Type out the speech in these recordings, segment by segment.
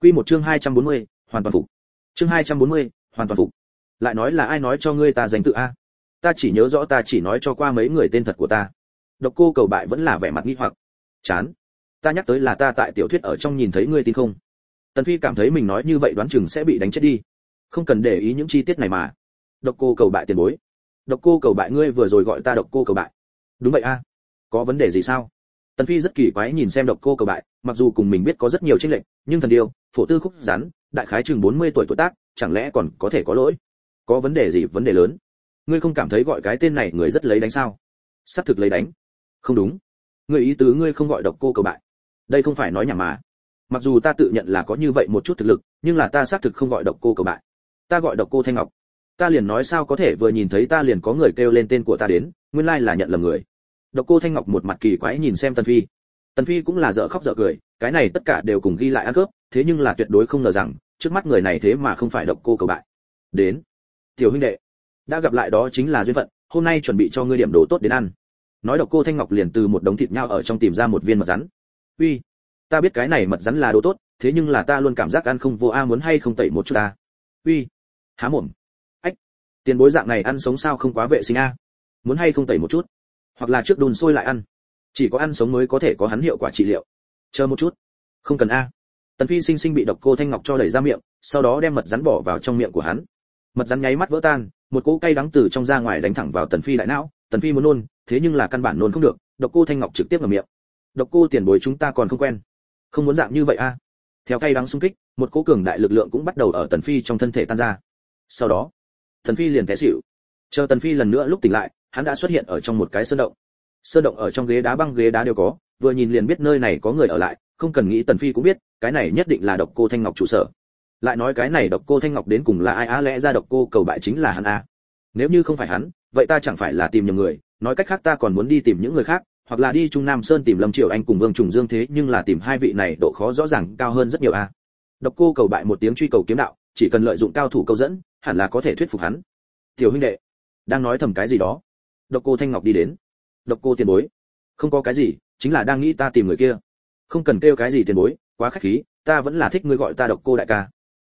Quy một chương 240, hoàn toàn phục. Chương 240, hoàn toàn phục. Lại nói là ai nói cho ngươi ta danh tự a? Ta chỉ nhớ rõ ta chỉ nói cho qua mấy người tên thật của ta. Độc Cô Cầu Bại vẫn là vẻ mặt nghi hoặc. Chán. Ta nhắc tới là ta tại tiểu thuyết ở trong nhìn thấy ngươi tin không? Tần Phi cảm thấy mình nói như vậy đoán chừng sẽ bị đánh chết đi. Không cần để ý những chi tiết này mà. Độc Cô Cầu Bại tiền bối. Độc Cô Cầu Bại ngươi vừa rồi gọi ta Độc Cô Cầu Bại. Đúng vậy a. Có vấn đề gì sao? Tần Phi rất kỳ quái nhìn xem Độc Cô Cầu Bại, mặc dù cùng mình biết có rất nhiều chênh lệch, nhưng thần điêu, phổ tư khúc rắn, đại khái chừng 40 tuổi tuổi tác, chẳng lẽ còn có thể có lỗi? Có vấn đề gì? Vấn đề lớn. Ngươi không cảm thấy gọi cái tên này người rất lấy đánh sao? Sắp thực lấy đánh. Không đúng. Ngươi ý tứ ngươi không gọi Độc Cô Cầu Bại. Đây không phải nói nhảm mà. Mặc dù ta tự nhận là có như vậy một chút thực lực, nhưng là ta xác thực không gọi Độc Cô Cầu Bại. Ta gọi Độc Cô Thanh Ngọc. Ta liền nói sao có thể vừa nhìn thấy ta liền có người kêu lên tên của ta đến, nguyên lai là nhận lầm người. Độc Cô Thanh Ngọc một mặt kỳ quái nhìn xem Tần Phi. Tần Phi cũng là dở khóc dở cười, cái này tất cả đều cùng ghi lại ăn cướp, thế nhưng là tuyệt đối không ngờ rằng, trước mắt người này thế mà không phải Độc Cô Cầu Bại. Đến, tiểu huynh đệ, đã gặp lại đó chính là duyên phận, hôm nay chuẩn bị cho ngươi điểm đồ tốt đến ăn. Nói Độc Cô Thanh Ngọc liền từ một đống thịt nhao ở trong tìm ra một viên mật rắn. Uy, ta biết cái này mật rắn là đồ tốt, thế nhưng là ta luôn cảm giác ăn không vô a, muốn hay không tẩy một chút ta. Uy, há mồm. Ách, tiền bối dạng này ăn sống sao không quá vệ sinh a? Muốn hay không tẩy một chút, hoặc là trước đun sôi lại ăn. Chỉ có ăn sống mới có thể có hắn hiệu quả trị liệu. Chờ một chút, không cần a. Tần Phi sinh sinh bị Độc Cô Thanh Ngọc cho đẩy ra miệng, sau đó đem mật rắn bỏ vào trong miệng của hắn. Mật rắn nháy mắt vỡ tan, một cỗ cay đắng từ trong ra ngoài đánh thẳng vào Tần Phi đại não. Tần Phi muốn nôn, thế nhưng là căn bản nôn không được. Độc Cô Thanh Ngọc trực tiếp vào miệng. Độc Cô tiền bối chúng ta còn không quen, không muốn dạng như vậy a. Theo cay đắng xung kích, một cỗ cường đại lực lượng cũng bắt đầu ở Tần Phi trong thân thể tan ra. Sau đó, Tần Phi liền té xỉu. Chờ Tần Phi lần nữa lúc tỉnh lại, hắn đã xuất hiện ở trong một cái sơn động. Sơn động ở trong ghế đá băng ghế đá đều có, vừa nhìn liền biết nơi này có người ở lại, không cần nghĩ Tần Phi cũng biết, cái này nhất định là Độc Cô Thanh Ngọc trụ sở. Lại nói cái này Độc Cô Thanh Ngọc đến cùng là ai á, lẽ ra Độc Cô Cầu Bại chính là hắn a. Nếu như không phải hắn, vậy ta chẳng phải là tìm nhầm người, nói cách khác ta còn muốn đi tìm những người khác, hoặc là đi Trung Nam Sơn tìm Lâm Triều Anh cùng Vương Trùng Dương, thế nhưng là tìm hai vị này độ khó rõ ràng cao hơn rất nhiều a. Độc Cô Cầu Bại một tiếng truy cầu kiếm đạo, chỉ cần lợi dụng cao thủ câu dẫn, hẳn là có thể thuyết phục hắn. Tiểu huynh đệ, đang nói thầm cái gì đó? Độc Cô Thanh Ngọc đi đến. Độc Cô tiền bối, không có cái gì, chính là đang nghĩ ta tìm người kia. Không cần kêu cái gì tiền bối, quá khách khí, ta vẫn là thích ngươi gọi ta Độc Cô đại ca.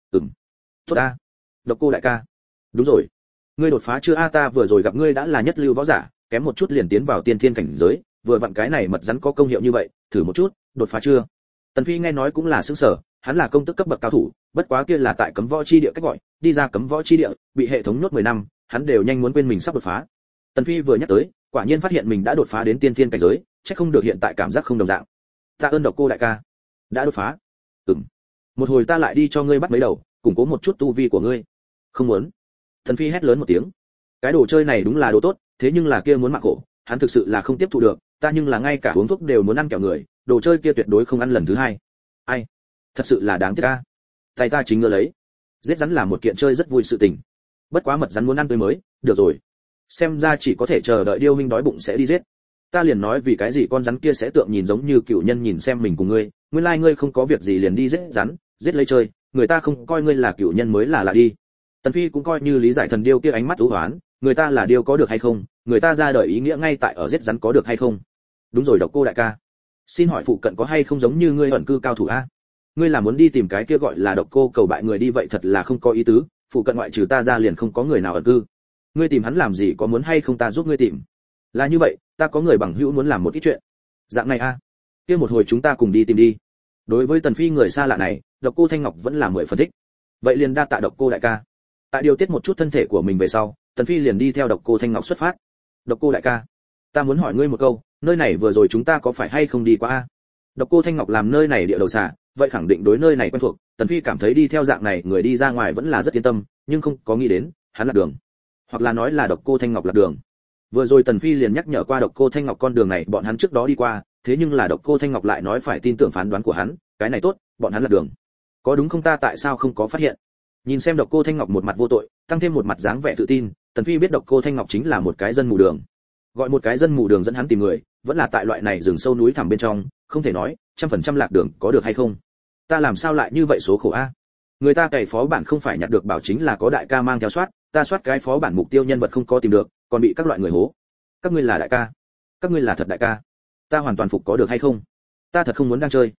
Tốt a. Độc Cô đại ca. Đúng rồi, ngươi đột phá chưa a? Ta vừa rồi gặp ngươi đã là nhất lưu võ giả, kém một chút liền tiến vào tiên thiên cảnh giới, vừa vặn cái này mật rắn có công hiệu như vậy, thử một chút, đột phá chưa? Tần Phi nghe nói cũng là sửng sở, hắn là công tức cấp bậc cao thủ, bất quá kia là tại cấm võ chi địa cách gọi, đi ra cấm võ chi địa, bị hệ thống nhốt 10 năm, hắn đều nhanh muốn quên mình sắp đột phá. Tần Phi vừa nhắc tới, quả nhiên phát hiện mình đã đột phá đến tiên thiên cảnh giới, chắc không được hiện tại cảm giác không đồng dạng. Tạ ơn Độc Cô đại ca, đã đột phá. Một hồi ta lại đi cho ngươi bắt mấy đầu, củng cố một chút tu vi của ngươi. Không muốn. Tần Phi hét lớn một tiếng. Cái đồ chơi này đúng là đồ tốt, thế nhưng là kia muốn mạng khổ, hắn thực sự là không tiếp thu được, ta nhưng là ngay cả uống thuốc đều muốn ăn kẹo người, đồ chơi kia tuyệt đối không ăn lần thứ hai. Ai? Thật sự là đáng tiếc a. Tay ta chính ngựa lấy. Giết rắn là một kiện chơi rất vui sự tình. Bất quá mật rắn muốn ăn tươi mới, được rồi. Xem ra chỉ có thể chờ đợi Điêu huynh đói bụng sẽ đi giết. Ta liền nói vì cái gì con rắn kia sẽ tượng nhìn giống như cựu nhân nhìn xem mình cùng ngươi, nguyên lai ngươi không có việc gì liền đi giết rắn, giết lấy chơi, người ta không coi ngươi là cựu nhân mới là đi. Tần Phi cũng coi như lý giải thần điêu kia ánh mắt u hoán, người ta là điêu có được hay không, người ta ra đời ý nghĩa ngay tại ở giết rắn có được hay không. Đúng rồi Độc Cô đại ca, xin hỏi phụ cận có hay không giống như ngươi ẩn cư cao thủ a? Ngươi là muốn đi tìm cái kia gọi là Độc Cô Cầu Bại người đi, vậy thật là không có ý tứ, phụ cận ngoại trừ ta ra liền không có người nào ẩn cư. Ngươi tìm hắn làm gì, có muốn hay không ta giúp ngươi tìm? Là như vậy, ta có người bằng hữu muốn làm một ít chuyện. Dạng này a, kia một hồi chúng ta cùng đi tìm đi. Đối với Tần Phi người xa lạ này, Độc Cô Thanh Ngọc vẫn là 10 phần thích. Vậy liền đa tạ Độc Cô đại ca. Tại điều tiết một chút thân thể của mình về sau, Tần Phi liền đi theo Độc Cô Thanh Ngọc xuất phát. Độc Cô đại ca, ta muốn hỏi ngươi một câu, nơi này vừa rồi chúng ta có phải hay không đi qua a? Độc Cô Thanh Ngọc làm nơi này địa đầu xà, vậy khẳng định đối nơi này quen thuộc. Tần Phi cảm thấy đi theo dạng này người đi ra ngoài vẫn là rất yên tâm, nhưng không có nghĩ đến hắn lạc đường, hoặc là nói là Độc Cô Thanh Ngọc lạc đường. Vừa rồi Tần Phi liền nhắc nhở qua Độc Cô Thanh Ngọc con đường này bọn hắn trước đó đi qua, thế nhưng là Độc Cô Thanh Ngọc lại nói phải tin tưởng phán đoán của hắn, cái này tốt, bọn hắn lạc đường. Có đúng không, ta tại sao không có phát hiện? Nhìn xem Độc Cô Thanh Ngọc một mặt vô tội, tăng thêm một mặt dáng vẻ tự tin, Tần Phi biết Độc Cô Thanh Ngọc chính là một cái dân mù đường. Gọi một cái dân mù đường dẫn hắn tìm người, vẫn là tại loại này rừng sâu núi thẳm bên trong, không thể nói 100% lạc đường có được hay không. Ta làm sao lại như vậy số khổ a? Người ta cày phó bản không phải nhặt được bảo chính là có đại ca mang theo soát, ta soát cái phó bản mục tiêu nhân vật không có tìm được, còn bị các loại người hố. Các ngươi là đại ca, các ngươi là thật đại ca, ta hoàn toàn phục có được hay không? Ta thật không muốn đang chơi.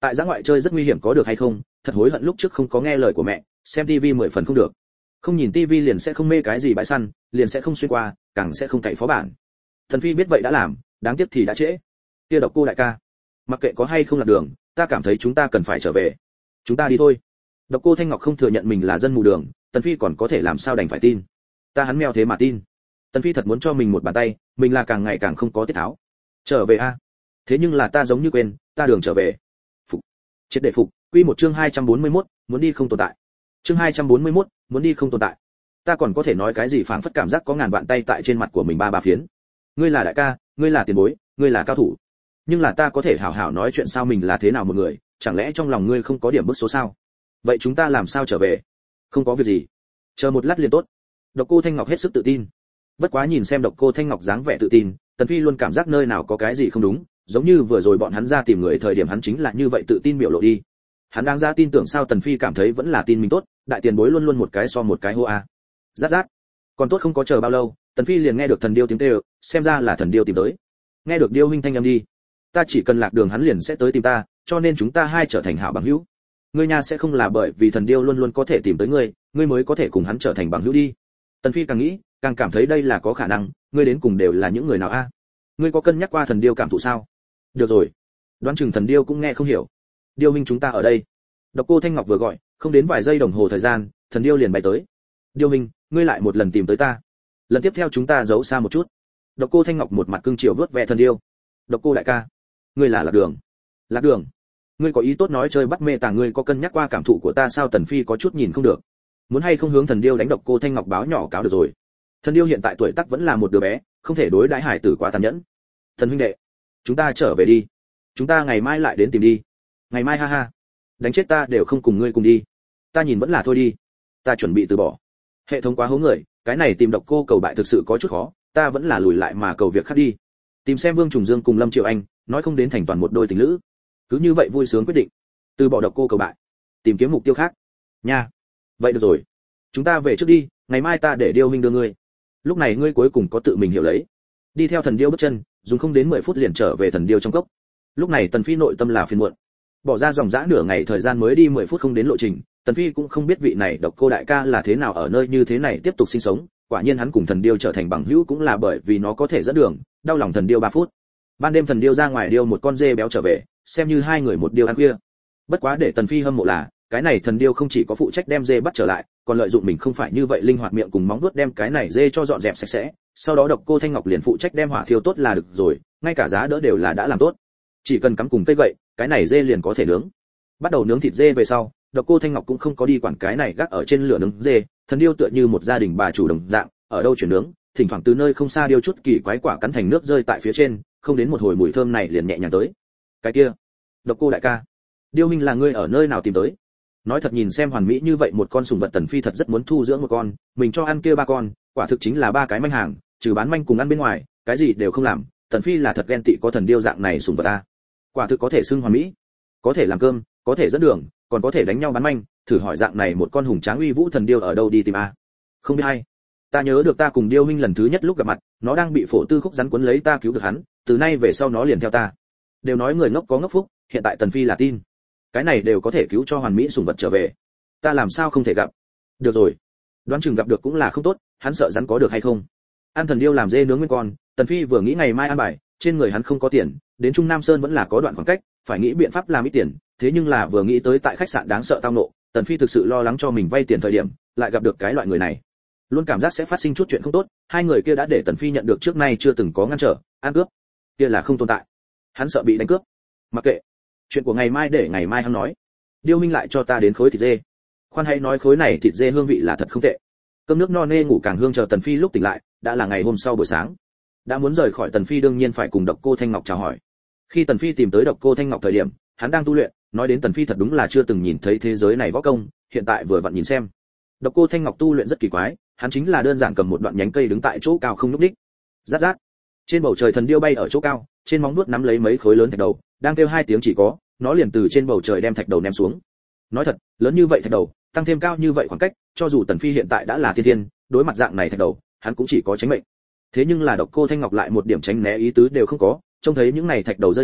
Tại giã ngoại chơi rất nguy hiểm có được hay không, thật hối hận lúc trước không có nghe lời của mẹ, xem tivi 10 phần không được. Không nhìn tivi liền sẽ không mê cái gì bãi săn, liền sẽ không xuyên qua, càng sẽ không cậy phó bản. Thần Phi biết vậy đã làm, đáng tiếc thì đã trễ. Kia Độc Cô đại ca, mặc kệ có hay không lạc đường, ta cảm thấy chúng ta cần phải trở về. Chúng ta đi thôi. Độc Cô Thanh Ngọc không thừa nhận mình là dân mù đường, Tần Phi còn có thể làm sao đành phải tin. Ta hắn mèo thế mà tin. Tần Phi thật muốn cho mình một bàn tay, mình là càng ngày càng không có tiết tháo. Trở về a. Thế nhưng là ta giống như quên, ta đường trở về. Phục. Triệt để phục, quy một chương 241, muốn đi không tồn tại. Chương 241, muốn đi không tồn tại. Ta còn có thể nói cái gì, phảng phất cảm giác có ngàn vạn tay tại trên mặt của mình ba phiến. Ngươi là đại ca, ngươi là tiền bối, ngươi là cao thủ. Nhưng là ta có thể hảo hảo nói chuyện sao mình là thế nào một người, chẳng lẽ trong lòng ngươi không có điểm bức số sao? Vậy chúng ta làm sao trở về? Không có việc gì, chờ một lát liền tốt. Độc Cô Thanh Ngọc hết sức tự tin. Bất quá nhìn xem Độc Cô Thanh Ngọc dáng vẻ tự tin, Tần Phi luôn cảm giác nơi nào có cái gì không đúng, giống như vừa rồi bọn hắn ra tìm người thời điểm hắn chính là như vậy tự tin biểu lộ đi. Hắn đang ra tin tưởng sao? Tần Phi cảm thấy vẫn là tin mình tốt, đại tiền bối luôn luôn một cái so một cái hô a. Rát rát. Còn tốt không có chờ bao lâu, Tần Phi liền nghe được thần điêu tiếng kêu, xem ra là thần điêu tìm tới. Nghe được điêu huynh thanh âm đi, ta chỉ cần lạc đường hắn liền sẽ tới tìm ta, cho nên chúng ta hai trở thành hảo bằng hữu. Ngươi nha sẽ không là bởi vì thần điêu luôn luôn có thể tìm tới ngươi, ngươi mới có thể cùng hắn trở thành bằng hữu đi. Tần Phi càng nghĩ, càng cảm thấy đây là có khả năng, ngươi đến cùng đều là những người nào a? Ngươi có cân nhắc qua thần điêu cảm thụ sao? Được rồi, đoán chừng thần điêu cũng nghe không hiểu. Điêu huynh chúng ta ở đây. Độc Cô Thanh Ngọc vừa gọi, không đến vài giây đồng hồ thời gian, thần điêu liền bay tới. Điêu huynh, ngươi lại một lần tìm tới ta. Lần tiếp theo chúng ta giấu xa một chút. Độc Cô Thanh Ngọc một mặt cương chiều vớt ve thần điêu. Độc Cô đại ca, ngươi là lạc đường. Lạc đường? Ngươi có ý tốt nói chơi bắt mê tàng, ngươi có cân nhắc qua cảm thụ của ta sao? Tần Phi có chút nhìn không được. Muốn hay không hướng thần điêu đánh Độc Cô Thanh Ngọc báo nhỏ cáo được rồi. Thần điêu hiện tại tuổi tác vẫn là một đứa bé, không thể đối đãi hải tử quá tàn nhẫn. Thần huynh đệ, chúng ta trở về đi. Chúng ta ngày mai lại đến tìm đi. Ngày mai ha ha. Đánh chết ta đều không cùng ngươi cùng đi. Ta nhìn vẫn là thôi đi. Ta chuẩn bị từ bỏ. Hệ thống quá hố người, cái này tìm Độc Cô cầu bại thực sự có chút khó, ta vẫn là lùi lại mà cầu việc khác đi. Tìm xem Vương Trùng Dương cùng Lâm Triệu Anh, nói không đến thành toàn một đôi tình lữ. Cứ như vậy vui sướng quyết định, từ bỏ Độc Cô cầu bại, tìm kiếm mục tiêu khác. Nha. Vậy được rồi, chúng ta về trước đi, ngày mai ta để Điêu huynh đưa ngươi. Lúc này ngươi cuối cùng có tự mình hiểu lấy. Đi theo thần điêu bước chân, dùng không đến 10 phút liền trở về thần điêu trong cốc. Lúc này Tần Phi nội tâm là phiền muộn. Bỏ ra dòng dã nửa ngày thời gian mới đi 10 phút không đến lộ trình, Tần Phi cũng không biết vị này Độc Cô đại ca là thế nào ở nơi như thế này tiếp tục sinh sống, quả nhiên hắn cùng thần điêu trở thành bằng hữu cũng là bởi vì nó có thể dẫn đường, đau lòng thần điêu 3 phút. Ban đêm thần điêu ra ngoài điêu một con dê béo trở về, xem như hai người một điêu ăn khuya. Bất quá để Tần Phi hâm mộ là, cái này thần điêu không chỉ có phụ trách đem dê bắt trở lại, còn lợi dụng mình không phải như vậy linh hoạt miệng cùng móng vuốt đem cái này dê cho dọn dẹp sạch sẽ, sau đó Độc Cô Thanh Ngọc liền phụ trách đem hỏa thiêu tốt là được rồi, ngay cả giá đỡ đều là đã làm tốt. Chỉ cần cắm cùng cây gậy, cái này dê liền có thể nướng. Bắt đầu nướng thịt dê về sau, Độc Cô Thanh Ngọc cũng không có đi quản cái này gác ở trên lửa nướng dê, thần điêu tựa như một gia đình bà chủ đồng dạng, ở đâu chuyển nướng, thỉnh thoảng từ nơi không xa điêu chút kỳ quái quả cắn thành nước rơi tại phía trên, không đến một hồi mùi thơm này liền nhẹ nhàng tới. Cái kia, Độc Cô đại ca, Điêu huynh là ngươi ở nơi nào tìm tới? Nói thật nhìn xem hoàn mỹ như vậy một con sủng vật, Tần Phi thật rất muốn thu dưỡng một con, mình cho ăn kia 3 con, quả thực chính là 3 cái manh hàng, trừ bán manh cùng ăn bên ngoài, cái gì đều không làm, Tần Phi là thật ghen tị có thần điêu dạng này sủng vật a. Quả thực có thể xưng hoàn mỹ, có thể làm cơm, có thể dẫn đường, còn có thể đánh nhau bán manh, thử hỏi dạng này một con hùng tráng uy vũ thần điêu ở đâu đi tìm a? Không biết hay. Ta nhớ được ta cùng Điêu huynh lần thứ nhất lúc gặp mặt, nó đang bị phổ tư khúc rắn cuốn lấy ta cứu được hắn, từ nay về sau nó liền theo ta. Đều nói người ngốc có ngốc phúc, hiện tại Tần Phi là tin. Cái này đều có thể cứu cho hoàn mỹ sủng vật trở về. Ta làm sao không thể gặp? Được rồi, đoán chừng gặp được cũng là không tốt, hắn sợ rắn có được hay không. An thần điêu làm dê nướng nguyên con, Tần Phi vừa nghĩ ngày mai ăn bài, trên người hắn không có tiền, đến Trung Nam Sơn vẫn là có đoạn khoảng cách, phải nghĩ biện pháp làm ít tiền, thế nhưng là vừa nghĩ tới tại khách sạn đáng sợ tao nộ, Tần Phi thực sự lo lắng cho mình vay tiền thời điểm, lại gặp được cái loại người này. Luôn cảm giác sẽ phát sinh chút chuyện không tốt, hai người kia đã để Tần Phi nhận được trước nay chưa từng có ngăn trở, ăn cướp, kia là không tồn tại. Hắn sợ bị đánh cướp. Mặc kệ, chuyện của ngày mai để ngày mai hắn nói. Điêu minh lại cho ta đến khối thịt dê. Khoan hãy nói khối này thịt dê hương vị là thật không tệ. Cơm nước no nê ngủ càng hương, chờ Tần Phi lúc tỉnh lại, đã là ngày hôm sau buổi sáng. Đã muốn rời khỏi, Tần Phi đương nhiên phải cùng Độc Cô Thanh Ngọc chào hỏi. Khi Tần Phi tìm tới Độc Cô Thanh Ngọc thời điểm, hắn đang tu luyện, nói đến Tần Phi thật đúng là chưa từng nhìn thấy thế giới này võ công, hiện tại vừa vặn nhìn xem. Độc Cô Thanh Ngọc tu luyện rất kỳ quái, hắn chính là đơn giản cầm một đoạn nhánh cây đứng tại chỗ cao không nhúc nhích. Rát rát. Trên bầu trời thần điêu bay ở chỗ cao, trên móng vuốt nắm lấy mấy khối lớn thạch đầu, đang kêu 2 tiếng chỉ có, nó liền từ trên bầu trời đem thạch đầu ném xuống. Nói thật, lớn như vậy thạch đầu, tăng thêm cao như vậy khoảng cách, cho dù Tần Phi hiện tại đã là thiên thiên, đối mặt dạng này thạch đầu, hắn cũng chỉ có tránh mệnh. Thế nhưng là Độc Cô Thanh Ngọc lại một điểm tránh né ý tứ đều không có, trông thấy những này thạch đầu rơi xuống,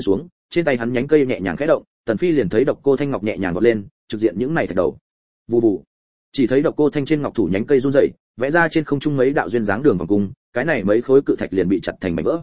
trên tay hắn nhánh cây nhẹ nhàng khẽ động, Tần Phi liền thấy độc cô thanh ngọc nhẹ nhàng vọt lên, trực diện những này thạch đầu. Vù vù. Chỉ thấy độc cô thanh trên ngọc thủ nhánh cây run rẩy, vẽ ra trên không trung mấy đạo duyên dáng đường vòng cung, cái này mấy khối cự thạch liền bị chặt thành mảnh vỡ.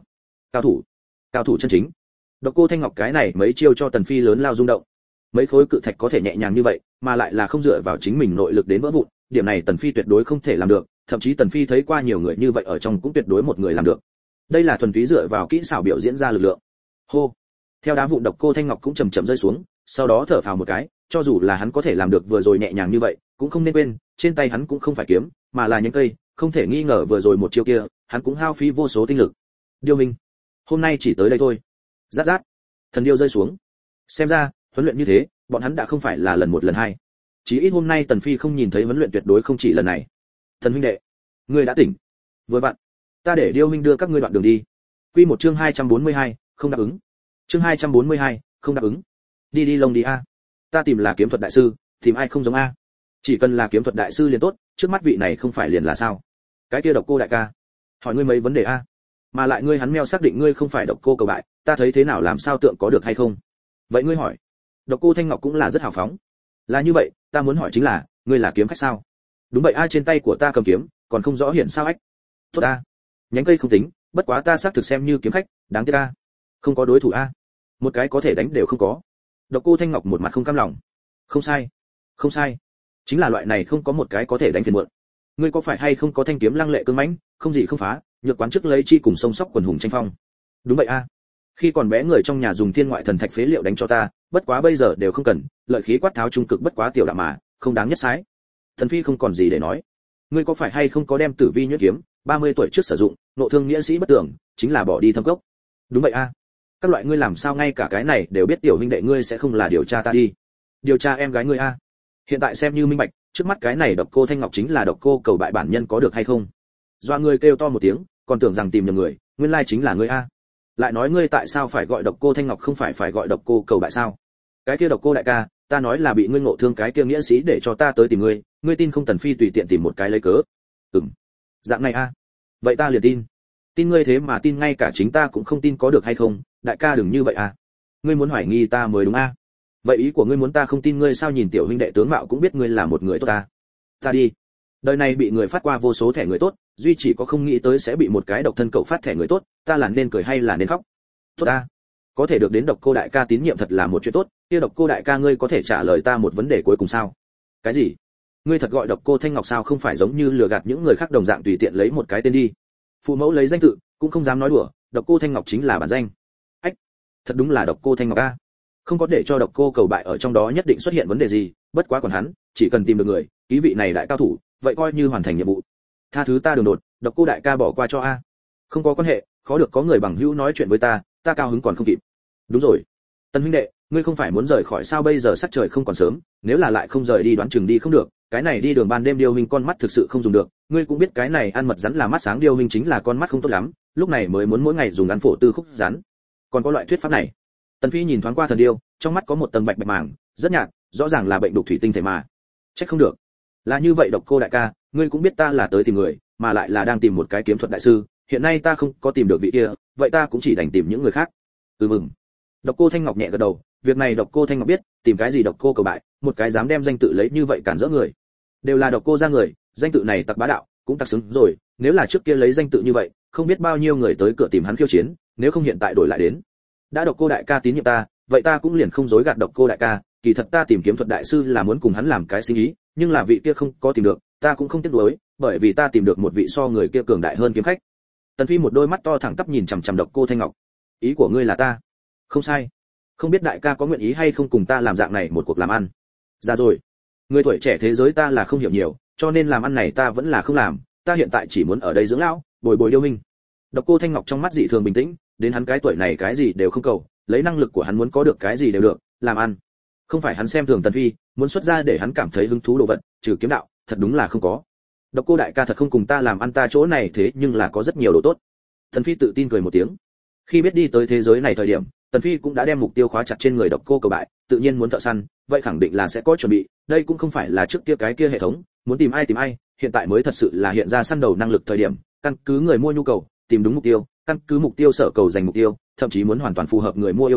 Cao thủ chân chính. Độc cô thanh ngọc cái này mấy chiêu cho Tần Phi lớn lao rung động. Mấy khối cự thạch có thể nhẹ nhàng như vậy, mà lại là không dựa vào chính mình nội lực đến vỡ vụn, điểm này Tần Phi tuyệt đối không thể làm được, thậm chí Tần Phi thấy qua nhiều người như vậy ở trong cũng tuyệt đối một người làm được. Đây là thuần túy dựa vào kỹ xảo biểu diễn ra lực lượng. Hô. Theo đá vụn độc cô thanh ngọc cũng chậm chậm rơi xuống, sau đó thở phào một cái, cho dù là hắn có thể làm được vừa rồi nhẹ nhàng như vậy, cũng không nên quên, trên tay hắn cũng không phải kiếm, mà là nhánh cây, không thể nghi ngờ vừa rồi một chiêu kia, hắn cũng hao phí vô số tinh lực. Điêu Minh, hôm nay chỉ tới đây thôi. Rát rát. Thần điêu rơi xuống. Xem ra, huấn luyện như thế, bọn hắn đã không phải là lần một lần hai. Chỉ ít hôm nay Tần Phi không nhìn thấy huấn luyện tuyệt đối không chỉ lần này. Thần huynh đệ, ngươi đã tỉnh. Vừa vặn, ta để Điêu Minh đưa các ngươi đoạn đường đi. Quy một chương 242, không đáp ứng. Chương 242, không đáp ứng. Đi đi lông đi a. Ta tìm là kiếm thuật đại sư, tìm ai không giống a. Chỉ cần là kiếm thuật đại sư liền tốt, trước mắt vị này không phải liền là sao? Cái kia độc cô đại ca, hỏi ngươi mấy vấn đề a. Mà lại ngươi hắn meo xác định ngươi không phải độc cô cầu bại, ta thấy thế nào làm sao tượng có được hay không? Vậy ngươi hỏi. Độc cô thanh ngọc cũng là rất hào phóng. Là như vậy, ta muốn hỏi chính là, ngươi là kiếm khách sao? Đúng vậy a, trên tay của ta cầm kiếm, còn không rõ hiện sao ách. Tốt a. Nhánh cây không tính, bất quá ta xác thực xem như kiếm khách, đáng tiếc a. Không có đối thủ a. Một cái có thể đánh đều không có. Độc cô thanh ngọc một mặt không cam lòng. Không sai, không sai, chính là loại này không có một cái có thể đánh phiền muộn. Ngươi có phải hay không có thanh kiếm lăng lệ cương mãnh, không gì không phá, nhược quán trước lấy chi cùng sông sóc quần hùng tranh phong. Đúng vậy a. Khi còn bé người trong nhà dùng thiên ngoại thần thạch phế liệu đánh cho ta, bất quá bây giờ đều không cần, lợi khí quát tháo trung cực bất quá tiểu đạo mà, không đáng nhất sái. Thần Phi không còn gì để nói. Ngươi có phải hay không có đem Tử Vi nhuyễn kiếm, 30 tuổi trước sử dụng, nộ thương nghĩa sĩ bất tưởng, chính là bỏ đi thâm cốc. Đúng vậy a. Các loại ngươi làm sao ngay cả cái này đều biết, tiểu huynh đệ ngươi sẽ không là điều tra ta đi. Điều tra em gái ngươi a. Hiện tại xem như minh bạch, trước mắt cái này độc cô thanh ngọc chính là độc cô cầu bại bản nhân có được hay không? Doa người kêu to một tiếng, còn tưởng rằng tìm nhầm người, nguyên lai chính là ngươi a. Lại nói ngươi tại sao phải gọi độc cô thanh ngọc không phải gọi độc cô cầu bại sao? Cái kia độc cô đại ca, ta nói là bị ngươi ngộ thương cái kia nghĩa sĩ để cho ta tới tìm ngươi, ngươi tin không? Tần Phi tùy tiện tìm một cái lấy cớ. Dạng này a. Vậy ta liền tin. Tin ngươi thế mà tin ngay cả chính ta cũng không tin có được hay không? Đại ca đừng như vậy a. Ngươi muốn hoài nghi ta mới đúng a. Vậy ý của ngươi muốn ta không tin ngươi sao? Nhìn tiểu huynh đệ tướng mạo cũng biết ngươi là một người tốt ta. Ta đi. Đời này bị người phát qua vô số thẻ người tốt, duy chỉ có không nghĩ tới sẽ bị một cái độc thân cậu phát thẻ người tốt, ta là nên cười hay là nên khóc? Tốt ta. Có thể được đến độc cô đại ca tín nhiệm thật là một chuyện tốt, kia độc cô đại ca ngươi có thể trả lời ta một vấn đề cuối cùng sao? Cái gì? Ngươi thật gọi độc cô thanh ngọc sao? Không phải giống như lừa gạt những người khác đồng dạng tùy tiện lấy một cái tên đi. Phụ mẫu lấy danh tự, cũng không dám nói đùa, độc cô thanh ngọc chính là bản danh. Ách, thật đúng là độc cô thanh ngọc a. Không có để cho độc cô cầu bại ở trong đó nhất định xuất hiện vấn đề gì, bất quá còn hắn, chỉ cần tìm được người, ký vị này đại cao thủ, vậy coi như hoàn thành nhiệm vụ. Tha thứ ta đường đột, độc cô đại ca bỏ qua cho a. Không có quan hệ, khó được có người bằng hữu nói chuyện với ta, ta cao hứng còn không kịp. Đúng rồi, Tần huynh đệ, ngươi không phải muốn rời khỏi sao? Bây giờ sắc trời không còn sớm, nếu là lại không rời đi đoán chừng đi không được, cái này đi đường ban đêm Điêu Minh con mắt thực sự không dùng được, ngươi cũng biết cái này ăn mật rắn là mắt sáng, Điêu Minh chính là con mắt không tốt lắm, lúc này mới muốn mỗi ngày dùng ăn phổ tư khúc rắn. Còn có loại thuyết pháp này. Tần Phi nhìn thoáng qua thần điêu, trong mắt có một tầng bạch bạch màng, rất nhạt, rõ ràng là bệnh đục thủy tinh thể mà. Chắc không được. Là như vậy độc cô đại ca, ngươi cũng biết ta là tới tìm người, mà lại là đang tìm một cái kiếm thuật đại sư, hiện nay ta không có tìm được vị kia, vậy ta cũng chỉ đành tìm những người khác. Mừng. Độc cô thanh ngọc nhẹ gật đầu, việc này độc cô thanh ngọc biết, tìm cái gì độc cô cầu bại, một cái dám đem danh tự lấy như vậy cản rỡ người, đều là độc cô ra người, danh tự này tặc bá đạo, cũng tặc xứng rồi, nếu là trước kia lấy danh tự như vậy, không biết bao nhiêu người tới cửa tìm hắn khiêu chiến, nếu không hiện tại đổi lại đến. Đã độc cô đại ca tín nhiệm ta, vậy ta cũng liền không dối gạt độc cô đại ca, kỳ thật ta tìm kiếm thuật đại sư là muốn cùng hắn làm cái sinh ý, nhưng là vị kia không có tìm được, ta cũng không tiếc nuối, bởi vì ta tìm được một vị so người kia cường đại hơn kiếm khách. Tần Phi một đôi mắt to thẳng tắp nhìn chằm chằm độc cô thanh ngọc. Ý của ngươi là ta? Không sai. Không biết đại ca có nguyện ý hay không cùng ta làm dạng này một cuộc làm ăn. Ra rồi. Người tuổi trẻ thế giới ta là không hiểu nhiều, cho nên làm ăn này ta vẫn là không làm, ta hiện tại chỉ muốn ở đây dưỡng lão, bồi bồi Điêu Minh. Độc cô thanh ngọc trong mắt dị thường bình tĩnh, đến hắn cái tuổi này cái gì đều không cầu, lấy năng lực của hắn muốn có được cái gì đều được, làm ăn. Không phải hắn xem thường Tần Phi, muốn xuất ra để hắn cảm thấy hứng thú đồ vật, trừ kiếm đạo, thật đúng là không có. Độc cô đại ca thật không cùng ta làm ăn, ta chỗ này thế nhưng là có rất nhiều đồ tốt. Tần Phi tự tin cười một tiếng. Khi biết đi tới thế giới này thời điểm, Tần Phi cũng đã đem mục tiêu khóa chặt trên người độc cô cầu bại, tự nhiên muốn thợ săn, vậy khẳng định là sẽ có chuẩn bị, đây cũng không phải là trước kia cái kia hệ thống, muốn tìm ai, hiện tại mới thật sự là hiện ra săn đầu năng lực thời điểm, căn cứ người mua nhu cầu, tìm đúng mục tiêu, căn cứ mục tiêu sở cầu dành mục tiêu, thậm chí muốn hoàn toàn phù hợp người mua yêu cầu,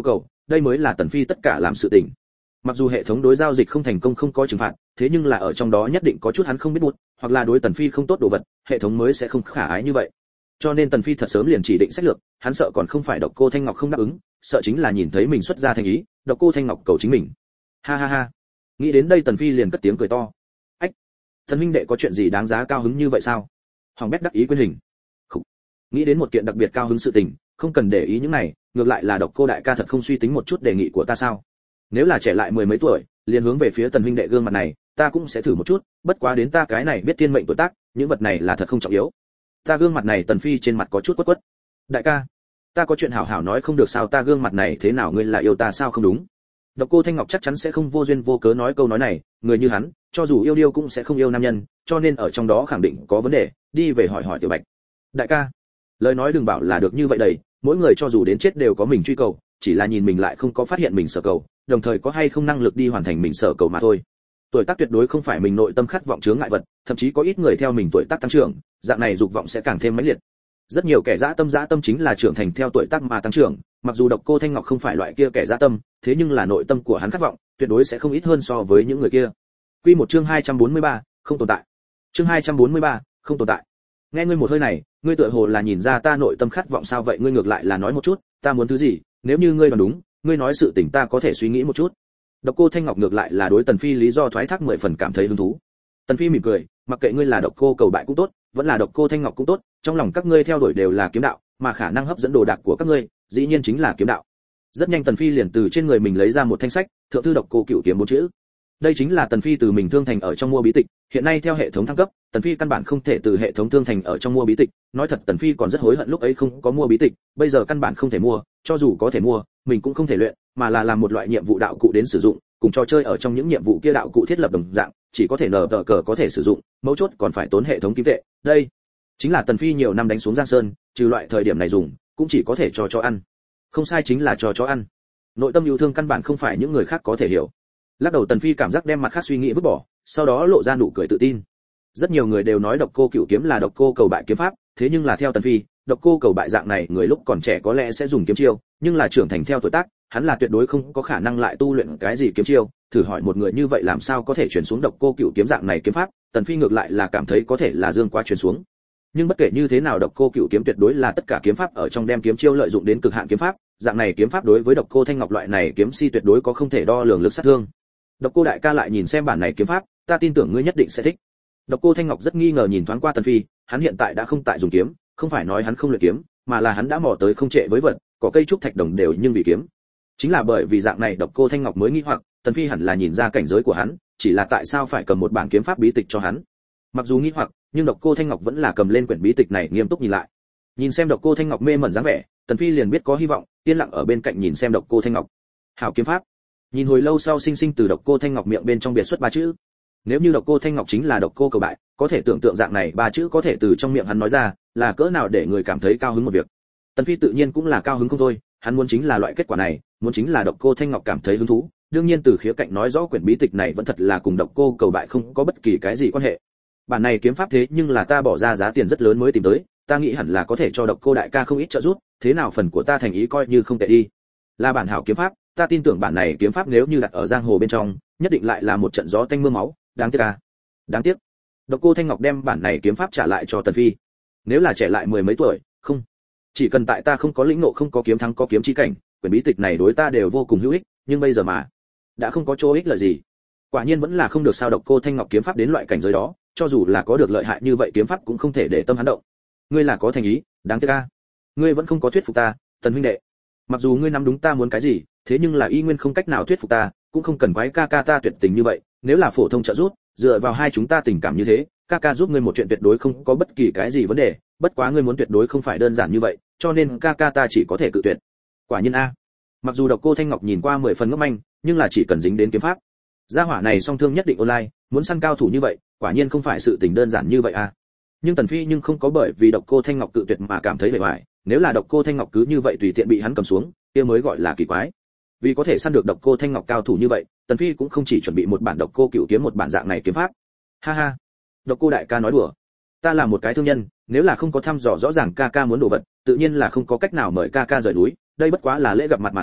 đây mới là Tần Phi tất cả làm sự tình. Mặc dù hệ thống đối giao dịch không thành công không có trừng phạt, thế nhưng là ở trong đó nhất định có chút hắn không biết bút, hoặc là đối Tần Phi không tốt đồ vật, hệ thống mới sẽ không khả ái như vậy. Cho nên Tần Phi thật sớm liền chỉ định sách lược, hắn sợ còn không phải Độc Cô Thanh Ngọc không đáp ứng, sợ chính là nhìn thấy mình xuất ra thành ý, Độc Cô Thanh Ngọc cầu chính mình. Ha ha ha. Nghĩ đến đây Tần Phi liền cất tiếng cười to. Ách, thần huynh đệ có chuyện gì đáng giá cao hứng như vậy sao? Hoàng Bét đắc ý quyên hình. Khủ. Nghĩ đến một kiện đặc biệt cao hứng sự tình, không cần để ý những này, ngược lại là Độc Cô đại ca thật không suy tính một chút đề nghị của ta sao? Nếu là trẻ lại mười mấy tuổi, liền hướng về phía Tần huynh đệ gương mặt này, ta cũng sẽ thử một chút, bất quá đến ta cái này biết thiên mệnh tuổi tác, những vật này là thật không trọng yếu. Ta gương mặt này Tần Phi trên mặt có chút quất quất. Đại ca, ta có chuyện hảo hảo nói không được sao? Ta gương mặt này thế nào ngươi là yêu ta sao không đúng? Độc Cô Thanh Ngọc chắc chắn sẽ không vô duyên vô cớ nói câu nói này, người như hắn, cho dù yêu điêu cũng sẽ không yêu nam nhân, cho nên ở trong đó khẳng định có vấn đề, đi về hỏi hỏi Tiểu Bạch. Đại ca, lời nói đừng bảo là được như vậy đầy, mỗi người cho dù đến chết đều có mình truy cầu, chỉ là nhìn mình lại không có phát hiện mình sở cầu, đồng thời có hay không năng lực đi hoàn thành mình sở cầu mà thôi. Tuổi tác tuyệt đối không phải mình nội tâm khát vọng chướng ngại vật, thậm chí có ít người theo mình tuổi tác tăng trưởng, dạng này dục vọng sẽ càng thêm mãnh liệt. Rất nhiều kẻ dã tâm chính là trưởng thành theo tuổi tác mà tăng trưởng, mặc dù Độc Cô Thanh Ngọc không phải loại kia kẻ dã tâm, thế nhưng là nội tâm của hắn khát vọng, tuyệt đối sẽ không ít hơn so với những người kia. Quy một chương 243, không tồn tại. Chương 243, không tồn tại. Nghe ngươi một hơi này, ngươi tựa hồ là nhìn ra ta nội tâm khát vọng sao vậy? Ngươi ngược lại là nói một chút, ta muốn thứ gì, nếu như ngươi đoán đúng, ngươi nói sự tình ta có thể suy nghĩ một chút. Độc Cô Thanh Ngọc ngược lại là đối Tần Phi lý do thoái thác 10 phần cảm thấy hứng thú. Tần Phi mỉm cười, mặc kệ ngươi là Độc Cô cầu bại cũng tốt, vẫn là Độc Cô Thanh Ngọc cũng tốt, trong lòng các ngươi theo đuổi đều là kiếm đạo, mà khả năng hấp dẫn đồ đạc của các ngươi, dĩ nhiên chính là kiếm đạo. Rất nhanh Tần Phi liền từ trên người mình lấy ra một thanh sách, Thượng thư Độc Cô Cửu Kiếm 4 chữ. Đây chính là Tần Phi từ mình thương thành ở trong mua bí tịch, hiện nay theo hệ thống thăng cấp, Tần Phi căn bản không thể từ hệ thống thương thành ở trong mua bí tịch, nói thật Tần Phi còn rất hối hận lúc ấy không có mua bí tịch, bây giờ căn bản không thể mua, cho dù có thể mua, mình cũng không thể luyện, mà là làm một loại nhiệm vụ đạo cụ đến sử dụng, cùng trò chơi ở trong những nhiệm vụ kia đạo cụ thiết lập đồng dạng, chỉ có thể nở tờ cờ có thể sử dụng, mấu chốt còn phải tốn hệ thống kim tệ. Đây chính là Tần Phi nhiều năm đánh xuống Giang Sơn, trừ loại thời điểm này dùng, cũng chỉ có thể cho ăn. Không sai, chính là cho ăn. Nội tâm yêu thương căn bản không phải những người khác có thể hiểu. Lắc đầu Tần Phi cảm giác đem mặt khác suy nghĩ vứt bỏ, sau đó lộ ra nụ cười tự tin. Rất nhiều người đều nói Độc Cô Cửu Kiếm là Độc Cô cầu bại kiếm pháp, thế nhưng là theo Tần Phi, Độc Cô cầu bại dạng này người lúc còn trẻ có lẽ sẽ dùng kiếm chiêu, nhưng là trưởng thành theo tuổi tác, hắn là tuyệt đối không có khả năng lại tu luyện cái gì kiếm chiêu. Thử hỏi một người như vậy làm sao có thể truyền xuống Độc Cô Cửu Kiếm dạng này kiếm pháp? Tần Phi ngược lại là cảm thấy có thể là dương quá truyền xuống. Nhưng bất kể như thế nào Độc Cô Cửu Kiếm tuyệt đối là tất cả kiếm pháp ở trong đem kiếm chiêu lợi dụng đến cực hạn kiếm pháp, dạng này kiếm pháp đối với Độc Cô Thanh Ngọc loại này kiếm si tuyệt đối có không thể đo lường lực sát thương. Độc Cô đại ca lại nhìn xem bản này kiếm pháp, ta tin tưởng ngươi nhất định sẽ thích. Độc Cô Thanh Ngọc rất nghi ngờ nhìn thoáng qua Tần Phi, hắn hiện tại đã không tại dùng kiếm, không phải nói hắn không luyện kiếm, mà là hắn đã mò tới không trệ với vật, có cây trúc thạch đồng đều nhưng vì kiếm. Chính là bởi vì dạng này Độc Cô Thanh Ngọc mới nghi hoặc, Tần Phi hẳn là nhìn ra cảnh giới của hắn, chỉ là tại sao phải cầm một bản kiếm pháp bí tịch cho hắn. Mặc dù nghi hoặc, nhưng Độc Cô Thanh Ngọc vẫn là cầm lên quyển bí tịch này nghiêm túc nhìn lại. Nhìn xem Độc Cô Thanh Ngọc mê mẩn dáng vẻ, Tần Phi liền biết có hy vọng, yên lặng ở bên cạnh nhìn xem Độc Cô Thanh Ngọc. Hảo kiếm pháp. Nhìn hồi lâu sau sinh sinh từ Độc Cô Thanh Ngọc miệng bên trong biệt xuất ba chữ. Nếu như Độc Cô Thanh Ngọc chính là Độc Cô cầu bại, có thể tưởng tượng dạng này ba chữ có thể từ trong miệng hắn nói ra, là cỡ nào để người cảm thấy cao hứng một việc. Tần Phi tự nhiên cũng là cao hứng không thôi, hắn muốn chính là loại kết quả này, muốn chính là Độc Cô Thanh Ngọc cảm thấy hứng thú, đương nhiên từ khía cạnh nói rõ quyển bí tịch này vẫn thật là cùng Độc Cô cầu bại không có bất kỳ cái gì quan hệ. Bản này kiếm pháp thế nhưng là ta bỏ ra giá tiền rất lớn mới tìm tới, ta nghĩ hẳn là có thể cho Độc Cô đại ca không ít trợ giúp, thế nào phần của ta thành ý coi như không tệ đi. Là bản hảo kiếm pháp, ta tin tưởng bản này kiếm pháp nếu như đặt ở giang hồ bên trong, nhất định lại là một trận gió tanh mưa máu, đáng tiếc à. Đáng tiếc. Độc Cô Thanh Ngọc đem bản này kiếm pháp trả lại cho Tần Phi. Nếu là trẻ lại mười mấy tuổi, không, chỉ cần tại ta không có lĩnh ngộ không có kiếm thắng có kiếm chi cảnh, quyển bí tịch này đối ta đều vô cùng hữu ích, nhưng bây giờ mà đã không có chỗ ích lợi gì. Quả nhiên vẫn là không được sao. Độc Cô Thanh Ngọc kiếm pháp đến loại cảnh giới đó, cho dù là có được lợi hại như vậy kiếm pháp cũng không thể để tâm hắn động. Ngươi là có thành ý, đáng tiếc a. Ngươi vẫn không có thuyết phục ta, Tần huynh đệ. Mặc dù ngươi nắm đúng ta muốn cái gì, thế nhưng là y nguyên không cách nào thuyết phục ta, cũng không cần quái ca ca ta tuyệt tình như vậy, nếu là phổ thông trợ giúp, dựa vào hai chúng ta tình cảm như thế, ca ca giúp ngươi một chuyện tuyệt đối không có bất kỳ cái gì vấn đề, bất quá ngươi muốn tuyệt đối không phải đơn giản như vậy, cho nên ca ca ta chỉ có thể cự tuyệt. Quả nhiên a. Mặc dù Độc Cô Thanh Ngọc nhìn qua 10 phần ngốc manh, nhưng là chỉ cần dính đến kiếm pháp, gia hỏa này song thương nhất định online, muốn săn cao thủ như vậy, quả nhiên không phải sự tình đơn giản như vậy a. Nhưng Tần Phi nhưng không có bởi vì Độc Cô Thanh Ngọc cự tuyệt mà cảm thấy bề ngoài, nếu là Độc Cô Thanh Ngọc cứ như vậy tùy tiện bị hắn cầm xuống, kia mới gọi là kỳ quái. Vì có thể săn được Độc Cô Thanh Ngọc cao thủ như vậy, Tần Phi cũng không chỉ chuẩn bị một bản Độc Cô Cửu Kiếm một bản dạng này kiếm pháp. Ha ha, Độc Cô đại ca nói đùa, ta là một cái thương nhân, nếu là không có thăm dò rõ ràng ca ca muốn đồ vật, tự nhiên là không có cách nào mời ca ca rời núi, đây bất quá là lễ gặp mặt mà thôi,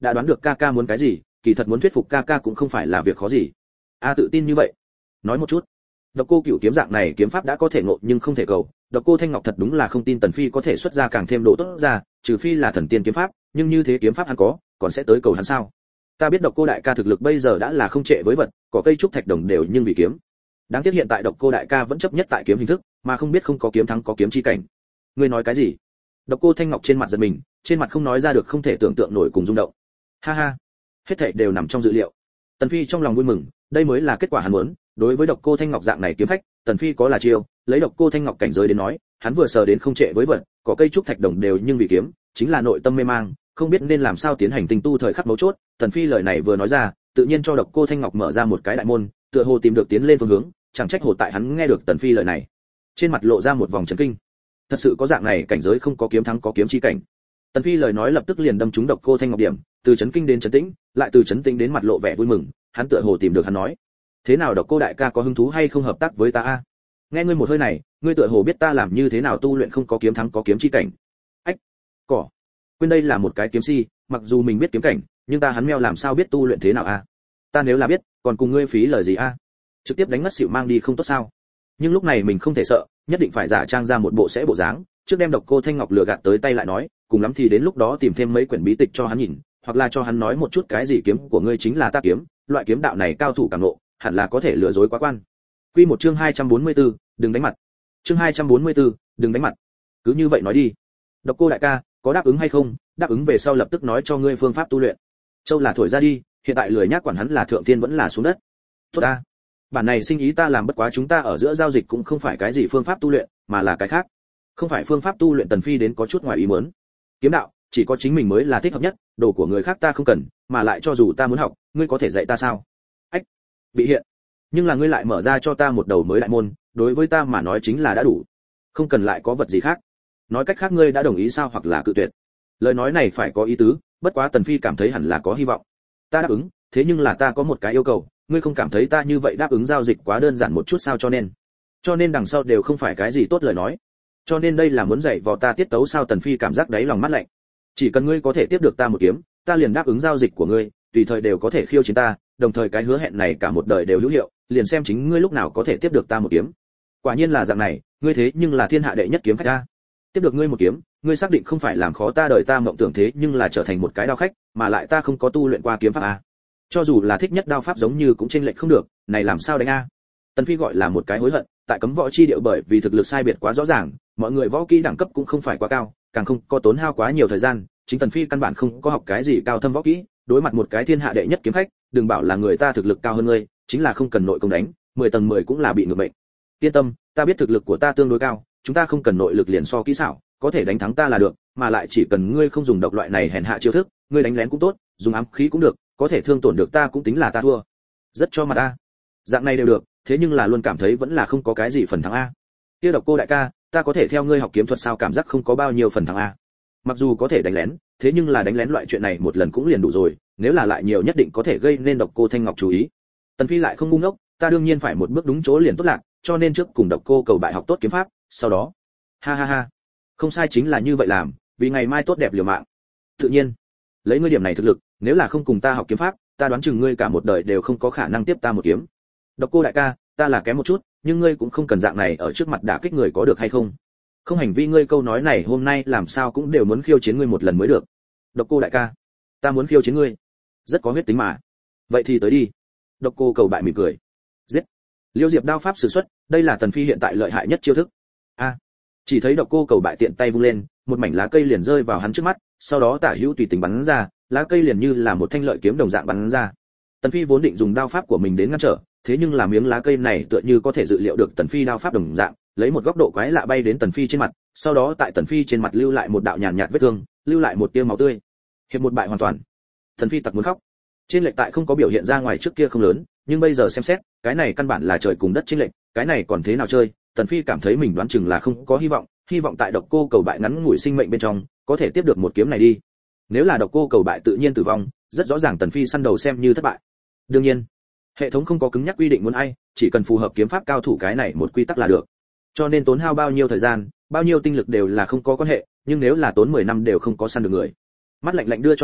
đã đoán được ca ca muốn cái gì, kỳ thật muốn thuyết phục ca ca cũng không phải là việc khó gì. A tự tin như vậy, nói một chút. Độc Cô Cửu kiếm dạng này kiếm pháp đã có thể ngộ nhưng không thể cầu, Độc Cô Thanh Ngọc thật đúng là không tin Tần Phi có thể xuất ra càng thêm độ tốt ra, trừ phi là thần tiên kiếm pháp, nhưng như thế kiếm pháp hắn có, còn sẽ tới cầu hắn sao? Ta biết Độc Cô đại ca thực lực bây giờ đã là không trệ với vật, có cây trúc thạch đồng đều nhưng vì kiếm. Đáng tiếc hiện tại Độc Cô đại ca vẫn chấp nhất tại kiếm hình thức, mà không biết không có kiếm thắng có kiếm chi cảnh. Ngươi nói cái gì? Độc Cô Thanh Ngọc trên mặt giật mình, trên mặt không nói ra được không thể tưởng tượng nổi cùng rung động. Ha ha, hết thảy đều nằm trong dự liệu. Tần Phi trong lòng vui mừng, đây mới là kết quả hắn muốn. Đối với Độc Cô Thanh Ngọc dạng này kiếm khách, Tần Phi có là chiêu, lấy Độc Cô Thanh Ngọc cảnh giới đến nói, hắn vừa sờ đến không trệ với vật, có cây trúc thạch đồng đều nhưng vì kiếm, chính là nội tâm mê mang, không biết nên làm sao tiến hành tinh tu thời khắc mấu chốt. Tần Phi lời này vừa nói ra, tự nhiên cho Độc Cô Thanh Ngọc mở ra một cái đại môn, tựa hồ tìm được tiến lên phương hướng, chẳng trách hồ tại hắn nghe được Tần Phi lời này, trên mặt lộ ra một vòng chấn kinh. Thật sự có dạng này cảnh giới không có kiếm thắng có kiếm chi cảnh. Tần Phi lời nói lập tức liền đâm trúng Độc Cô Thanh Ngọc điểm, từ chấn kinh đến chấn tĩnh, lại từ chấn tĩnh đến mặt lộ vẻ vui mừng, hắn tựa hồ tìm được hắn nói: "Thế nào Độc Cô đại ca có hứng thú hay không hợp tác với ta a? Nghe ngươi một hơi này, ngươi tựa hồ biết ta làm như thế nào tu luyện không có kiếm thắng có kiếm chi cảnh." Ách, cỏ. Quên đây là một cái kiếm si, mặc dù mình biết kiếm cảnh, nhưng ta hắn meo làm sao biết tu luyện thế nào a? Ta nếu là biết, còn cùng ngươi phí lời gì a? Trực tiếp đánh ngất xỉu mang đi không tốt sao? Nhưng lúc này mình không thể sợ, nhất định phải giả trang ra một bộ sẽ bộ dáng, trước đem Độc Cô Thanh Ngọc lừa gạt tới tay lại nói, cùng lắm thì đến lúc đó tìm thêm mấy quyển bí tịch cho hắn nhìn, hoặc là cho hắn nói một chút cái gì kiếm của ngươi chính là ta kiếm, loại kiếm đạo này cao thủ càng ngộ, hẳn là có thể lừa dối quá quan. Quy một chương 244, đừng đánh mặt. Chương 244, đừng đánh mặt. Cứ như vậy nói đi. Độc Cô đại ca, có đáp ứng hay không? Đáp ứng về sau lập tức nói cho ngươi phương pháp tu luyện. Châu là thổi ra đi, hiện tại lười nhác quản hắn là thượng tiên vẫn là xuống đất. Tốt ta. Bản này sinh ý ta làm bất quá chúng ta ở giữa giao dịch cũng không phải cái gì phương pháp tu luyện, mà là cái khác. Không phải phương pháp tu luyện. Tần Phi đến có chút ngoài ý muốn. Kiếm đạo, chỉ có chính mình mới là thích hợp nhất, đồ của người khác ta không cần, mà lại cho dù ta muốn học, ngươi có thể dạy ta sao? Ách, bị hiện. Nhưng là ngươi lại mở ra cho ta một đầu mới đại môn, đối với ta mà nói chính là đã đủ. Không cần lại có vật gì khác. Nói cách khác ngươi đã đồng ý sao hoặc là cự tuyệt? Lời nói này phải có ý tứ, bất quá Tần Phi cảm thấy hẳn là có hy vọng. Ta đáp ứng, thế nhưng là ta có một cái yêu cầu, ngươi không cảm thấy ta như vậy đáp ứng giao dịch quá đơn giản một chút sao? Cho nên đằng sau đều không phải cái gì tốt lời nói. Cho nên đây là muốn dạy vò ta tiết tấu sao? Tần Phi cảm giác đáy lòng mát lạnh. Chỉ cần ngươi có thể tiếp được ta một kiếm, ta liền đáp ứng giao dịch của ngươi, tùy thời đều có thể khiêu chiến ta, đồng thời cái hứa hẹn này cả một đời đều hữu hiệu, liền xem chính ngươi lúc nào có thể tiếp được ta một kiếm. Quả nhiên là dạng này, ngươi thế nhưng là thiên hạ đệ nhất kiếm khách ta. Tiếp được ngươi một kiếm, ngươi xác định không phải làm khó ta đời ta mộng tưởng thế nhưng là trở thành một cái đao khách, mà lại ta không có tu luyện qua kiếm pháp a. Cho dù là thích nhất đao pháp giống như cũng chênh lệch không được, này làm sao đánh a? Tần Phi gọi là một cái hối hận, tại cấm võ chi điệu bởi vì thực lực sai biệt quá rõ ràng, mọi người võ kỹ đẳng cấp cũng không phải quá cao, càng không có tốn hao quá nhiều thời gian, chính Tần Phi căn bản không có học cái gì cao thâm võ kỹ, đối mặt một cái thiên hạ đệ nhất kiếm khách, đừng bảo là người ta thực lực cao hơn ngươi, chính là không cần nội công đánh, 10 tầng 10 cũng là bị ngược mệnh. Yên tâm, ta biết thực lực của ta tương đối cao, chúng ta không cần nội lực liền so kỹ xảo, có thể đánh thắng ta là được, mà lại chỉ cần ngươi không dùng độc loại này hèn hạ chiêu thức, ngươi đánh lén cũng tốt, dùng ám khí cũng được, có thể thương tổn được ta cũng tính là ta thua. Rất cho mặt a. Dạng này đều được, thế nhưng là luôn cảm thấy vẫn là không có cái gì phần thắng a. Kia Độc Cô đại ca, ta có thể theo ngươi học kiếm thuật sao? Cảm giác không có bao nhiêu phần thắng a. Mặc dù có thể đánh lén, thế nhưng là đánh lén loại chuyện này một lần cũng liền đủ rồi, nếu là lại nhiều nhất định có thể gây nên Độc Cô Thanh Ngọc chú ý. Tần Phi lại không ngu ngốc, ta đương nhiên phải một bước đúng chỗ liền tốt lạc, cho nên trước cùng Độc Cô cầu bại học tốt kiếm pháp, sau đó, ha ha ha, không sai chính là như vậy làm, vì ngày mai tốt đẹp liều mạng. Tự nhiên, lấy ngươi điểm này thực lực, nếu là không cùng ta học kiếm pháp, ta đoán chừng ngươi cả một đời đều không có khả năng tiếp ta một kiếm. Độc Cô đại ca, ta là kém một chút, nhưng ngươi cũng không cần dạng này ở trước mặt đả kích người có được hay không? Không hành vi ngươi câu nói này hôm nay làm sao cũng đều muốn khiêu chiến ngươi một lần mới được. Độc Cô đại ca, ta muốn khiêu chiến ngươi, rất có huyết tính mà. Vậy thì tới đi. Độc Cô cầu bại mỉm cười. Giết. Liêu Diệp đao pháp sử xuất, đây là Tần Phi hiện tại lợi hại nhất chiêu thức. A. Chỉ thấy Độc Cô cầu bại tiện tay vung lên, một mảnh lá cây liền rơi vào hắn trước mắt, sau đó tả hữu tùy tình bắn ra, lá cây liền như là một thanh lợi kiếm đồng dạng bắn ra. Tần Phi vốn định dùng đao pháp của mình đến ngăn trở, thế nhưng là miếng lá cây này tựa như có thể dự liệu được Tần Phi đao pháp đồng dạng, lấy một góc độ quái lạ bay đến Tần Phi trên mặt, sau đó tại Tần Phi trên mặt lưu lại một đạo nhàn nhạt vết thương, lưu lại một tia máu tươi. Hiệp một bại hoàn toàn. Tần Phi tặc muốn khóc. Trên lệch tại không có biểu hiện ra ngoài trước kia không lớn, nhưng bây giờ xem xét, cái này căn bản là trời cùng đất trên lệch, cái này còn thế nào chơi? Tần Phi cảm thấy mình đoán chừng là không có hy vọng tại Độc Cô cầu bại ngắn ngủi sinh mệnh bên trong, có thể tiếp được một kiếm này đi. Nếu là Độc Cô cầu bại tự nhiên tử vong, rất rõ ràng Tần Phi săn đầu xem như thất bại. Đương nhiên, hệ thống không có cứng nhắc quy định muốn ai, chỉ cần phù hợp kiếm pháp cao thủ cái này một quy tắc là được. Cho nên tốn hao bao nhiêu thời gian, bao nhiêu tinh lực đều là không có quan hệ, nhưng nếu là tốn 10 năm đều không có săn được người. Mắt lạnh lạnh đưa cho mình,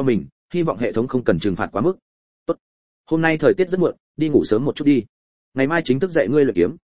hy vọng hệ thống không cần trừng phạt quá mức. Tốt. Hôm nay thời tiết rất muộn, đi ngủ sớm một chút đi. Ngày mai chính thức dạy ngươi luyện kiếm.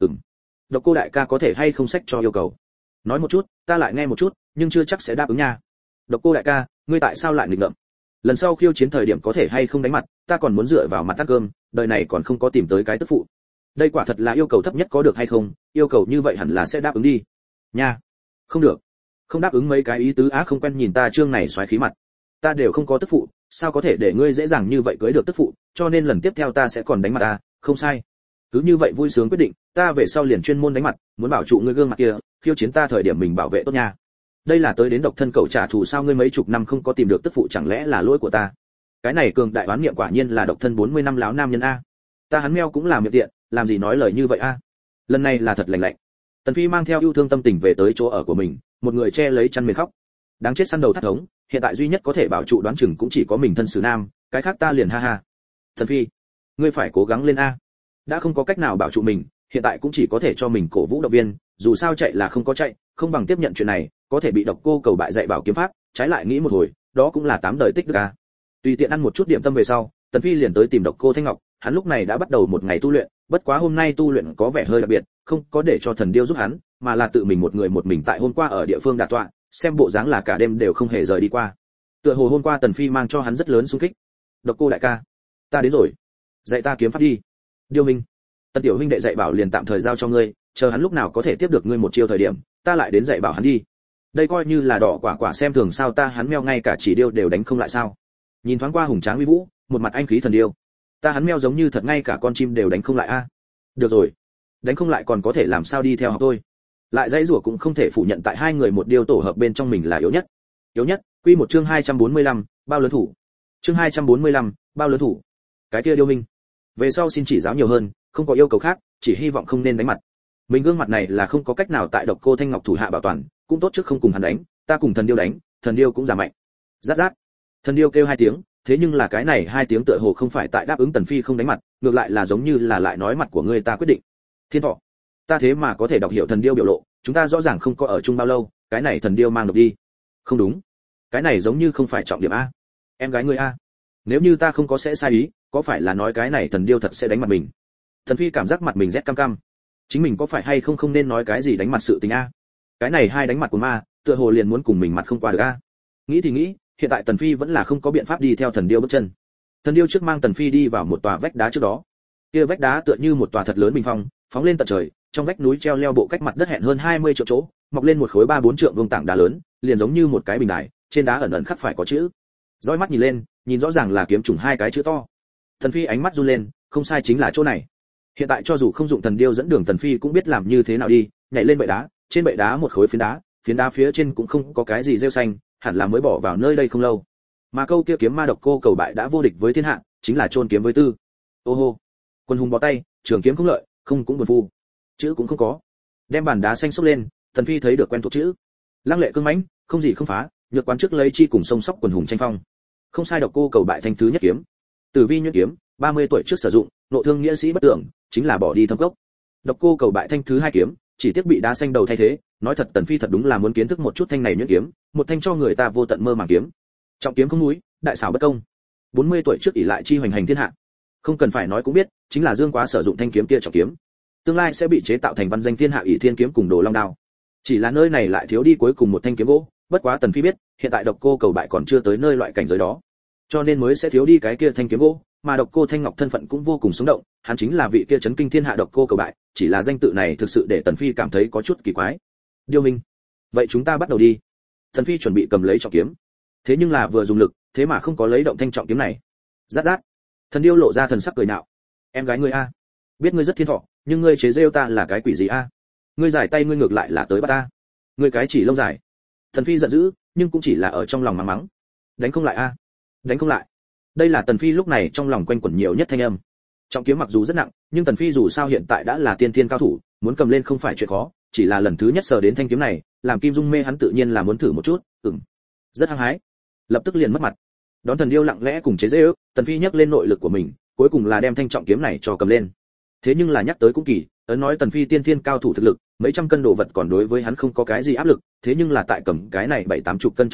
Độc Cô đại ca có thể hay không sách cho yêu cầu? Nói một chút, ta lại nghe một chút, nhưng chưa chắc sẽ đáp ứng nha. Độc Cô đại ca, ngươi tại sao lại nghịch ngợm? Lần sau khiêu chiến thời điểm có thể hay không đánh mặt, ta còn muốn dựa vào mặt ăn cơm, đời này còn không có tìm tới cái tức phụ. Đây quả thật là yêu cầu thấp nhất có được hay không, yêu cầu như vậy hẳn là sẽ đáp ứng đi. Nha. Không được. Không đáp ứng mấy cái ý tứ á, không quen nhìn ta trương này xoáy khí mặt. Ta đều không có tức phụ, sao có thể để ngươi dễ dàng như vậy cưới được tức phụ, cho nên lần tiếp theo ta sẽ còn đánh mặt ta, không sai. Cứ như vậy vui sướng quyết định, ta về sau liền chuyên môn đánh mặt, muốn bảo trụ ngươi gương mặt kia, khiêu chiến ta thời điểm mình bảo vệ tốt nha. Đây là tới đến độc thân cậu trả thù sao? Ngươi mấy chục năm không có tìm được tức phụ, chẳng lẽ là lỗi của ta? Cái này cường đại oán niệm quả nhiên là độc thân 40 năm láo nam nhân a. Ta hắn meo cũng là miệng tiện, làm gì nói lời như vậy a? Lần này là thật lạnh lạnh. Tần Phi mang theo yêu thương tâm tình về tới chỗ ở của mình, một người che lấy chăn mền khóc. Đáng chết, săn đầu thắt thống, hiện tại duy nhất có thể bảo trụ đoán chừng cũng chỉ có mình thân sử nam, cái khác ta liền ha ha. Tần Phi, ngươi phải cố gắng lên a. Đã không có cách nào bảo trụ mình, hiện tại cũng chỉ có thể cho mình cổ vũ động viên, dù sao chạy là không có chạy, không bằng tiếp nhận chuyện này, có thể bị Độc Cô cầu bại dạy bảo kiếm pháp, trái lại nghĩ một hồi, đó cũng là 8 đời tích đức a. Tùy tiện ăn một chút điểm tâm về sau, Tần Phi liền tới tìm Độc Cô Thanh Ngọc, hắn lúc này đã bắt đầu một ngày tu luyện, bất quá hôm nay tu luyện có vẻ hơi đặc biệt, không có để cho thần điêu giúp hắn, mà là tự mình một mình tại hôm qua ở địa phương đả tọa, xem bộ dáng là cả đêm đều không hề rời đi qua. Tựa hồ hôm qua Tần Phi mang cho hắn rất lớn xung kích. Độc Cô đại ca, ta đến rồi, dạy ta kiếm pháp đi. Điêu Minh, Tần tiểu huynh đệ dạy bảo liền tạm thời giao cho ngươi, chờ hắn lúc nào có thể tiếp được ngươi một chiêu thời điểm, ta lại đến dạy bảo hắn đi. Đây coi như là đỏ quả xem thường sao? Ta hắn meo ngay cả chỉ điêu đều đánh không lại sao? Nhìn thoáng qua hùng tráng uy vũ, một mặt anh khí thần điêu, ta hắn meo giống như thật ngay cả con chim đều đánh không lại a. Được rồi, đánh không lại còn có thể làm sao, đi theo học tôi. Lại dãy rủa cũng không thể phủ nhận tại hai người một điêu tổ hợp bên trong mình là yếu nhất. Yếu nhất, quy một chương 245, bao lớn thủ. Chương 245, bao lớn thủ. Cái kia Điêu Minh, về sau xin chỉ giáo nhiều hơn, không có yêu cầu khác, chỉ hy vọng không nên đánh mặt. Mình gương mặt này là không có cách nào tại Độc Cô Thanh Ngọc thủ hạ bảo toàn, cũng tốt trước không cùng hắn đánh, ta cùng thần điêu đánh, thần điêu cũng giảm mạnh. Rát rát. Thần điêu kêu 2 tiếng, thế nhưng là cái này 2 tiếng tựa hồ không phải tại đáp ứng Tần Phi không đánh mặt, ngược lại là giống như là lại nói mặt của ngươi ta quyết định. Thiên Thọ, ta thế mà có thể đọc hiểu thần điêu biểu lộ, chúng ta rõ ràng không có ở chung bao lâu, cái này thần điêu mang độc đi. Không đúng, cái này giống như không phải trọng điểm a. Em gái ngươi a, nếu như ta không có sẽ sai ý, có phải là nói cái này thần điêu thật sẽ đánh mặt mình? Thần Phi cảm giác mặt mình rét cam cam, chính mình có phải hay không nên nói cái gì đánh mặt sự tình a? Cái này hai đánh mặt của ma, tựa hồ liền muốn cùng mình mặt không qua được a. Nghĩ thì nghĩ, hiện tại Tần Phi vẫn là không có biện pháp đi theo thần điêu bước chân. Thần điêu trước mang Tần Phi đi vào một tòa vách đá trước đó. Kia vách đá tựa như một tòa thật lớn bình phong, phóng lên tận trời, trong vách núi treo leo bộ cách mặt đất hẹn hơn 20 triệu chỗ, mọc lên một khối 3-4 trượng vuông tảng đá lớn, liền giống như một cái bình đài, trên đá ẩn ẩn khắc phải có chữ. Dõi mắt nhìn lên, nhìn rõ ràng là kiếm trùng 2 cái chữ to. Tần Phi ánh mắt run lên, không sai chính là chỗ này. Hiện tại cho dù không dụng thần điêu dẫn đường, Tần Phi cũng biết làm như thế nào đi, nhảy lên bệ đá, trên bệ đá một khối phiến đá phía trên cũng không có cái gì rêu xanh, hẳn là mới bỏ vào nơi đây không lâu. Mà câu kia kiếm ma Độc Cô cầu bại đã vô địch với thiên hạ, chính là chôn kiếm với tư. Ô hô, quân hùng bó tay, trường kiếm không lợi, không cũng buồn phu, chữ cũng không có. Đem bàn đá xanh xốc lên, Tần Phi thấy được quen thuộc chữ. Lăng lệ cương mãnh, không gì không phá, nhược quán trước lấy chi cùng sông sóc quần hùng tranh phong. Không sai, Độc Cô cầu bại thanh thứ nhất kiếm. Tử vi nhuyễn kiếm, 30 tuổi trước sử dụng, nộ thương nghĩa sĩ bất tưởng, chính là bỏ đi thâm cốc. Độc Cô cầu bại thanh thứ 2 kiếm, chỉ tiếc bị đá xanh đầu thay thế, nói thật Tần Phi thật đúng là muốn kiến thức một chút thanh này nhuyễn kiếm, một thanh cho người ta vô tận mơ màng kiếm. Trọng kiếm không núi, đại xảo bất công. 40 tuổi trước ỷ lại chi hoành hành thiên hạ. Không cần phải nói cũng biết, chính là Dương Quá sử dụng thanh kiếm kia trọng kiếm. Tương lai sẽ bị chế tạo thành văn danh thiên hạ ỷ thiên kiếm cùng Đồ Long đao. Chỉ là nơi này lại thiếu đi cuối cùng một thanh kiếm gỗ, bất quá Tần Phi biết, hiện tại Độc Cô cầu bại còn chưa tới nơi loại cảnh giới đó, cho nên mới sẽ thiếu đi cái kia thanh kiếm gỗ, mà Độc Cô Thanh Ngọc thân phận cũng vô cùng sống động, hắn chính là vị kia chấn kinh thiên hạ Độc Cô cầu bại, chỉ là danh tự này thực sự để Tần Phi cảm thấy có chút kỳ quái. Điêu Minh, vậy chúng ta bắt đầu đi. Tần Phi chuẩn bị cầm lấy trọng kiếm, thế nhưng là vừa dùng lực, thế mà không có lấy động thanh trọng kiếm này. Rát rát. Thần điêu lộ ra thần sắc cười nhạo. Em gái ngươi a, biết ngươi rất thiên thọ, nhưng ngươi chế giễu ta là cái quỷ gì a? Ngươi giải tay ngươi ngược lại là tới bắt ta. Ngươi cái chỉ lông dài. Tần Phi giận dữ, nhưng cũng chỉ là ở trong lòng mắng mắng. Đánh không lại a, đánh không lại. Đây là Tần Phi lúc này trong lòng quanh quẩn nhiều nhất thanh âm. Trọng kiếm mặc dù rất nặng, nhưng Tần Phi dù sao hiện tại đã là tiên thiên cao thủ, muốn cầm lên không phải chuyện khó, chỉ là lần thứ nhất sờ đến thanh kiếm này, làm Kim Dung mê hắn tự nhiên là muốn thử một chút, rất hăng hái. Lập tức liền mất mặt. Đón thần điêu lặng lẽ cùng chế giễu, Tần Phi nhắc lên nội lực của mình, cuối cùng là đem thanh trọng kiếm này cho cầm lên. Thế nhưng là nhắc tới cũng kỳ, ấn nói Tần Phi tiên thiên cao thủ thực lực, mấy trăm cân đồ vật còn đối với hắn không có cái gì áp lực, thế nhưng là tại cầm cái này 7-80 cân trọng kiếm,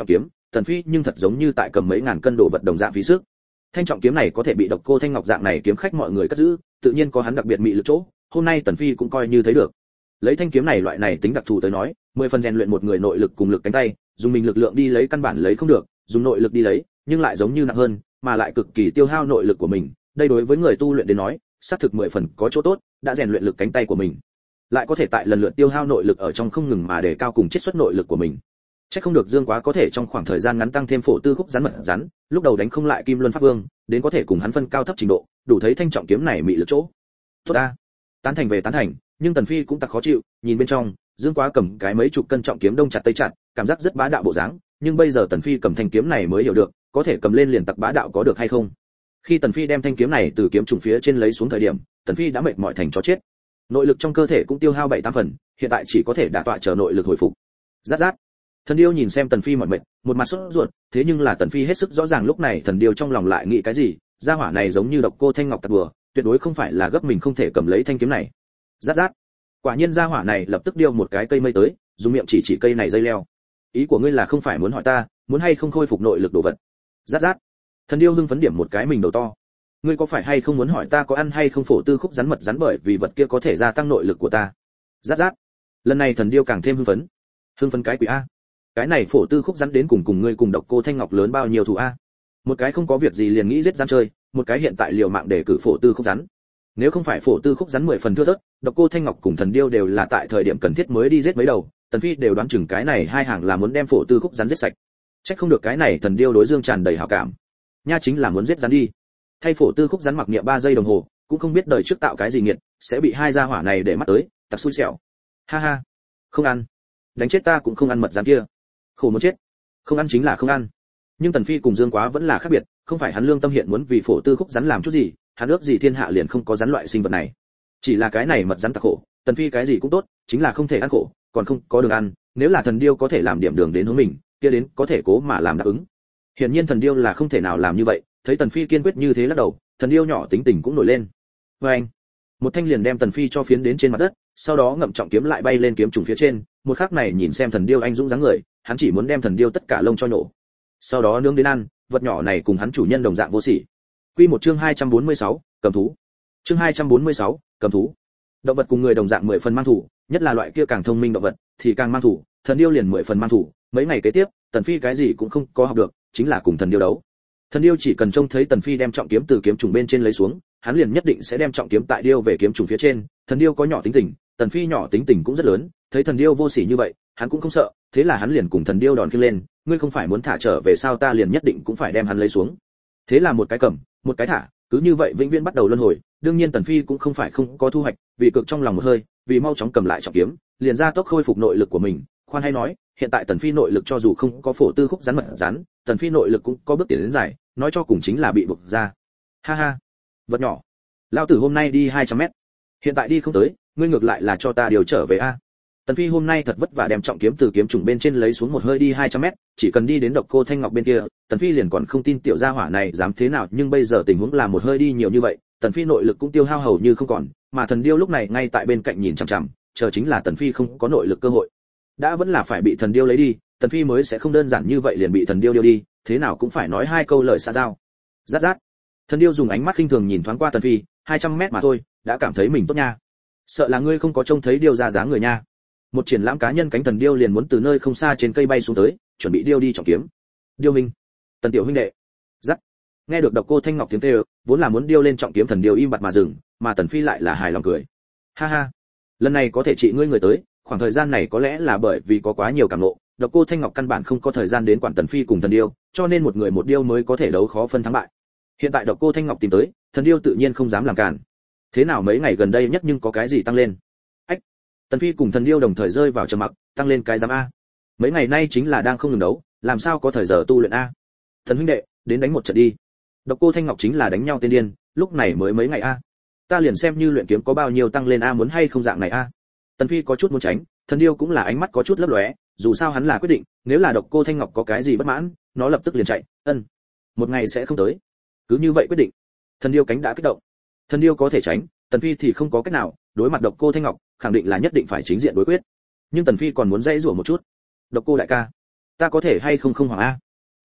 Tần Phi nhưng thật giống như tại cầm mấy ngàn cân đồ vật đồng dạng phí sức. Thanh trọng kiếm này có thể bị Độc Cô Thanh Ngọc dạng này kiếm khách mọi người cất giữ, tự nhiên có hắn đặc biệt mị lực chỗ, hôm nay Tần Phi cũng coi như thấy được. Lấy thanh kiếm này loại này tính đặc thù tới nói, 10 phần rèn luyện một người nội lực cùng lực cánh tay, dùng mình lực lượng đi lấy căn bản lấy không được, dùng nội lực đi lấy, nhưng lại giống như nặng hơn, mà lại cực kỳ tiêu hao nội lực của mình, đây đối với người tu luyện đến nói, xác thực 10 phần có chỗ tốt, đã rèn luyện lực cánh tay của mình, lại có thể tại lần lượt tiêu hao nội lực ở trong không ngừng mà để cao cùng chiết xuất nội lực của mình. Chắc không được Dương Quá có thể trong khoảng thời gian ngắn tăng thêm phổ tư khúc rắn mật rắn, lúc đầu đánh không lại Kim Luân Pháp Vương, đến có thể cùng hắn phân cao thấp trình độ, đủ thấy thanh trọng kiếm này mị lực chỗ. Tốt a, tán thành về tán thành, nhưng Tần Phi cũng tặc khó chịu, nhìn bên trong, Dương Quá cầm cái mấy chục cân trọng kiếm đông chặt tây chặt, cảm giác rất bá đạo bộ dáng, nhưng bây giờ Tần Phi cầm thanh kiếm này mới hiểu được, có thể cầm lên liền tặc bá đạo có được hay không. Khi Tần Phi đem thanh kiếm này từ kiếm trùng phía trên lấy xuống thời điểm, Tần Phi đã mệt mỏi thành chó chết. Nội lực trong cơ thể cũng tiêu hao 7-8 phần, hiện tại chỉ có thể đả tọa chờ nội lực hồi phục. Rát rát. Thần Điêu nhìn xem Tần Phi mỏi mệt, một mặt sốt ruột, thế nhưng là Tần Phi hết sức rõ ràng lúc này Thần Điêu trong lòng lại nghĩ cái gì, gia hỏa này giống như Độc Cô Thanh Ngọc tặc bừa, tuyệt đối không phải là gấp mình không thể cầm lấy thanh kiếm này. Rát rát. Quả nhiên gia hỏa này lập tức điêu một cái cây mây tới, dùng miệng chỉ cây này dây leo. Ý của ngươi là không phải muốn hỏi ta, muốn hay không khôi phục nội lực đồ vật? Rát rát. Thần Điêu hưng phấn điểm một cái mình đầu to. Ngươi có phải hay không muốn hỏi ta có ăn hay không phổ tư khúc rắn mật rắn bởi vì vật kia có thể gia tăng nội lực của ta? Rát rát. Lần này Thần Điêu càng thêm hưng phấn. Hưng phấn cái quỷ a. Cái này phổ tư khúc rắn đến cùng ngươi cùng Độc Cô Thanh Ngọc lớn bao nhiêu thù a? Một cái không có việc gì liền nghĩ giết rắn chơi, một cái hiện tại liều mạng để cử phổ tư khúc rắn. Nếu không phải phổ tư khúc rắn 10 phần thưa thớt, Độc Cô Thanh Ngọc cùng Thần Điêu đều là tại thời điểm cần thiết mới đi giết mấy đầu, Tần Phi đều đoán chừng cái này hai hàng là muốn đem phổ tư khúc rắn giết sạch. Chắc không được cái này Thần Điêu đối Dương tràn đầy hảo cảm. Nha chính là muốn giết rắn đi. Thay phổ tư khúc rắn mặc niệm 3 giây đồng hồ, cũng không biết đời trước tạo cái gì nghiệt, sẽ bị hai gia hỏa này để mắt tới, tặc xui xẻo. Ha ha, không ăn. Đánh chết ta cũng không ăn mật rắn kia. Khổ muốn chết. Không ăn chính là không ăn. Nhưng Tần Phi cùng Dương Quá vẫn là khác biệt, không phải hắn lương tâm hiện muốn vì phổ tư khúc rắn làm chút gì, hắn ước gì thiên hạ liền không có rắn loại sinh vật này. Chỉ là cái này mật rắn tặc khổ, Tần Phi cái gì cũng tốt, chính là không thể ăn khổ, còn không có đường ăn, nếu là Thần Điêu có thể làm điểm đường đến hướng mình, kia đến có thể cố mà làm đáp ứng. Hiển nhiên Thần Điêu là không thể nào làm như vậy, thấy Tần Phi kiên quyết như thế lắc đầu, Thần Điêu nhỏ tính tình cũng nổi lên. Và anh, một thanh liền đem Tần Phi cho phiến đến trên mặt đất, sau đó ngậm trọng kiếm lại bay lên kiếm trùng phía trên, một khắc này nhìn xem Thần Điêu anh dũng dáng người, hắn chỉ muốn đem Thần Điêu tất cả lông cho nổ. Sau đó nướng đến ăn, vật nhỏ này cùng hắn chủ nhân đồng dạng vô sỉ. Quy một chương 246, cầm thú. Chương 246, cầm thú. Động vật cùng người đồng dạng 10 phần mang thủ, nhất là loại kia càng thông minh động vật thì càng mang thủ, Thần Điêu liền 10 phần mang thủ, mấy ngày kế tiếp, Tần Phi cái gì cũng không có học được, chính là cùng Thần Điêu đấu. Thần Điêu chỉ cần trông thấy Tần Phi đem trọng kiếm từ kiếm trùng bên trên lấy xuống, hắn liền nhất định sẽ đem trọng kiếm tại điêu về kiếm trùng phía trên. Thần Điêu có nhỏ tính tình, Tần Phi nhỏ tính tình cũng rất lớn, thấy Thần Điêu vô sỉ như vậy, hắn cũng không sợ, thế là hắn liền cùng Thần Điêu đòn khiêng lên, ngươi không phải muốn thả trở về sao, ta liền nhất định cũng phải đem hắn lấy xuống. Thế là một cái cầm, một cái thả, cứ như vậy vĩnh viễn bắt đầu luân hồi. Đương nhiên Tần Phi cũng không phải không có thu hoạch, vì cực trong lòng một hơi, vì mau chóng cầm lại trọng kiếm, liền ra tốc khôi phục nội lực của mình. Khoan hay nói, hiện tại Tần Phi nội lực cho dù không có phổ tư khúc rắn mật rắn, Tần Phi nội lực cũng có bước tiến đến dài, nói cho cùng chính là bị buộc ra. Ha ha, vật nhỏ, lão tử hôm nay đi 200 mét, hiện tại đi không tới, ngươi ngược lại là cho ta điều trở về a. Tần Phi hôm nay thật vất vả đem trọng kiếm từ kiếm trùng bên trên lấy xuống một hơi đi 200 mét, chỉ cần đi đến Độc Cô Thanh Ngọc bên kia, Tần Phi liền còn không tin tiểu gia hỏa này dám thế nào, nhưng bây giờ tình huống là một hơi đi nhiều như vậy, Tần Phi nội lực cũng tiêu hao hầu như không còn, mà Thần Điêu lúc này ngay tại bên cạnh nhìn chằm chằm, chờ chính là Tần Phi không có nội lực cơ hội. Đã vẫn là phải bị Thần Điêu lấy đi, Tần Phi mới sẽ không đơn giản như vậy liền bị Thần Điêu điêu đi, thế nào cũng phải nói hai câu lời xã giao. Rát rát. Thần Điêu dùng ánh mắt khinh thường nhìn thoáng qua Tần Phi, 200 mét mà thôi, đã cảm thấy mình tốt nha. Sợ là ngươi không có trông thấy điêu ra dáng người nha. Một triển lãm cá nhân cánh Thần Điêu liền muốn từ nơi không xa trên cây bay xuống tới, chuẩn bị điêu đi trọng kiếm. Điêu minh, Tần tiểu huynh đệ. Rát. Nghe được Độc Cô Thanh Ngọc tiếng kêu, vốn là muốn điêu lên trọng kiếm Thần Điêu im bặt mà dừng, mà Tần Phi lại là hài lòng cười. Ha ha, lần này có thể trị ngươi người tới, khoảng thời gian này có lẽ là bởi vì có quá nhiều cảm ngộ, Độc Cô Thanh Ngọc căn bản không có thời gian đến quản Tần Phi cùng Thần Điêu, cho nên một người một điêu mới có thể đấu khó phân thắng bại. Hiện tại Độc Cô Thanh Ngọc tìm tới, Thần Điêu tự nhiên không dám làm cản. Thế nào mấy ngày gần đây nhất nhưng có cái gì tăng lên? Ách. Tần Phi cùng Thần Điêu đồng thời rơi vào trầm mặc, tăng lên cái giám a. Mấy ngày nay chính là đang không ngừng đấu, làm sao có thời giờ tu luyện a? Thần huynh đệ, đến đánh một trận đi. Độc Cô Thanh Ngọc chính là đánh nhau tiên điên, lúc này mới mấy ngày a. Ta liền xem như luyện kiếm có bao nhiêu tăng lên a, muốn hay không dạng này a. Tần Phi có chút muốn tránh, Thần Điêu cũng là ánh mắt có chút lấp lóe, dù sao hắn là quyết định, nếu là Độc Cô Thanh Ngọc có cái gì bất mãn, nó lập tức liền chạy, một ngày sẽ không tới. Cứ như vậy quyết định. Thần Điêu cánh đã kích động. Thần Điêu có thể tránh, Tần Phi thì không có cách nào, đối mặt Độc Cô Thanh Ngọc, khẳng định là nhất định phải chính diện đối quyết. Nhưng Tần Phi còn muốn dây rủa một chút. Độc Cô đại ca, ta có thể hay không không hoàng a?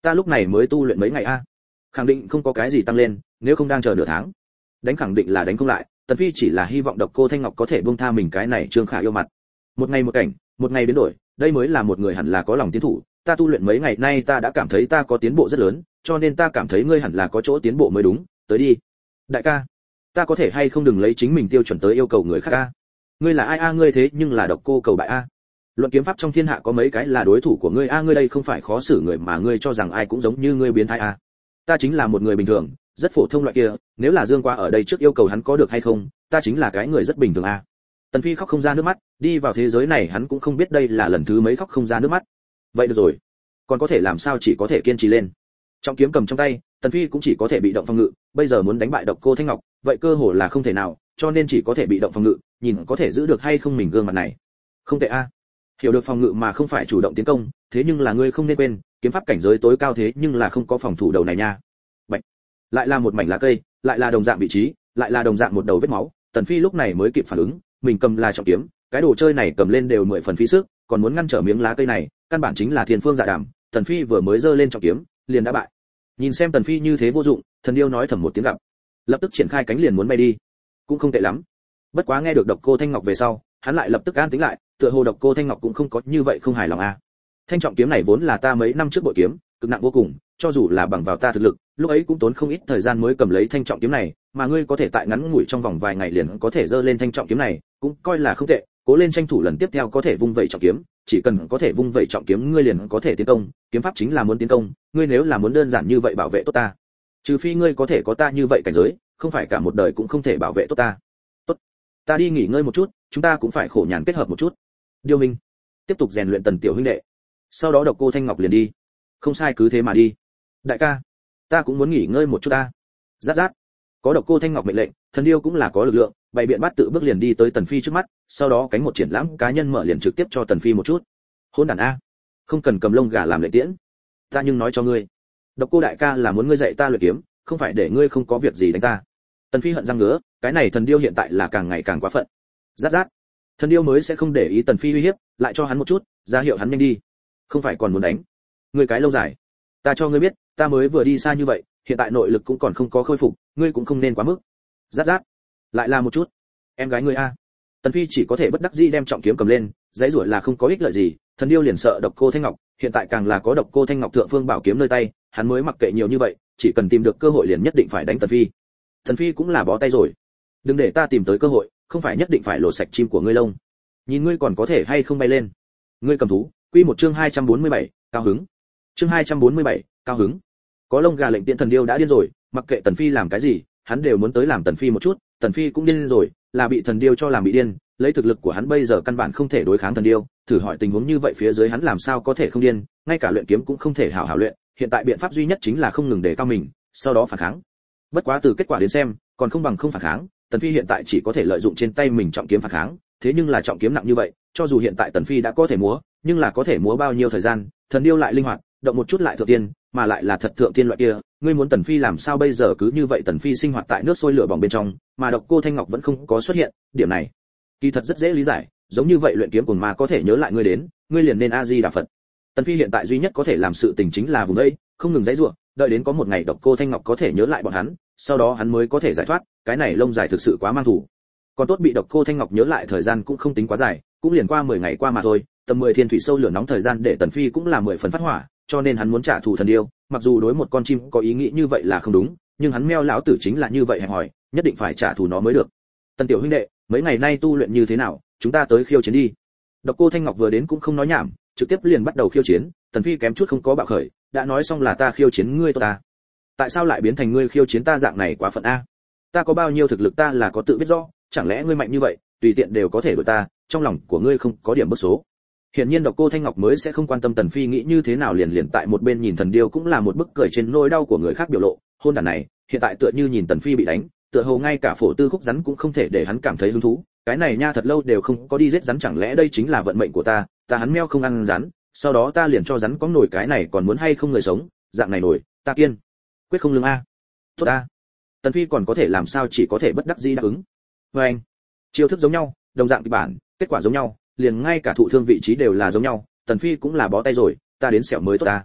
Ta lúc này mới tu luyện mấy ngày a. Khẳng định không có cái gì tăng lên, nếu không đang chờ nửa tháng. Đánh khẳng định là đánh không lại, Tần Phi chỉ là hy vọng Độc Cô Thanh Ngọc có thể buông tha mình cái này Trương Khả yêu mặt. Một ngày một cảnh, một ngày biến đổi, đây mới là một người hẳn là có lòng tiến thủ, ta tu luyện mấy ngày nay ta đã cảm thấy ta có tiến bộ rất lớn, cho nên ta cảm thấy ngươi hẳn là có chỗ tiến bộ mới đúng, tới đi. Đại ca, ta có thể hay không đừng lấy chính mình tiêu chuẩn tới yêu cầu người khác a. Ngươi là ai a? Ngươi thế nhưng là Độc Cô cầu bại a. Luận kiếm pháp trong thiên hạ có mấy cái là đối thủ của ngươi a? Ngươi đây không phải khó xử người mà ngươi cho rằng ai cũng giống như ngươi biến thái a. Ta chính là một người bình thường, rất phổ thông loại kia, nếu là Dương Qua ở đây trước yêu cầu hắn có được hay không, ta chính là cái người rất bình thường a. Tần Phi khóc không ra nước mắt, đi vào thế giới này hắn cũng không biết đây là lần thứ mấy khóc không ra nước mắt. Vậy được rồi, còn có thể làm sao, chỉ có thể kiên trì lên. Trọng kiếm cầm trong tay, Tần Phi cũng chỉ có thể bị động phòng ngự, bây giờ muốn đánh bại Độc Cô Thanh Ngọc, vậy cơ hồ là không thể nào, cho nên chỉ có thể bị động phòng ngự, nhìn có thể giữ được hay không mình gương mặt này. Không tệ a. Hiểu được phòng ngự mà không phải chủ động tiến công, thế nhưng là ngươi không nên quên, kiếm pháp cảnh giới tối cao thế nhưng là không có phòng thủ đầu này nha. Bạch. Lại là một mảnh lá cây, lại là đồng dạng vị trí, lại là đồng dạng một đầu vết máu, Tần Phi lúc này mới kịp phản ứng, mình cầm là trọng kiếm, cái đồ chơi này cầm lên đều 10 phần phí sức, còn muốn ngăn trở miếng lá cây này, căn bản chính là thiên phương dạ đàm, Tần Phi vừa mới giơ lên trọng kiếm, liền đã bại. Nhìn xem Tần Phi như thế vô dụng, Thần Điêu nói thầm một tiếng gặp, lập tức triển khai cánh liền muốn bay đi. Cũng không tệ lắm. Bất quá nghe được Độc Cô Thanh Ngọc về sau, hắn lại lập tức an tĩnh lại, tựa hồ Độc Cô Thanh Ngọc cũng không có như vậy không hài lòng a. Thanh trọng kiếm này vốn là ta mấy năm trước bội kiếm, cực nặng vô cùng, cho dù là bằng vào ta thực lực, lúc ấy cũng tốn không ít thời gian mới cầm lấy thanh trọng kiếm này, mà ngươi có thể tại ngắn ngủi trong vòng vài ngày liền có thể giơ lên thanh trọng kiếm này, cũng coi là không tệ, cố lên tranh thủ lần tiếp theo có thể vung vẩy trọng kiếm, chỉ cần có thể vung vẩy trọng kiếm ngươi liền có thể tiến công, kiếm pháp chính là muốn tiến công, ngươi nếu là muốn đơn giản như vậy bảo vệ tốt ta, trừ phi ngươi có thể có ta như vậy cảnh giới, không phải cả một đời cũng không thể bảo vệ tốt ta. Tốt, ta đi nghỉ ngơi một chút, chúng ta cũng phải khổ nhàn kết hợp một chút. Điêu Minh, tiếp tục rèn luyện Tần tiểu huynh đệ. Sau đó Độc Cô Thanh Ngọc liền đi. Không sai, cứ thế mà đi. Đại ca, ta cũng muốn nghỉ ngơi một chút ta. Rát rát. Có Độc Cô Thanh Ngọc mệnh lệnh, Thần Điêu cũng là có lực lượng, bày biện bát tự bước liền đi tới Tần Phi trước mắt, sau đó cánh một triển lãm cá nhân mở liền trực tiếp cho Tần Phi một chút. Hôn đàn a, không cần cầm lông gà làm lệ tiễn. Ta nhưng nói cho ngươi, Độc Cô đại ca là muốn ngươi dạy ta luyện kiếm, không phải để ngươi không có việc gì đánh ta. Tần Phi hận răng ngứa, cái này Thần Điêu hiện tại là càng ngày càng quá phận. Rát rát. Thần Điêu mới sẽ không để ý Tần Phi uy hiếp, lại cho hắn một chút, ra hiệu hắn nhanh đi. Không phải còn muốn đánh. Ngươi cái lâu dài. Ta cho ngươi biết, ta mới vừa đi xa như vậy, hiện tại nội lực cũng còn không có khôi phục, ngươi cũng không nên quá mức. Rát rát. Lại là một chút. Em gái ngươi a. Tần Phi chỉ có thể bất đắc dĩ đem trọng kiếm cầm lên, dãy rủa là không có ích lợi gì, Thần Điêu liền sợ Độc Cô Thanh Ngọc, hiện tại càng là có Độc Cô Thanh Ngọc thượng phương bảo kiếm nơi tay, hắn mới mặc kệ nhiều như vậy, chỉ cần tìm được cơ hội liền nhất định phải đánh Tần Phi. Tần Phi cũng là bó tay rồi. Đừng để ta tìm tới cơ hội, không phải nhất định phải lột sạch chim của ngươi lông. Nhìn ngươi còn có thể hay không bay lên. Ngươi cầm thú, quy một chương 247, cao hứng. Chương 247, cao hứng. Có lông gà lệnh tiện Thần Điêu đã điên rồi, mặc kệ Tần Phi làm cái gì, hắn đều muốn tới làm Tần Phi một chút, Tần Phi cũng điên rồi, là bị Thần Điêu cho làm bị điên, lấy thực lực của hắn bây giờ căn bản không thể đối kháng Thần Điêu, thử hỏi tình huống như vậy phía dưới hắn làm sao có thể không điên, ngay cả luyện kiếm cũng không thể hảo hảo luyện, hiện tại biện pháp duy nhất chính là không ngừng đề cao mình, sau đó phản kháng. Bất quá từ kết quả đến xem, còn không bằng không phản kháng, Tần Phi hiện tại chỉ có thể lợi dụng trên tay mình trọng kiếm phản kháng, thế nhưng là trọng kiếm nặng như vậy, cho dù hiện tại Tần Phi đã có thể múa, nhưng là có thể múa bao nhiêu thời gian, Thần Điêu lại linh hoạt, động một chút lại thượng tiên, mà lại là thật thượng tiên loại kia, ngươi muốn Tần Phi làm sao bây giờ, cứ như vậy Tần Phi sinh hoạt tại nước sôi lửa bỏng bên trong, mà Độc Cô Thanh Ngọc vẫn không có xuất hiện, điểm này kỳ thật rất dễ lý giải, giống như vậy luyện kiếm cuồng ma có thể nhớ lại ngươi đến, ngươi liền nên A Di Đà Phật. Tần Phi hiện tại duy nhất có thể làm sự tình chính là vùng đây, không ngừng giãy giụa, đợi đến có một ngày Độc Cô Thanh Ngọc có thể nhớ lại bọn hắn, sau đó hắn mới có thể giải thoát, cái này lông dài thực sự quá mang thủ. Còn tốt bị Độc Cô Thanh Ngọc nhớ lại thời gian cũng không tính quá dài, cũng liền qua 10 ngày qua mà thôi, tầm 10 thiên thủy sâu lửa nóng thời gian để Tần Phi cũng là 10 phần phát hỏa, cho nên hắn muốn trả thù Thần Điêu, mặc dù đối một con chim có ý nghĩ như vậy là không đúng, nhưng hắn meo lão tử chính là như vậy hẹp hòi, nhất định phải trả thù nó mới được. Tần tiểu huynh đệ, mấy ngày nay tu luyện như thế nào, chúng ta tới khiêu chiến đi. Độc Cô Thanh Ngọc vừa đến cũng không nói nhảm, trực tiếp liền bắt đầu khiêu chiến, Tần Phi kém chút không có bạo khởi, đã nói xong là ta khiêu chiến ngươi ta. Tại sao lại biến thành ngươi khiêu chiến ta, dạng này quá phận a. Ta có bao nhiêu thực lực ta là có tự biết rõ, chẳng lẽ ngươi mạnh như vậy, tùy tiện đều có thể đuổi ta, trong lòng của ngươi không có điểm bức số. Hiển nhiên Độc Cô Thanh Ngọc mới sẽ không quan tâm Tần Phi nghĩ như thế nào, liền tại một bên nhìn Thần Điêu cũng là một bức cười trên nỗi đau của người khác biểu lộ, hôn đàn này, hiện tại tựa như nhìn Tần Phi bị đánh, tựa hồ ngay cả phổ tư khúc rắn cũng không thể để hắn cảm thấy hứng thú, cái này nha thật lâu đều không có đi giết rắn, chẳng lẽ đây chính là vận mệnh của ta, ta hắn meo không ăn rắn, sau đó ta liền cho rắn có nổi, cái này còn muốn hay không người sống, dạng này nổi, ta kiên quyết không lương a. Tốt a. Tần Phi còn có thể làm sao, chỉ có thể bất đắc dĩ đáp ứng. Với anh, chiêu thức giống nhau, đồng dạng kịch bản, kết quả giống nhau, liền ngay cả thụ thương vị trí đều là giống nhau, Tần Phi cũng là bó tay rồi, ta đến sẹo mới tốt ta.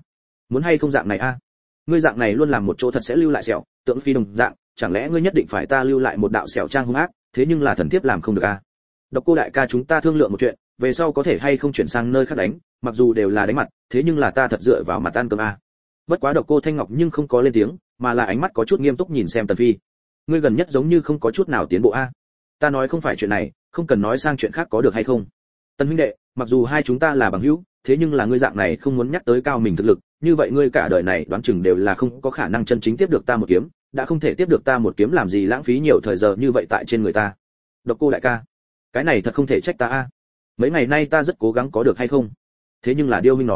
Muốn hay không dạng này a? Ngươi dạng này luôn làm một chỗ thật sẽ lưu lại sẹo, tượng phi đồng dạng, chẳng lẽ ngươi nhất định phải ta lưu lại một đạo sẹo trang hung ác, thế nhưng là thần thiếp làm không được a. Độc Cô đại ca chúng ta thương lượng một chuyện, về sau có thể hay không chuyển sang nơi khác đánh, mặc dù đều là đánh mặt, thế nhưng là ta thật dựa vào mặt ăn cơm a. Bất quá Độc Cô Thanh Ngọc nhưng không có lên tiếng, mà là ánh mắt có chút nghiêm túc nhìn xem Tần Phi. Ngươi gần nhất giống như không có chút nào tiến bộ a. Ta nói không phải chuyện này, không cần nói sang chuyện khác có được hay không? Tần huynh đệ, mặc dù hai chúng ta là bằng hữu, thế nhưng là ngươi dạng này không muốn nhắc tới cao mình thực lực, như vậy ngươi cả đời này đoán chừng đều là không có khả năng chân chính tiếp được ta một kiếm, đã không thể tiếp được ta một kiếm làm gì lãng phí nhiều thời giờ như vậy tại trên người ta. Độc Cô đại ca, cái này thật không thể trách ta a. Mấy ngày nay ta rất cố gắng có được hay không? Thế nhưng là Điêu huynh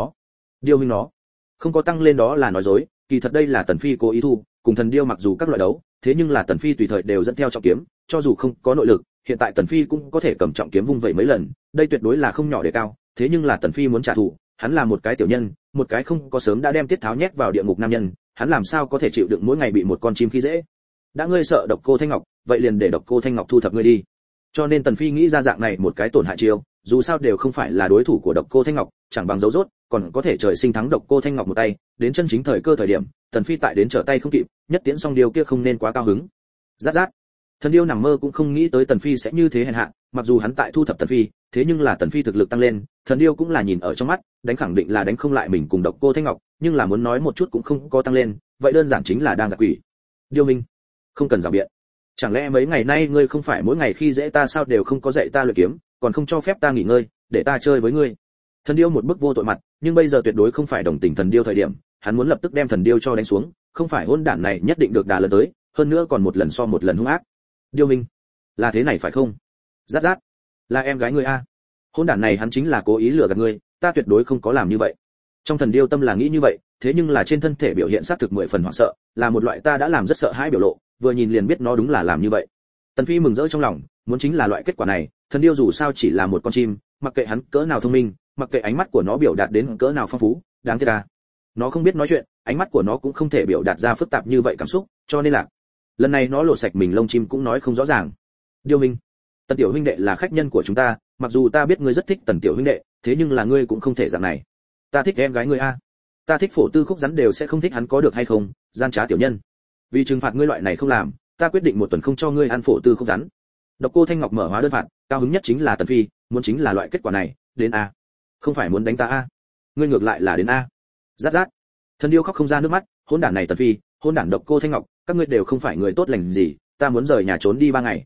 nó không có tăng lên đó là nói dối, kỳ thật đây là Tần Phi cố ý thu, cùng thần điêu mặc dù các loại đấu, thế nhưng là Tần Phi tùy thời đều dẫn theo trọng kiếm, cho dù không có nội lực, hiện tại Tần Phi cũng có thể cầm trọng kiếm vung vậy mấy lần, đây tuyệt đối là không nhỏ đề cao, thế nhưng là Tần Phi muốn trả thù, hắn là một cái tiểu nhân, một cái không có sớm đã đem tiết tháo nhét vào địa ngục nam nhân, hắn làm sao có thể chịu đựng mỗi ngày bị một con chim khi dễ. Đã ngươi sợ Độc Cô Thanh Ngọc, vậy liền để Độc Cô Thanh Ngọc thu thập ngươi đi. Cho nên Tần Phi nghĩ ra dạng này một cái tổn hại chiêu, dù sao đều không phải là đối thủ của Độc Cô Thanh Ngọc, chẳng bằng dấu rốt, còn có thể trời sinh thắng Độc Cô Thanh Ngọc một tay, đến chân chính thời cơ thời điểm, Tần Phi tại đến trở tay không kịp, nhất tiễn xong điều kia không nên quá cao hứng. Rát rát. Thần điêu nằm mơ cũng không nghĩ tới Tần Phi sẽ như thế hèn hạ, mặc dù hắn tại thu thập Tần Phi, thế nhưng là Tần Phi thực lực tăng lên, thần điêu cũng là nhìn ở trong mắt, đánh khẳng định là đánh không lại mình cùng Độc Cô Thanh Ngọc, nhưng là muốn nói một chút cũng không có tăng lên, vậy đơn giản chính là đang gạt quỷ. Điêu minh, không cần giảo biện. Chẳng lẽ mấy ngày nay ngươi không phải mỗi ngày khi dễ ta sao đều không có dạy ta luyện kiếm, còn không cho phép ta nghỉ ngơi, để ta chơi với ngươi? Thần điêu một bức vô tội mặt, nhưng bây giờ tuyệt đối không phải đồng tình thần điêu thời điểm, hắn muốn lập tức đem thần điêu cho đánh xuống, không phải hỗn đản này nhất định được đà lần tới, hơn nữa còn một lần so một lần hung ác. Điêu minh, là thế này phải không? Rát rát, là em gái ngươi a? Hỗn đản này hắn chính là cố ý lừa gạt ngươi, ta tuyệt đối không có làm như vậy. Trong thần điêu tâm là nghĩ như vậy, thế nhưng là trên thân thể biểu hiện xác thực 10 phần hoảng sợ, là một loại ta đã làm rất sợ hãi biểu lộ, vừa nhìn liền biết nó đúng là làm như vậy. Tần Phi mừng rỡ trong lòng, muốn chính là loại kết quả này, thần điêu dù sao chỉ là một con chim, mặc kệ hắn cỡ nào thông minh, mặc kệ ánh mắt của nó biểu đạt đến cỡ nào phong phú, đáng tiếc à. Nó không biết nói chuyện, ánh mắt của nó cũng không thể biểu đạt ra phức tạp như vậy cảm xúc, cho nên là lần này nó lộ sạch mình lông chim cũng nói không rõ ràng. Điêu minh, Tần tiểu huynh đệ là khách nhân của chúng ta, mặc dù ta biết ngươi rất thích Tần tiểu huynh đệ, thế nhưng là ngươi cũng không thể dạng này. Ta thích em gái ngươi a. Ta thích Phổ Tư Khúc rắn đều sẽ không thích hắn có được hay không, gian trá tiểu nhân. Vì trừng phạt ngươi loại này không làm, ta quyết định một tuần không cho ngươi ăn Phổ Tư Khúc rắn. Độc Cô Thanh Ngọc mở hóa đơn phạt, cao hứng nhất chính là Tần Phi, muốn chính là loại kết quả này, đến a. Không phải muốn đánh ta a. Ngươi ngược lại là đến a. Rát rát. Thần điêu khóc không ra nước mắt, hỗn đản này Tần Phi, hỗn đản Độc Cô Thanh Ngọc, các ngươi đều không phải người tốt lành gì, ta muốn rời nhà trốn đi 3 ngày,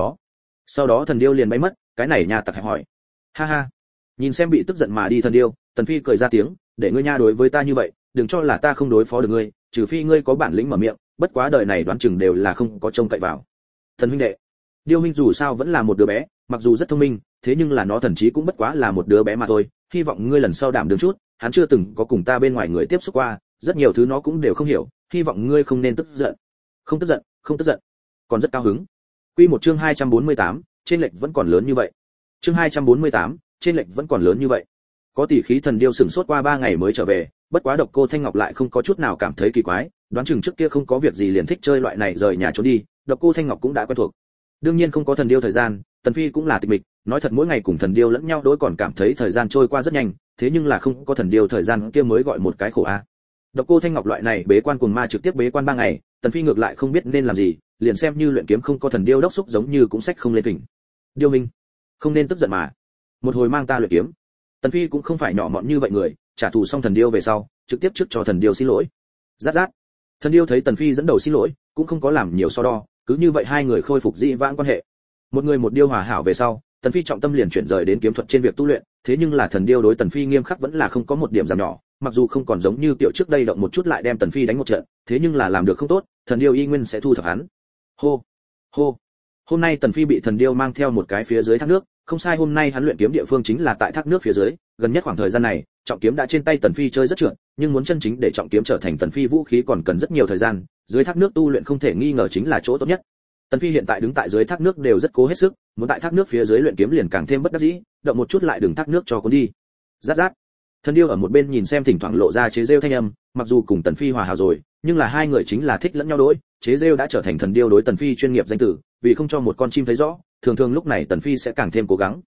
sau đó thần điêu liền bay mất, cái này nhà tặc hẹp hỏi. Ha ha. Nhìn xem bị tức giận mà đi thần điêu, Tần Phi cười ra tiếng, để ngươi nha đối với ta như vậy, đừng cho là ta không đối phó được ngươi, trừ phi ngươi có bản lĩnh mở miệng, bất quá đời này đoán chừng đều là không có trông cậy vào. Thần huynh đệ, Điêu huynh dù sao vẫn là một đứa bé, mặc dù rất thông minh, thế nhưng là nó thần trí cũng bất quá là một đứa bé mà thôi, hy vọng ngươi lần sau đảm đương chút, hắn chưa từng có cùng ta bên ngoài người tiếp xúc qua, rất nhiều thứ nó cũng đều không hiểu, hy vọng ngươi không nên tức giận. Không tức giận, còn rất cao hứng. Quy một chương 248, trên lệch vẫn còn lớn như vậy. Chương 248, trên lệch vẫn còn lớn như vậy. Có tỷ khí thần điêu sửng sốt qua 3 ngày mới trở về, bất quá Độc Cô Thanh Ngọc lại không có chút nào cảm thấy kỳ quái, đoán chừng trước kia không có việc gì liền thích chơi loại này rời nhà trốn đi, Độc Cô Thanh Ngọc cũng đã quen thuộc. Đương nhiên không có thần điêu thời gian, Tần Phi cũng là tịch mịch, nói thật mỗi ngày cùng thần điêu lẫn nhau đối còn cảm thấy thời gian trôi qua rất nhanh, thế nhưng là không có thần điêu thời gian kia mới gọi một cái khổ a. Độc Cô Thanh Ngọc loại này bế quan cuồng ma trực tiếp bế quan 3 ngày, Tần Phi ngược lại không biết nên làm gì, liền xem như luyện kiếm không có thần điêu đốc xúc giống như cũng sách không lên kình. Điêu minh, không nên tức giận mà, một hồi mang ta luyện kiếm. Tần Phi cũng không phải nhỏ mọn như vậy người, trả thù xong thần điêu về sau, trực tiếp trước cho thần điêu xin lỗi. Rát rát. Thần điêu thấy Tần Phi dẫn đầu xin lỗi, cũng không có làm nhiều so đo, cứ như vậy hai người khôi phục dị vãng quan hệ. Một người một điêu hòa hảo về sau, Tần Phi trọng tâm liền chuyển rời đến kiếm thuật trên việc tu luyện, thế nhưng là thần điêu đối Tần Phi nghiêm khắc vẫn là không có một điểm giảm nhỏ, mặc dù không còn giống như tiểu trước đây động một chút lại đem Tần Phi đánh một trận, thế nhưng là làm được không tốt, thần điêu y nguyên sẽ thu thập hắn. Hô, hô. Hôm nay Tần Phi bị thần điêu mang theo một cái phía dưới thác nước, không sai, hôm nay hắn luyện kiếm địa phương chính là tại thác nước phía dưới, gần nhất khoảng thời gian này, trọng kiếm đã trên tay Tần Phi chơi rất trượt, nhưng muốn chân chính để trọng kiếm trở thành Tần Phi vũ khí còn cần rất nhiều thời gian, dưới thác nước tu luyện không thể nghi ngờ chính là chỗ tốt nhất. Tần Phi hiện tại đứng tại dưới thác nước đều rất cố hết sức, muốn tại thác nước phía dưới luyện kiếm liền càng thêm bất đắc dĩ, động một chút lại đừng thác nước cho cuốn đi. Rát rát. Thần điêu ở một bên nhìn xem thỉnh thoảng lộ ra chế rêu thanh âm, mặc dù cùng Tần Phi hòa hảo rồi, nhưng là hai người chính là thích lẫn nhau đối, chế rêu đã trở thành thần điêu đối Tần Phi chuyên nghiệp danh tử, vì không cho một con chim thấy rõ, thường thường lúc này Tần Phi sẽ càng thêm cố gắng.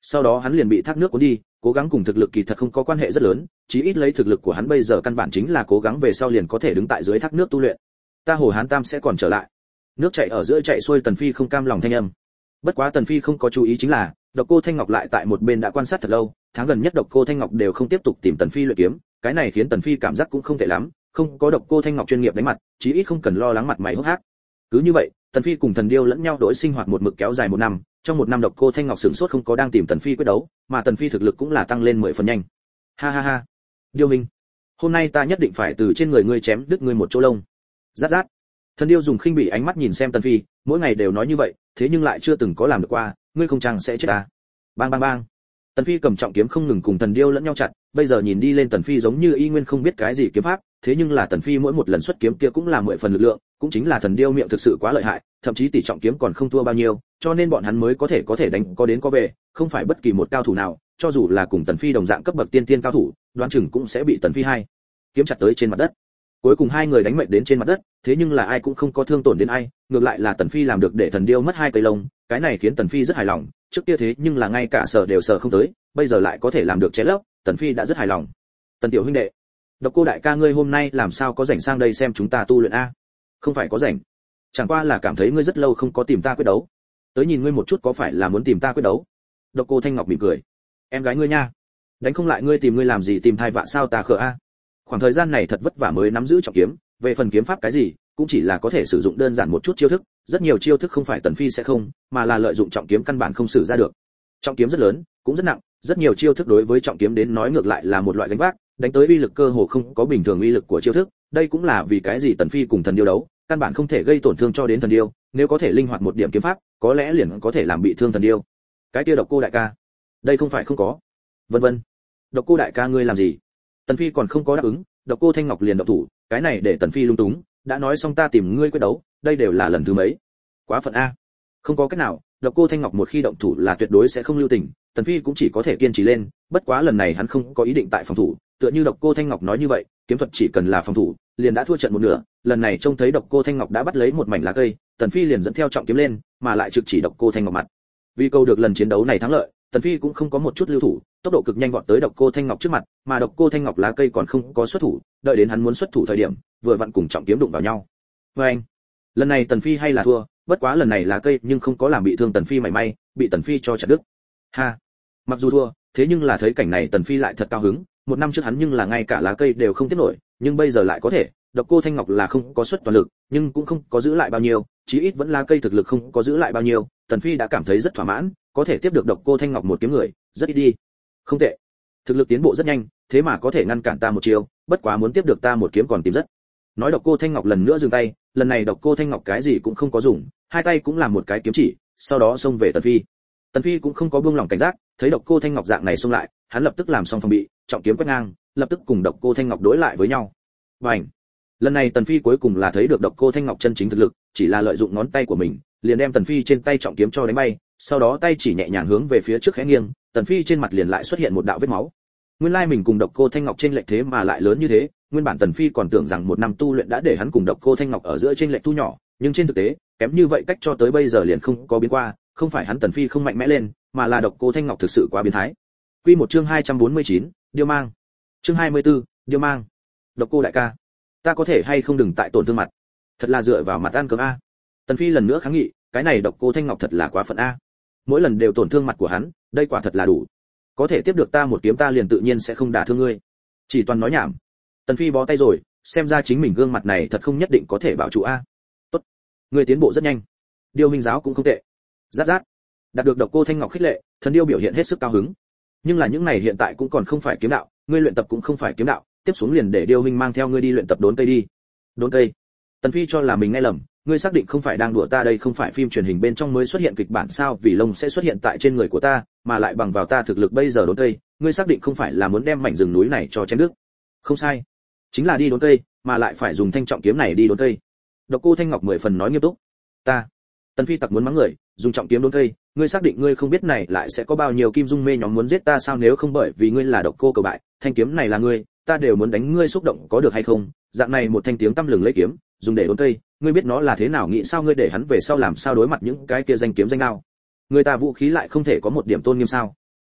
Sau đó hắn liền bị thác nước cuốn đi, cố gắng cùng thực lực kỳ thật không có quan hệ rất lớn, chí ít lấy thực lực của hắn bây giờ căn bản chính là cố gắng về sau liền có thể đứng tại dưới thác nước tu luyện. Ta Hồ Hán Tam sẽ còn trở lại. Nước chảy ở giữa chạy xuôi Tần Phi không cam lòng thanh âm. Bất quá Tần Phi không có chú ý chính là, Độc Cô Thanh Ngọc lại tại một bên đã quan sát thật lâu, tháng gần nhất Độc Cô Thanh Ngọc đều không tiếp tục tìm Tần Phi luyện kiếm, cái này khiến Tần Phi cảm giác cũng không tệ lắm, không có Độc Cô Thanh Ngọc chuyên nghiệp đánh mặt, chí ít không cần lo lắng mặt mày hốc hác. Cứ như vậy, Tần Phi cùng Thần Điêu lẫn nhau đổi sinh hoạt một mực kéo dài một năm, trong một năm Độc Cô Thanh Ngọc sửng sốt không có đang tìm Tần Phi quyết đấu, mà Tần Phi thực lực cũng là tăng lên 10 phần nhanh. Ha ha ha, Điêu Minh, hôm nay ta nhất định phải từ trên người ngươi chém đứt ngươi một chỗ lông. Rát rát. Thần Điêu dùng khinh bỉ ánh mắt nhìn xem Tần Phi, mỗi ngày đều nói như vậy, thế nhưng lại chưa từng có làm được qua, ngươi không chăng sẽ chết ta. Bang bang bang. Tần Phi cầm trọng kiếm không ngừng cùng Thần Điêu lẫn nhau chặt, bây giờ nhìn đi lên Tần Phi giống như y nguyên không biết cái gì kiếm pháp, thế nhưng là Tần Phi mỗi một lần xuất kiếm kia cũng là 10 phần lực lượng, cũng chính là Thần Điêu miệng thực sự quá lợi hại, thậm chí tỷ trọng kiếm còn không thua bao nhiêu, cho nên bọn hắn mới có thể đánh có đến có về, không phải bất kỳ một cao thủ nào, cho dù là cùng Tần Phi đồng dạng cấp bậc tiên tiên cao thủ, đoán chừng cũng sẽ bị Tần Phi hai kiếm chặt tới trên mặt đất. Cuối cùng hai người đánh mệt đến trên mặt đất, thế nhưng là ai cũng không có thương tổn đến ai, ngược lại là Tần Phi làm được để Thần Điêu mất 2 cây lông, cái này khiến Tần Phi rất hài lòng, trước kia thế nhưng là ngay cả sờ đều sờ không tới, bây giờ lại có thể làm được che lấp, Tần Phi đã rất hài lòng. Tần tiểu huynh đệ, Độc Cô đại ca ngươi hôm nay làm sao có rảnh sang đây xem chúng ta tu luyện a? Không phải có rảnh, chẳng qua là cảm thấy ngươi rất lâu không có tìm ta quyết đấu, tới nhìn ngươi một chút có phải là muốn tìm ta quyết đấu? Độc Cô Thanh Ngọc mỉm cười, em gái ngươi nha, đánh không lại ngươi tìm ngươi làm gì tìm thai vạ sao ta khờ a? Khoảng thời gian này thật vất vả mới nắm giữ trọng kiếm, về phần kiếm pháp cái gì, cũng chỉ là có thể sử dụng đơn giản một chút chiêu thức, rất nhiều chiêu thức không phải Tần Phi sẽ không, mà là lợi dụng trọng kiếm căn bản không sử ra được. Trọng kiếm rất lớn, cũng rất nặng, rất nhiều chiêu thức đối với trọng kiếm đến nói ngược lại là một loại gánh vác, đánh tới uy lực cơ hồ không có bình thường uy lực của chiêu thức, đây cũng là vì cái gì Tần Phi cùng Thần Điêu đấu, căn bản không thể gây tổn thương cho đến Thần Điêu, nếu có thể linh hoạt một điểm kiếm pháp, có lẽ liền có thể làm bị thương Thần Điêu. Cái kia Độc Cô đại ca, đây không phải không có. Vân vân. Độc Cô đại ca ngươi làm gì? Tần Phi còn không có đáp ứng, Độc Cô Thanh Ngọc liền động thủ, cái này để Tần Phi lung túng, đã nói xong ta tìm ngươi quyết đấu, đây đều là lần thứ mấy. Quá phận a. Không có cách nào, Độc Cô Thanh Ngọc một khi động thủ là tuyệt đối sẽ không lưu tình, Tần Phi cũng chỉ có thể kiên trì lên, bất quá lần này hắn không có ý định tại phòng thủ, tựa như Độc Cô Thanh Ngọc nói như vậy, kiếm thuật chỉ cần là phòng thủ, liền đã thua trận một nửa, lần này trông thấy Độc Cô Thanh Ngọc đã bắt lấy một mảnh lá cây, Tần Phi liền dẫn theo trọng kiếm lên, mà lại trực chỉ Độc Cô Thanh Ngọc mặt. Vì câu được lần chiến đấu này thắng lợi, Tần Phi cũng không có một chút lưu thủ, tốc độ cực nhanh vọt tới Độc Cô Thanh Ngọc trước mặt, mà Độc Cô Thanh Ngọc lá cây còn không có xuất thủ, đợi đến hắn muốn xuất thủ thời điểm, vừa vặn cùng trọng kiếm đụng vào nhau. Anh, lần này Tần Phi hay là thua, bất quá lần này lá cây nhưng không có làm bị thương Tần Phi mảy may, bị Tần Phi cho chặt đứt. Ha, mặc dù thua, thế nhưng là thấy cảnh này Tần Phi lại thật cao hứng, một năm trước hắn nhưng là ngay cả lá cây đều không tiếp nổi, nhưng bây giờ lại có thể. Độc Cô Thanh Ngọc là không có xuất toàn lực, nhưng cũng không có giữ lại bao nhiêu, chí ít vẫn lá cây thực lực không có giữ lại bao nhiêu, Tần Phi đã cảm thấy rất thỏa mãn, có thể tiếp được Độc Cô Thanh Ngọc một kiếm người, rất ít đi. Không tệ, thực lực tiến bộ rất nhanh, thế mà có thể ngăn cản ta một chiêu, bất quá muốn tiếp được ta một kiếm còn tìm rất. Nói Độc Cô Thanh Ngọc lần nữa dừng tay, lần này Độc Cô Thanh Ngọc cái gì cũng không có dùng, hai tay cũng làm một cái kiếm chỉ, sau đó xông về Tần Phi. Tần Phi cũng không có buông lỏng cảnh giác, thấy Độc Cô Thanh Ngọc dạng này xông lại, hắn lập tức làm xong phòng bị, trọng kiếm quét ngang, lập tức cùng Độc Cô Thanh Ngọc đối lại với nhau. Bành! Lần này Tần Phi cuối cùng là thấy được Độc Cô Thanh Ngọc chân chính thực lực, chỉ là lợi dụng ngón tay của mình, liền đem Tần Phi trên tay trọng kiếm cho đánh bay, sau đó tay chỉ nhẹ nhàng hướng về phía trước khẽ nghiêng, Tần Phi trên mặt liền lại xuất hiện một đạo vết máu. Nguyên lai mình cùng Độc Cô Thanh Ngọc trên lệch thế mà lại lớn như thế, nguyên bản Tần Phi còn tưởng rằng một năm tu luyện đã để hắn cùng Độc Cô Thanh Ngọc ở giữa trên lệch thu nhỏ, nhưng trên thực tế, kém như vậy cách cho tới bây giờ liền không có biến qua, không phải hắn Tần Phi không mạnh mẽ lên, mà là Độc Cô Thanh Ngọc thực sự quá biến thái. Quy một chương 249, Điêu Mang. Chương 24, Điêu Mang. Độc Cô đại ca, ta có thể hay không đừng tại tổn thương mặt, thật là dựa vào mặt ăn cơm a. Tần Phi lần nữa kháng nghị, cái này Độc Cô Thanh Ngọc thật là quá phận a, mỗi lần đều tổn thương mặt của hắn, đây quả thật là đủ, có thể tiếp được ta một kiếm ta liền tự nhiên sẽ không đả thương ngươi, chỉ toàn nói nhảm. Tần Phi bó tay rồi, xem ra chính mình gương mặt này thật không nhất định có thể bảo trụ a. Tốt, ngươi tiến bộ rất nhanh, Điêu Minh giáo cũng không tệ. Rát rát, đạt được Độc Cô Thanh Ngọc khích lệ, Thần Điêu biểu hiện hết sức cao hứng. Nhưng là những này hiện tại cũng còn không phải kiếm đạo, ngươi luyện tập cũng không phải kiếm đạo, tiếp xuống liền để Điêu Minh mang theo ngươi đi luyện tập đốn cây đi. Đốn cây? Tần Phi cho là mình nghe lầm, ngươi xác định không phải đang đùa ta, đây không phải phim truyền hình bên trong mới xuất hiện kịch bản sao, vì lông sẽ xuất hiện tại trên người của ta, mà lại bằng vào ta thực lực bây giờ đốn cây, ngươi xác định không phải là muốn đem mảnh rừng núi này cho chém đứt? Không sai, chính là đi đốn cây, mà lại phải dùng thanh trọng kiếm này đi đốn cây. Độc Cô Thanh Ngọc 10 phần nói nghiêm túc. Ta. Tần Phi tặc muốn mắng người, dùng trọng kiếm đốn cây, ngươi xác định ngươi không biết này lại sẽ có bao nhiêu kim dung mê nhóm muốn giết ta sao, nếu không bởi vì ngươi là Độc Cô cầu bại, thanh kiếm này là ngươi, ta đều muốn đánh ngươi xúc động có được hay không? Dạng này một thanh tiếng tăm lừng lấy kiếm, dùng để đốn cây, ngươi biết nó là thế nào, nghĩ sao ngươi để hắn về sau làm sao đối mặt những cái kia danh kiếm danh đao? Người ta vũ khí lại không thể có một điểm tôn nghiêm sao?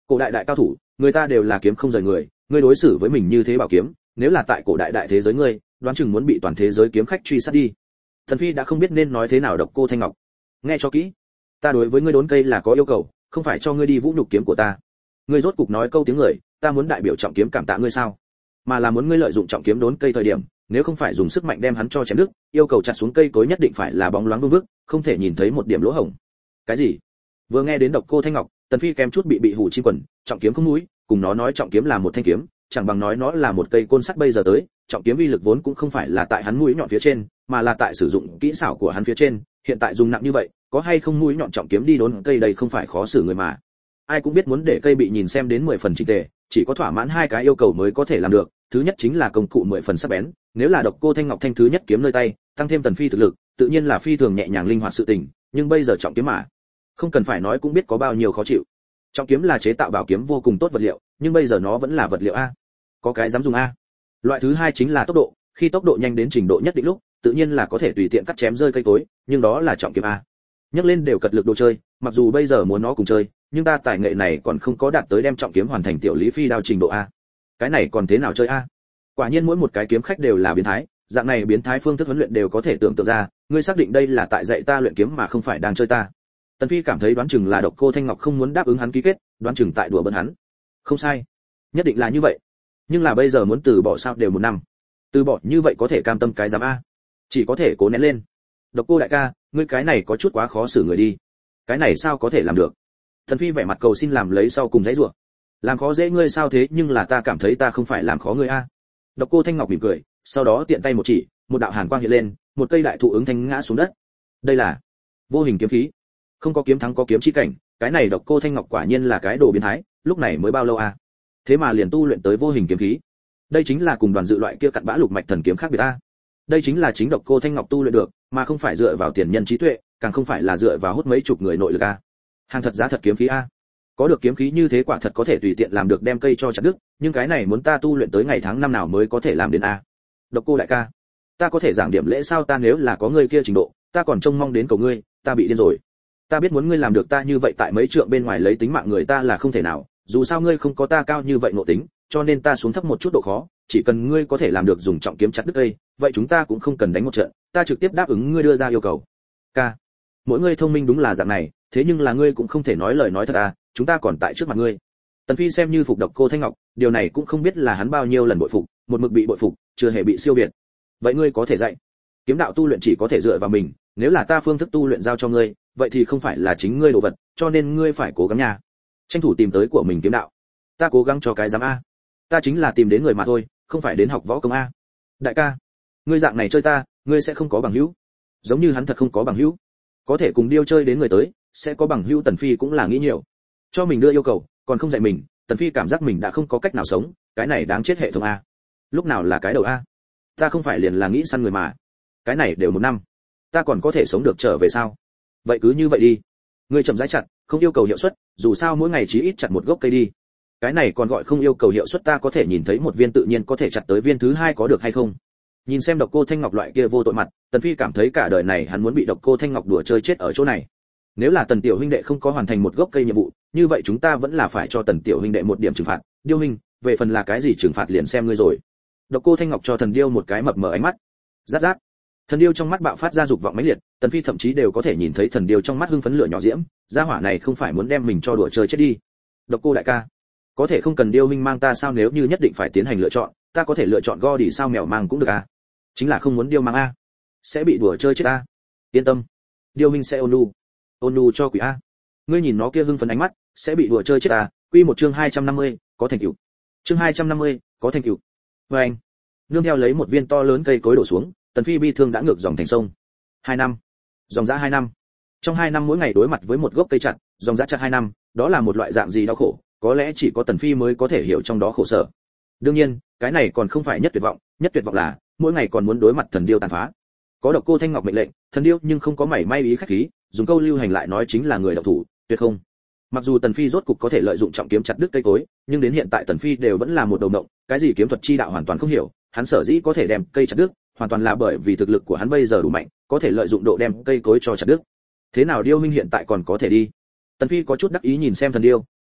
Cổ đại đại cao thủ, người ta đều là kiếm không rời người, ngươi đối xử với mình như thế bảo kiếm, nếu là tại cổ đại đại thế giới ngươi, đoán chừng muốn bị toàn thế giới kiếm khách truy sát đi. Tần Phi đã không biết nên nói thế nào Độc Cô Thanh Ngọc. Nghe cho kỹ, ta đối với ngươi đốn cây là có yêu cầu, không phải cho ngươi đi vũ nhục kiếm của ta. Ngươi rốt cục nói câu tiếng người, ta muốn đại biểu trọng kiếm cảm tạ ngươi sao? Mà là muốn ngươi lợi dụng trọng kiếm đốn cây thời điểm, nếu không phải dùng sức mạnh đem hắn cho chém đứt, yêu cầu chặt xuống cây cối nhất định phải là bóng loáng vương vức, không thể nhìn thấy một điểm lỗ hổng. Cái gì? Vừa nghe đến Độc Cô Thanh Ngọc, Tần Phi kém chút bị hù chi quần, trọng kiếm không mũi, cùng nó nói trọng kiếm là một thanh kiếm, chẳng bằng nói nó là một cây côn sắt bây giờ tới, trọng kiếm uy lực vốn cũng không phải là tại hắn mũi nhọn phía trên, mà là tại sử dụng kỹ xảo của hắn phía trên, hiện tại dùng nặng như vậy, có hay không mũi nhọn trọng kiếm đi đốn cây đây không phải khó xử người mà. Ai cũng biết muốn để cây bị nhìn xem đến 10 phần chỉnh tề, chỉ có thỏa mãn hai cái yêu cầu mới có thể làm được, thứ nhất chính là công cụ 10 phần sắc bén, nếu là Độc Cô Thanh Ngọc thanh thứ nhất kiếm nơi tay, tăng thêm Tần Phi thực lực, tự nhiên là phi thường nhẹ nhàng linh hoạt sự tình, nhưng bây giờ trọng kiếm mà, không cần phải nói cũng biết có bao nhiêu khó chịu. Trọng kiếm là chế tạo bảo kiếm vô cùng tốt vật liệu, nhưng bây giờ nó vẫn là vật liệu a. Có cái dám dùng a. Loại thứ hai chính là tốc độ, khi tốc độ nhanh đến trình độ nhất định lúc, tự nhiên là có thể tùy tiện cắt chém rơi cây cối, nhưng đó là trọng kiếm a. Nhắc lên đều cật lực đồ chơi, mặc dù bây giờ muốn nó cùng chơi, nhưng ta tài nghệ này còn không có đạt tới đem trọng kiếm hoàn thành tiểu lý phi đao trình độ a. Cái này còn thế nào chơi a? Quả nhiên mỗi một cái kiếm khách đều là biến thái, dạng này biến thái phương thức huấn luyện đều có thể tưởng tượng ra, ngươi xác định đây là tại dạy ta luyện kiếm mà không phải đang chơi ta. Tần Phi cảm thấy đoán chừng là Độc Cô Thanh Ngọc không muốn đáp ứng hắn ký kết, đoán chừng tại đùa bỡn hắn. Không sai, nhất định là như vậy. Nhưng là bây giờ muốn từ bỏ sao đều một năm. Từ bỏ như vậy có thể cam tâm cái dám a? Chỉ có thể cố nén lên. Độc Cô đại ca, ngươi cái này có chút quá khó xử người đi. Cái này sao có thể làm được? Tần Phi vẻ mặt cầu xin làm lấy sau cùng giãy giụa. Làm khó dễ ngươi sao thế, nhưng là ta cảm thấy ta không phải làm khó ngươi a. Độc Cô Thanh Ngọc mỉm cười, sau đó tiện tay một chỉ, một đạo hàn quang hiện lên, một cây đại thụ ứng thanh ngã xuống đất. Đây là vô hình kiếm khí. Không có kiếm thắng có kiếm chi cảnh, cái này Độc Cô Thanh Ngọc quả nhiên là cái đồ biến thái, lúc này mới bao lâu a? Thế mà liền tu luyện tới vô hình kiếm khí. Đây chính là cùng Đoàn Dự loại kia cặn bã lục mạch thần kiếm khác biệt a. Đây chính là chính Độc Cô Thanh Ngọc tu luyện được, mà không phải dựa vào tiền nhân trí tuệ, càng không phải là dựa vào hút mấy chục người nội lực a. Hàng thật giá thật kiếm khí a. Có được kiếm khí như thế quả thật có thể tùy tiện làm được đem cây cho chặt đứt, nhưng cái này muốn ta tu luyện tới ngày tháng năm nào mới có thể làm đến a? Độc Cô đại ca, ta có thể giảng điểm lễ sao? Ta nếu là có ngươi kia trình độ, ta còn trông mong đến cầu ngươi, ta bị điên rồi. Ta biết muốn ngươi làm được ta như vậy tại mấy trượng bên ngoài lấy tính mạng người ta là không thể nào, dù sao ngươi không có ta cao như vậy ngộ tính, cho nên ta xuống thấp một chút độ khó, chỉ cần ngươi có thể làm được dùng trọng kiếm chặt đứt cây, vậy chúng ta cũng không cần đánh một trận, ta trực tiếp đáp ứng ngươi đưa ra yêu cầu. Ca, mỗi ngươi thông minh đúng là dạng này, thế nhưng là ngươi cũng không thể nói lời nói thật à, chúng ta còn tại trước mặt ngươi. Tần Phi xem như phục Độc Cô Thanh Ngọc, điều này cũng không biết là hắn bao nhiêu lần bội phục, một mực bị bội phục, chưa hề bị siêu việt. Vậy ngươi có thể dạy? Kiếm đạo tu luyện chỉ có thể dựa vào mình, nếu là ta phương thức tu luyện giao cho ngươi, vậy thì không phải là chính ngươi đồ vật, cho nên ngươi phải cố gắng nha. Tranh thủ tìm tới của mình kiếm đạo. Ta cố gắng cho cái dám a. Ta chính là tìm đến người mà thôi, không phải đến học võ công a. Đại ca, ngươi dạng này chơi ta, ngươi sẽ không có bằng hữu. Giống như hắn thật không có bằng hữu. Có thể cùng điêu chơi đến người tới, sẽ có bằng hữu. Tần Phi cũng là nghĩ nhiều. Cho mình đưa yêu cầu, còn không dạy mình, Tần Phi cảm giác mình đã không có cách nào sống, cái này đáng chết hệ thống a. Lúc nào là cái đầu a? Ta không phải liền là nghĩ săn người mà. Cái này đều một năm, ta còn có thể sống được trở về sao? Vậy cứ như vậy đi. Ngươi chậm rãi chặt, không yêu cầu hiệu suất, dù sao mỗi ngày chỉ ít chặt một gốc cây đi. Cái này còn gọi không yêu cầu hiệu suất, ta có thể nhìn thấy một viên tự nhiên có thể chặt tới viên thứ hai có được hay không? Nhìn xem Độc Cô Thanh Ngọc loại kia vô tội mặt, Tần Phi cảm thấy cả đời này hắn muốn bị Độc Cô Thanh Ngọc đùa chơi chết ở chỗ này. Nếu là Tần tiểu huynh đệ không có hoàn thành một gốc cây nhiệm vụ, như vậy chúng ta vẫn là phải cho Tần tiểu huynh đệ một điểm trừng phạt. Điêu huynh, về phần là cái gì trừng phạt liền xem ngươi rồi. Độc Cô Thanh Ngọc cho Thần Điêu một cái mập mờ ánh mắt. Rát rát. Thần Điêu trong mắt bạo phát ra dục vọng mãnh liệt, Tần Phi thậm chí đều có thể nhìn thấy Thần Điêu trong mắt hưng phấn lửa nhỏ diễm, gia hỏa này không phải muốn đem mình cho đùa chơi chết đi. Độc Cô đại ca, có thể không cần Điêu minh mang ta sao? Nếu như nhất định phải tiến hành lựa chọn, ta có thể lựa chọn go đi sao mèo mang cũng được à? Chính là không muốn Điêu mang a, sẽ bị đùa chơi chết a. Yên tâm, Điêu minh sẽ ôn nhu cho quỷ a. Ngươi nhìn nó kia hưng phấn ánh mắt, sẽ bị đùa chơi chết à? Quy một chương 250, có thành tựu. Chương 250, có thành tựu. Và anh, nương theo lấy một viên to lớn cây cối đổ xuống, Tần Phi bi thương đã ngược dòng thành sông. 2 năm, dòng dã 2 năm. Trong 2 năm mỗi ngày đối mặt với một gốc cây chặt, dòng dã chặt 2 năm, đó là một loại dạng gì đau khổ, có lẽ chỉ có Tần Phi mới có thể hiểu trong đó khổ sở. Đương nhiên, cái này còn không phải nhất tuyệt vọng là mỗi ngày còn muốn đối mặt Thần Điêu tàn phá. Có Độc Cô Thanh Ngọc mệnh lệnh, Thần Điêu nhưng không có mảy may ý khách khí, dùng câu lưu hành lại nói chính là người độc thủ, tuyệt không. Mặc dù Tần Phi rốt cục có thể lợi dụng trọng kiếm chặt đứt cây cối, nhưng đến hiện tại Tần Phi đều vẫn là một đầu động, cái gì kiếm thuật chi đạo hoàn toàn không hiểu, hắn sở dĩ có thể đem cây chặt đứt, hoàn toàn là bởi vì thực lực của hắn bây giờ đủ mạnh, có thể lợi dụng độ đem cây cối cho chặt đứt. Thế nào Điêu minh hiện tại còn có thể đi? Tần Phi có chút đắc ý nhìn xem Thần Điêu,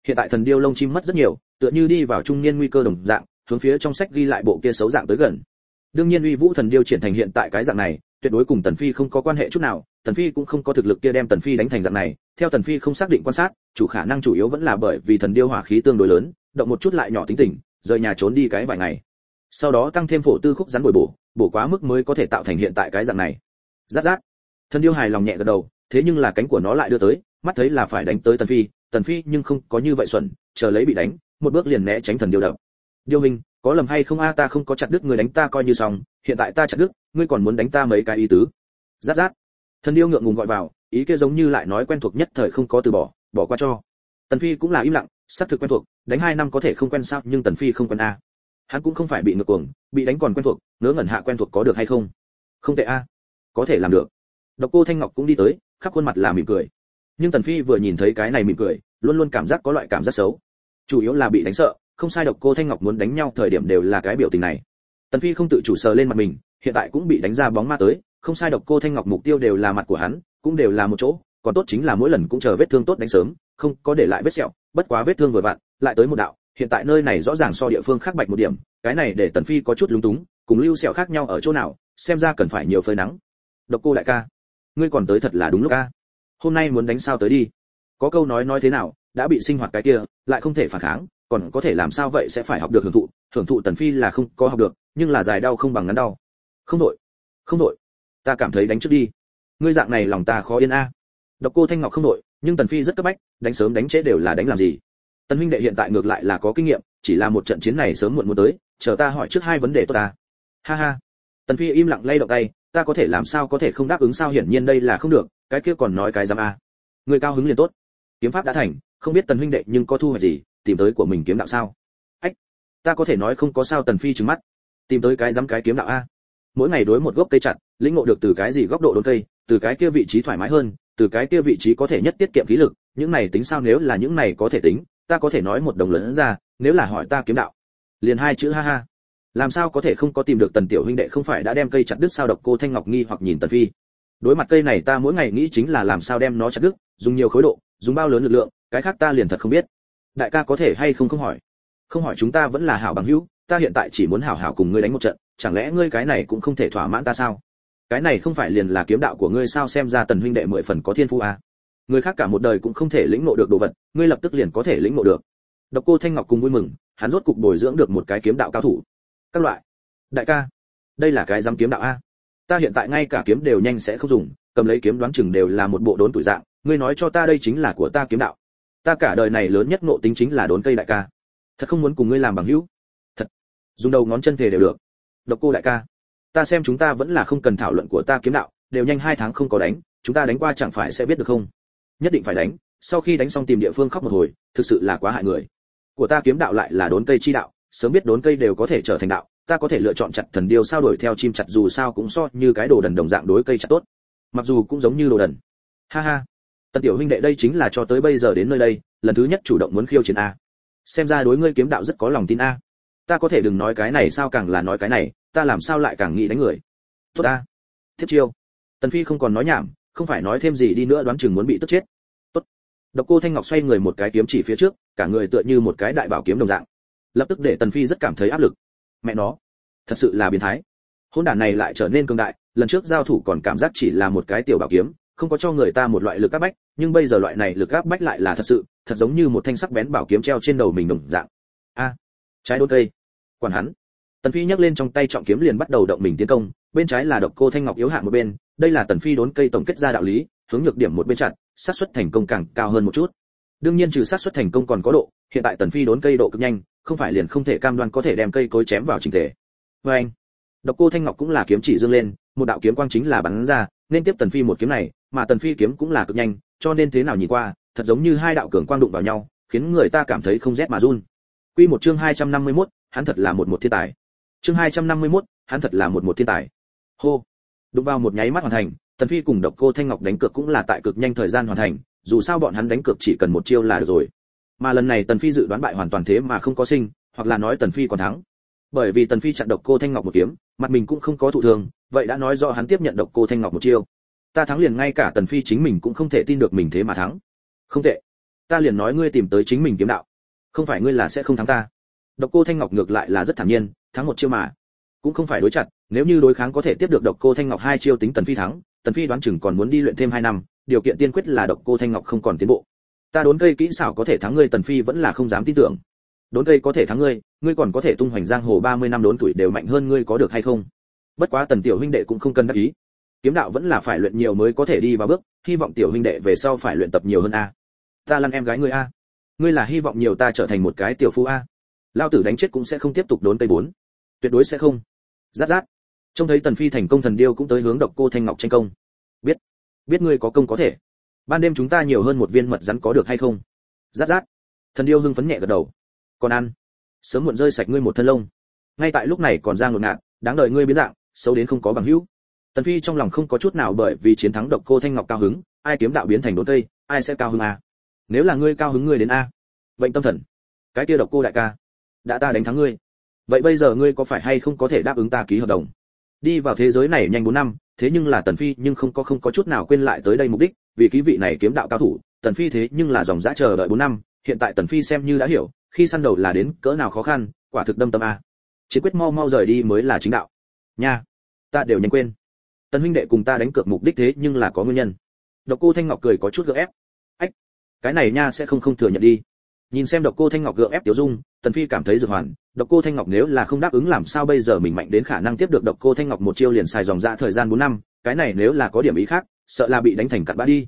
Hiện tại thần điêu lông chim mất rất nhiều, tựa như đi vào trung niên nguy cơ đồng dạng, hướng phía trong sách ghi lại bộ kia xấu dạng tới gần. Đương nhiên uy vũ thần điêu triển thành hiện tại cái dạng này, tuyệt đối cùng Tần Phi không có quan hệ chút nào, Tần Phi cũng không có thực lực kia đem Tần Phi đánh thành dạng này, theo Tần Phi không xác định quan sát, chủ khả năng chủ yếu vẫn là bởi vì thần điêu hỏa khí tương đối lớn, động một chút lại nhỏ tính tình, rời nhà trốn đi cái vài ngày. Sau đó tăng thêm phổ tư khúc rắn bồi bổ quá mức mới có thể tạo thành hiện tại cái dạng này. Rát rát. Thần điêu hài lòng nhẹ gật đầu, thế nhưng là cánh của nó lại đưa tới, mắt thấy là phải đánh tới Tần Phi nhưng không có như vậy xuẩn, chờ lấy bị đánh, một bước liền né tránh thần điêu đập. Điêu hình, có lầm hay không a, ta không có chặt đứt người đánh ta coi như xong, hiện tại ta chặt đứt, ngươi còn muốn đánh ta mấy cái ý tứ. Rát rát. Thần điêu ngượng ngùng gọi vào, ý kia giống như lại nói quen thuộc nhất thời không có từ bỏ qua cho. Tần Phi cũng là im lặng, xác thực quen thuộc, đánh 2 năm có thể không quen sao, nhưng Tần Phi không quen a. Hắn cũng không phải bị ngược cuồng, bị đánh còn quen thuộc, ngớ ngẩn hạ quen thuộc có được hay không? Không tệ a, có thể làm được. Độc Cô Thanh Ngọc cũng đi tới, khắp khuôn mặt là mỉm cười. Nhưng Tần Phi vừa nhìn thấy cái này mỉm cười, luôn luôn cảm giác có loại cảm giác xấu. Chủ yếu là bị đánh sợ, không sai, Độc Cô Thanh Ngọc muốn đánh nhau thời điểm đều là cái biểu tình này. Tần Phi không tự chủ sờ lên mặt mình, hiện tại cũng bị đánh ra bóng ma tới, không sai, Độc Cô Thanh Ngọc mục tiêu đều là mặt của hắn, cũng đều là một chỗ, còn tốt chính là mỗi lần cũng chờ vết thương tốt đánh sớm, không có để lại vết sẹo, bất quá vết thương vừa vặn, lại tới một đạo, hiện tại nơi này rõ ràng so địa phương khác bạch một điểm, cái này để Tần Phi có chút lúng túng, cùng lưu sẹo khác nhau ở chỗ nào, xem ra cần phải nhiều phơi nắng. Độc Cô đại ca, ngươi còn tới thật là đúng lúc a. Hôm nay muốn đánh sao tới đi. Có câu nói thế nào, đã bị sinh hoạt cái kia, lại không thể phản kháng, còn có thể làm sao vậy, sẽ phải học được hưởng thụ Tần Phi là không có học được, nhưng là dài đau không bằng ngắn đau. Không đội, ta cảm thấy đánh trước đi. Ngươi dạng này lòng ta khó yên a. Độc Cô Thanh Ngọc không đội, nhưng Tần Phi rất cấp bách, đánh sớm đánh trễ đều là đánh làm gì. Tần huynh đệ hiện tại ngược lại là có kinh nghiệm, chỉ là một trận chiến này sớm muộn muốn tới, chờ ta hỏi trước 2 vấn đề tốt ta. Ha ha. Tần Phi im lặng lay động tay, ta có thể làm sao có thể không đáp ứng sao, hiển nhiên đây là không được, cái kia còn nói cái dám a. Người cao hứng liền tốt. Kiếm pháp đã thành, không biết Tần huynh đệ nhưng có thu hoạch gì, tìm tới của mình kiếm đạo sao? Ách, ta có thể nói không có sao. Tần Phi trừng mắt. Tìm tới cái dám cái kiếm đạo a. Mỗi ngày đối một gốc cây chặt, lĩnh ngộ được từ cái gì góc độ đốn cây, từ cái kia vị trí thoải mái hơn, từ cái kia vị trí có thể nhất tiết kiệm khí lực, những này tính sao? Nếu là những này có thể tính, ta có thể nói một đồng lớn ra, nếu là hỏi ta kiếm đạo, liền 2 chữ ha ha. Làm sao có thể không có tìm được Tần tiểu huynh đệ, không phải đã đem cây chặt đứt sao? Độc Cô Thanh Ngọc nghi hoặc nhìn Tần Phi. Đối mặt cây này ta mỗi ngày nghĩ chính là làm sao đem nó chặt đứt, dùng nhiều khối độ, dùng bao lớn lực lượng, cái khác ta liền thật không biết. Đại ca có thể hay không không hỏi? Không hỏi chúng ta vẫn là hảo bằng hữu, ta hiện tại chỉ muốn hảo hảo cùng ngươi đánh một trận, chẳng lẽ ngươi cái này cũng không thể thỏa mãn ta sao? Cái này không phải liền là kiếm đạo của ngươi sao? Xem ra Tần huynh đệ 10 phần có thiên phú a. Người khác cả một đời cũng không thể lĩnh ngộ được đồ vật, ngươi lập tức liền có thể lĩnh ngộ được. Độc Cô Thanh Ngọc cùng vui mừng, hắn rốt cục bồi dưỡng được một cái kiếm đạo cao thủ. Các loại. Đại ca, đây là cái dám kiếm đạo a. Ta hiện tại ngay cả kiếm đều nhanh sẽ không dùng, cầm lấy kiếm đoán chừng đều là một bộ đốn tuổi dạng, ngươi nói cho ta đây chính là của ta kiếm đạo. Ta cả đời này lớn nhất ngộ tính chính là đốn cây. Đại ca, thật không muốn cùng ngươi làm bằng hữu. Thật. Dùng đầu ngón chân thể đều được. Độc Cô đại ca, ta xem chúng ta vẫn là không cần thảo luận của ta kiếm đạo, đều nhanh 2 tháng không có đánh, chúng ta đánh qua chẳng phải sẽ biết được không? Nhất định phải đánh, sau khi đánh xong tìm địa phương khóc một hồi, thực sự là quá hại người. Của ta kiếm đạo lại là đốn cây chi đạo, sớm biết đốn cây đều có thể trở thành đạo, ta có thể lựa chọn chặt thần điêu sao, đuổi theo chim chặt dù sao cũng so như cái đồ đần đồng dạng đối cây chặt tốt. Mặc dù cũng giống như đồ đần. Ha ha. Tần tiểu huynh đệ đây chính là cho tới bây giờ đến nơi đây, lần thứ nhất chủ động muốn khiêu chiến a. Xem ra đối ngươi kiếm đạo rất có lòng tin a. Ta có thể đừng nói cái này sao, càng là nói cái này, ta làm sao lại càng nghĩ đánh người. Tốt a. Thiết chiêu. Tần Phi không còn nói nhảm, không phải nói thêm gì đi nữa đoán chừng muốn bị tức chết. Tốt. Độc Cô Thanh Ngọc xoay người một cái kiếm chỉ phía trước, cả người tựa như một cái đại bảo kiếm đồng dạng. Lập tức để Tần Phi rất cảm thấy áp lực. Mẹ nó, thật sự là biến thái. Hỗn đản này lại trở nên cường đại, lần trước giao thủ còn cảm giác chỉ là một cái tiểu bảo kiếm, không có cho người ta một loại lực áp bách, nhưng bây giờ loại này lực áp bách lại là thật sự, thật giống như một thanh sắc bén bảo kiếm treo trên đầu mình đồng dạng. A, trái đốn cây. Quản hắn. Tần Phi nhấc lên trong tay trọng kiếm liền bắt đầu động mình tiến công, bên trái là Độc Cô Thanh Ngọc yếu hạng một bên, đây là Tần Phi đốn cây tổng kết ra đạo lý, hướng nhược điểm một bên chặn, xác suất thành công càng cao hơn một chút. Đương nhiên trừ xác suất thành công còn có độ, hiện tại Tần Phi đốn cây độ cực nhanh, không phải liền không thể cam đoan có thể đem cây cối chém vào chỉnh thể. Với anh, Độc Cô Thanh Ngọc cũng là kiếm chỉ dương lên, một đạo kiếm quang chính là bắn ra, nên tiếp Tần Phi một kiếm này, mà Tần Phi kiếm cũng là cực nhanh, cho nên thế nào nhìn qua, thật giống như 2 đạo cường quang đụng vào nhau, khiến người ta cảm thấy không rét mà run. Quy một chương 251, hắn thật là một thiên tài. Chương 251, hắn thật là một thiên tài. Hô. Đụng vào một nháy mắt hoàn thành, Tần Phi cùng Độc Cô Thanh Ngọc đánh cược cũng là tại cực nhanh thời gian hoàn thành, dù sao bọn hắn đánh cược chỉ cần một chiêu là được rồi. Mà lần này Tần Phi dự đoán bại hoàn toàn thế mà không có sinh, hoặc là nói Tần Phi còn thắng. Bởi vì Tần Phi chặn Độc Cô Thanh Ngọc một kiếm, mặt mình cũng không có thụ thương, vậy đã nói rõ hắn tiếp nhận Độc Cô Thanh Ngọc một chiêu. Ta thắng liền ngay cả Tần Phi chính mình cũng không thể tin được mình thế mà thắng. Không tệ. Ta liền nói ngươi tìm tới chính mình kiếm đạo, không phải ngươi là sẽ không thắng ta. Độc Cô Thanh Ngọc ngược lại là rất thản nhiên, thắng một chiêu mà, cũng không phải đối chặt, nếu như đối kháng có thể tiếp được Độc Cô Thanh Ngọc 2 chiêu tính Tần Phi thắng, Tần Phi đoán chừng còn muốn đi luyện thêm 2 năm, điều kiện tiên quyết là Độc Cô Thanh Ngọc không còn tiến bộ. Ta đốn cây kỹ xảo có thể thắng ngươi, Tần Phi vẫn là không dám tin tưởng. Đốn cây có thể thắng ngươi, ngươi còn có thể tung hoành giang hồ 30 năm đốn tuổi đều mạnh hơn ngươi có được hay không? Bất quá Tần tiểu huynh đệ cũng không cần đắc ý. Kiếm đạo vẫn là phải luyện nhiều mới có thể đi vào bước, hy vọng tiểu huynh đệ về sau phải luyện tập nhiều hơn a. Ta lăn em gái ngươi a. Ngươi là hy vọng nhiều ta trở thành một cái tiểu phu a. Lao tử đánh chết cũng sẽ không tiếp tục đốn cây 4. Tuyệt đối sẽ không. Rát rát. Trông thấy Tần Phi thành công, Thần Điêu cũng tới hướng Độc Cô Thanh Ngọc tranh công. Biết ngươi có công có thể. Ban đêm chúng ta nhiều hơn một viên mật rắn có được hay không? Rát rát. Thần Điêu hưng phấn nhẹ gật đầu. Còn ăn. Sớm muộn rơi sạch ngươi một thân lông. Ngay tại lúc này còn giang ngột ngạt, đáng đời ngươi biến dạng, xấu đến không có bằng hữu. Tần Phi trong lòng không có chút nào bởi vì chiến thắng Độc Cô Thanh Ngọc cao hứng, ai kiếm đạo biến thành đốn cây, ai sẽ cao hứng a? Nếu là ngươi cao hứng ngươi đến a. Bệnh tâm thần. Cái kia Độc Cô đại ca, đã ta đánh thắng ngươi, vậy bây giờ ngươi có phải hay không có thể đáp ứng ta ký hợp đồng? Đi vào thế giới này nhanh 4 năm, thế nhưng là Tần Phi nhưng không có chút nào quên lại tới đây mục đích, vì ký vị này kiếm đạo cao thủ, Tần Phi thế nhưng là dòng dã chờ đợi 4 năm, hiện tại Tần Phi xem như đã hiểu, khi săn đầu là đến cỡ nào khó khăn, quả thực đâm tâm a. Chiến quyết mau rời đi mới là chính đạo. Nha, ta đều nhanh quên. Tần huynh đệ cùng ta đánh cược mục đích thế nhưng là có nguyên nhân. Độc Cô Thanh Ngọc cười có chút gượng ép. Ách, cái này nha sẽ không thừa nhận đi. Nhìn xem Độc Cô Thanh Ngọc gượng ép tiểu dung, Tần Phi cảm thấy dược hoàn, Độc Cô Thanh Ngọc nếu là không đáp ứng làm sao bây giờ mình mạnh đến khả năng tiếp được Độc Cô Thanh Ngọc một chiêu liền xài dòng dã thời gian 4 năm, cái này nếu là có điểm ý khác, sợ là bị đánh thành cặn bã đi.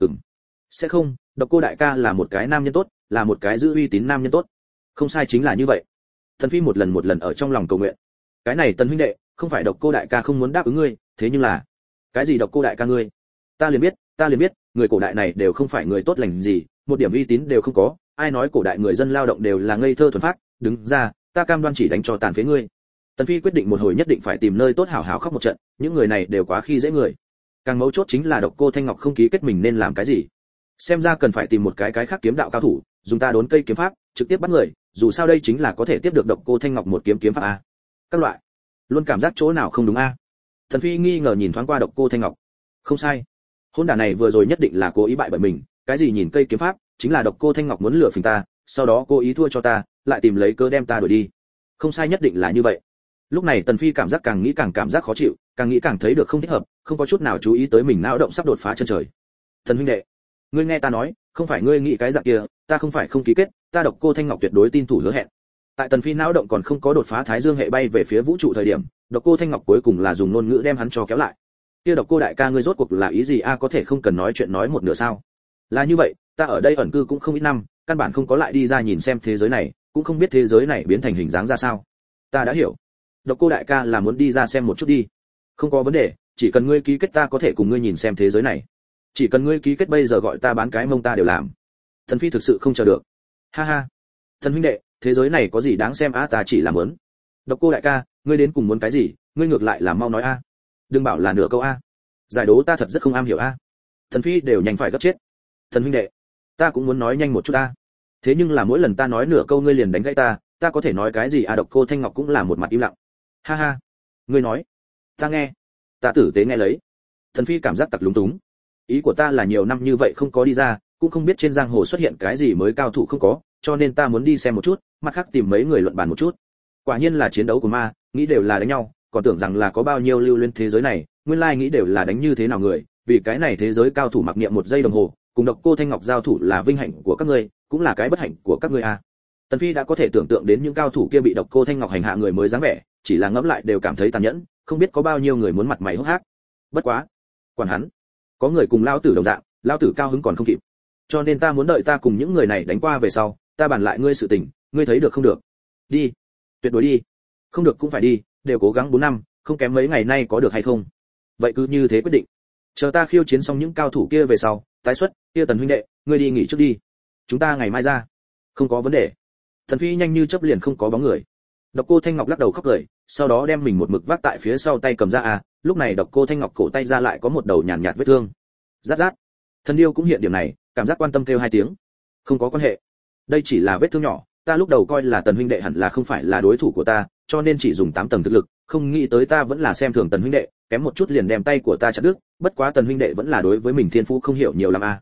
Sẽ không, Độc Cô đại ca là một cái nam nhân tốt, là một cái giữ uy tín nam nhân tốt. Không sai chính là như vậy. Tần Phi một lần ở trong lòng cầu nguyện. Cái này Tần huynh đệ, không phải Độc Cô đại ca không muốn đáp ứng ngươi, thế nhưng là cái gì Độc Cô đại ca ngươi? Ta liền biết, người cổ đại này đều không phải người tốt lành gì, một điểm uy tín đều không có, ai nói cổ đại người dân lao động đều là ngây thơ thuần phác, đứng ra, ta cam đoan chỉ đánh cho tàn phế ngươi. Tần Phi quyết định một hồi nhất định phải tìm nơi tốt hảo hảo khóc một trận, những người này đều quá khi dễ người. Càng mấu chốt chính là Độc Cô Thanh Ngọc không ký kết mình nên làm cái gì. Xem ra cần phải tìm một cái khác kiếm đạo cao thủ, dùng ta đốn cây kiếm pháp, trực tiếp bắt người, dù sao đây chính là có thể tiếp được Độc Cô Thanh Ngọc một kiếm pháp a. Các loại, luôn cảm giác chỗ nào không đúng a. Tần Phi nghi ngờ nhìn thoáng qua Độc Cô Thanh Ngọc. Không sai, hỗn đản này vừa rồi nhất định là cố ý bại bởi mình, cái gì nhìn cây kiếm pháp, chính là Độc Cô Thanh Ngọc muốn lừa phỉnh ta, sau đó cố ý thua cho ta, lại tìm lấy cớ đem ta đuổi đi. Không sai, nhất định là như vậy. Lúc này Tần Phi cảm giác càng nghĩ càng cảm giác khó chịu, càng nghĩ càng thấy được không thích hợp, không có chút nào chú ý tới mình não động sắp đột phá chân trời. Thần huynh đệ, ngươi nghe ta nói, không phải ngươi nghĩ cái dạng kia, ta không phải không ký kết, ta Độc Cô Thanh Ngọc tuyệt đối tin thủ hứa hẹn. Tại Tần Phi não động còn không có đột phá Thái Dương hệ bay về phía vũ trụ thời điểm, Độc Cô Thanh Ngọc cuối cùng là dùng ngôn ngữ đem hắn cho kéo lại. Kia Độc Cô đại ca ngươi rốt cuộc là ý gì a, có thể không cần nói chuyện nói một nửa sao? Là như vậy, ta ở đây ẩn cư cũng không ít năm, căn bản không có lại đi ra nhìn xem thế giới này, cũng không biết thế giới này biến thành hình dáng ra sao. Ta đã hiểu. Độc Cô đại ca là muốn đi ra xem một chút đi. Không có vấn đề, chỉ cần ngươi ký kết ta có thể cùng ngươi nhìn xem thế giới này. Chỉ cần ngươi ký kết bây giờ gọi ta bán cái mông ta đều làm. Thần Phi thực sự không chờ được. Ha ha. Thần huynh đệ, thế giới này có gì đáng xem á, ta chỉ là muốn. Độc Cô đại ca, ngươi đến cùng muốn cái gì, ngươi ngược lại là mau nói a. Đừng bảo là nửa câu a. Giải đố ta thật rất không am hiểu a. Thần Phi đều nhanh phải gấp chết. Thần huynh đệ, ta cũng muốn nói nhanh một chút ta. Thế nhưng là mỗi lần ta nói nửa câu ngươi liền đánh gãy ta có thể nói cái gì à? Độc Cô Thanh Ngọc cũng là một mặt im lặng. Ha ha, ngươi nói, ta nghe, ta tử tế nghe lấy. Thần Phi cảm giác tặc lúng túng. Ý của ta là nhiều năm như vậy không có đi ra, cũng không biết trên giang hồ xuất hiện cái gì mới cao thủ không có, cho nên ta muốn đi xem một chút, mặt khác tìm mấy người luận bàn một chút. Quả nhiên là chiến đấu của ma, nghĩ đều là đánh nhau, còn tưởng rằng là có bao nhiêu lưu luyến thế giới này, nguyên lai nghĩ đều là đánh như thế nào người, vì cái này thế giới cao thủ mặc niệm 1 giây đồng hồ, cùng Độc Cô Thanh Ngọc giao thủ là vinh hạnh của các ngươi, cũng là cái bất hạnh của các ngươi a. Tần Phi đã có thể tưởng tượng đến những cao thủ kia bị Độc Cô Thanh Ngọc hành hạ người mới dáng vẻ, chỉ là ngẫm lại đều cảm thấy tàn nhẫn, không biết có bao nhiêu người muốn mặt mày hốc hác. Bất quá, quản hắn, có người cùng lão tử đồng dạng, lão tử cao hứng còn không kịp. Cho nên ta muốn đợi ta cùng những người này đánh qua về sau, ta bàn lại ngươi sự tình, ngươi thấy được không được? Đi, tuyệt đối đi. Không được cũng phải đi, đều cố gắng 4 năm, không kém mấy ngày nay có được hay không? Vậy cứ như thế quyết định. Chờ ta khiêu chiến xong những cao thủ kia về sau, tái xuất, kia Tần huynh đệ, ngươi đi nghỉ trước đi. Chúng ta ngày mai ra. Không có vấn đề. Thần Phi nhanh như chớp liền không có bóng người. Độc Cô Thanh Ngọc lắc đầu khóc cười, sau đó đem mình một mực vác tại phía sau tay cầm ra à, lúc này Độc Cô Thanh Ngọc cổ tay ra lại có một đầu nhàn nhạt vết thương. Rát rát. Thần Điêu cũng hiện điểm này, cảm giác quan tâm kêu 2 tiếng. Không có quan hệ. Đây chỉ là vết thương nhỏ, ta lúc đầu coi là Tần huynh đệ hẳn là không phải là đối thủ của ta, cho nên chỉ dùng 8 tầng thực lực, không nghĩ tới ta vẫn là xem thường Tần huynh đệ, kém một chút liền đem tay của ta chặt đứt, bất quá Tần huynh đệ vẫn là đối với mình thiên phú không hiểu nhiều lắm a.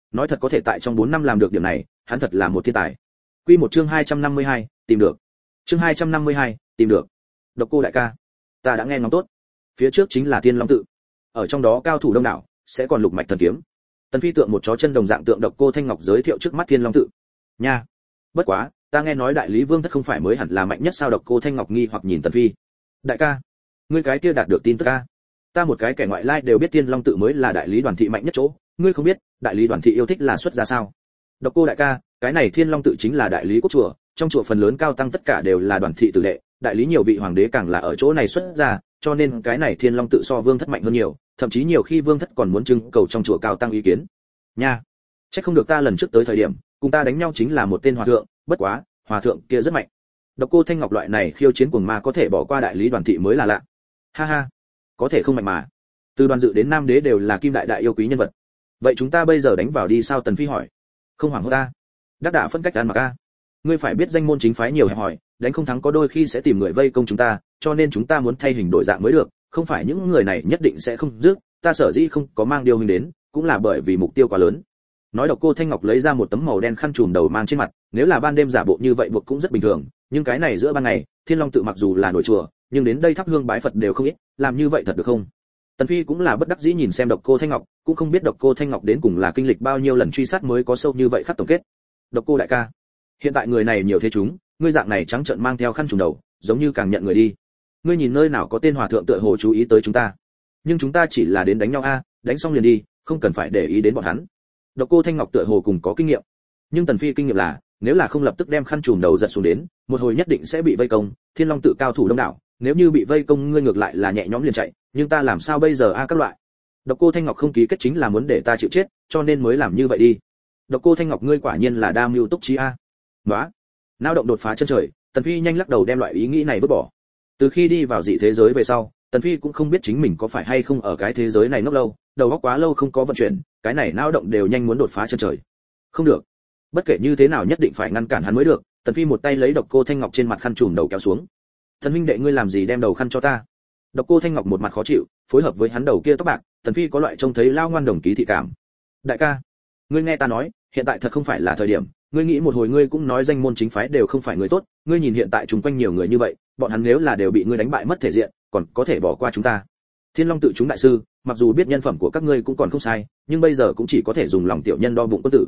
Nói thật có thể tại trong 4 năm làm được điểm này, hắn thật là một thiên tài. Quy một chương 252, tìm được. Chương 252, tìm được. Độc Cô đại ca, ta đã nghe ngóng tốt. Phía trước chính là Thiên Long tự. Ở trong đó cao thủ đông đảo, sẽ còn lục mạch thần kiếm. Tần Phi tượng một chó chân đồng dạng tượng Độc Cô Thanh Ngọc giới thiệu trước mắt Thiên Long tự. Nha. Bất quá, ta nghe nói đại lý vương thất không phải mới hẳn là mạnh nhất sao? Độc Cô Thanh Ngọc nghi hoặc nhìn Tần Phi. Đại ca, ngươi cái kia đạt được tin tức a? Ta một cái kẻ ngoại lai đều biết Thiên Long tự mới là đại lý đoàn thị mạnh nhất chỗ, ngươi không biết, đại lý đoàn thị yêu thích là xuất ra sao? Độc Cô đại ca, cái này Thiên Long tự chính là đại lý quốc chùa, trong chùa phần lớn cao tăng tất cả đều là đoàn thị tử đệ, đại lý nhiều vị hoàng đế càng là ở chỗ này xuất ra, cho nên cái này Thiên Long tự so vương thất mạnh hơn nhiều, thậm chí nhiều khi vương thất còn muốn trưng cầu trong chùa cao tăng ý kiến. Nha, chắc không được ta lần trước tới thời điểm, cùng ta đánh nhau chính là một tên hòa thượng, bất quá, hòa thượng kia rất mạnh. Độc Cô Thanh Ngọc loại này khiêu chiến cuồng ma có thể bỏ qua đại lý đoàn thị mới là lạ. Ha ha, có thể không mạnh mà. Từ Đoàn Dự đến Nam Đế đều là kim đại đại yêu quý nhân vật. Vậy chúng ta bây giờ đánh vào đi sao? Tần Phi hỏi. Không hoảng hốt ta. Đắc đả phân cách ăn mặc a. Ngươi phải biết danh môn chính phái nhiều hẹp hỏi, đánh không thắng có đôi khi sẽ tìm người vây công chúng ta, cho nên chúng ta muốn thay hình đổi dạng mới được, không phải những người này nhất định sẽ không dứt, ta sở dĩ không có mang điều hình đến, cũng là bởi vì mục tiêu quá lớn. Nói. Độc Cô Thanh Ngọc lấy ra một tấm màu đen khăn trùm đầu mang trên mặt, nếu là ban đêm giả bộ như vậy buộc cũng rất bình thường, nhưng cái này giữa ban ngày, Thiên Long tự mặc dù là nổi chùa, nhưng đến đây thắp hương bái Phật đều không ít, làm như vậy thật được không? Tần Phi cũng là bất đắc dĩ nhìn xem Độc Cô Thanh Ngọc, cũng không biết Độc Cô Thanh Ngọc đến cùng là kinh lịch bao nhiêu lần truy sát mới có sâu như vậy khắc tổng kết. Độc Cô đại ca, hiện tại người này nhiều thế chúng, ngươi dạng này trắng trợn mang theo khăn trùm đầu, giống như càng nhận người đi. Ngươi nhìn nơi nào có tên hòa thượng tựa hồ chú ý tới chúng ta, nhưng chúng ta chỉ là đến đánh nhau a, đánh xong liền đi, không cần phải để ý đến bọn hắn. Độc Cô Thanh Ngọc tựa hồ cùng có kinh nghiệm, nhưng Tần Phi kinh nghiệm là, nếu là không lập tức đem khăn trùm đầu giật xuống đến, một hồi nhất định sẽ bị vây công. Thiên Long tự cao thủ đông đảo, nếu như bị vây công ngươi ngược lại là nhẹ nhõm liền chạy, nhưng ta làm sao bây giờ a? Các loại. Độc Cô Thanh Ngọc không ký kết chính là muốn để ta chịu chết, cho nên mới làm như vậy đi. Độc Cô Thanh Ngọc ngươi quả nhiên là đa mưu túc trí a. Nóa. Nao động đột phá chân trời, Tần Phi nhanh lắc đầu đem loại ý nghĩ này vứt bỏ. Từ khi đi vào dị thế giới về sau, Tần Phi cũng không biết chính mình có phải hay không ở cái thế giới này ngốc lâu, đầu óc quá lâu không có vận chuyển, cái này nao động đều nhanh muốn đột phá chân trời. Không được, bất kể như thế nào nhất định phải ngăn cản hắn mới được. Tần Phi một tay lấy Độc Cô Thanh Ngọc trên mặt khăn trùm đầu kéo xuống. Thần huynh đệ ngươi làm gì đem đầu khăn cho ta? Độc Cô Thanh Ngọc một mặt khó chịu, phối hợp với hắn đầu kia tóc bạc, Tần Phi có loại trông thấy lao ngoan đồng ký thị cảm. Đại ca, ngươi nghe ta nói, hiện tại thật không phải là thời điểm, ngươi nghĩ một hồi ngươi cũng nói danh môn chính phái đều không phải người tốt, ngươi nhìn hiện tại chúng quanh nhiều người như vậy, bọn hắn nếu là đều bị ngươi đánh bại mất thể diện, còn có thể bỏ qua chúng ta. Thiên Long tự chúng đại sư, mặc dù biết nhân phẩm của các ngươi cũng còn không sai, nhưng bây giờ cũng chỉ có thể dùng lòng tiểu nhân đo bụng quân tử.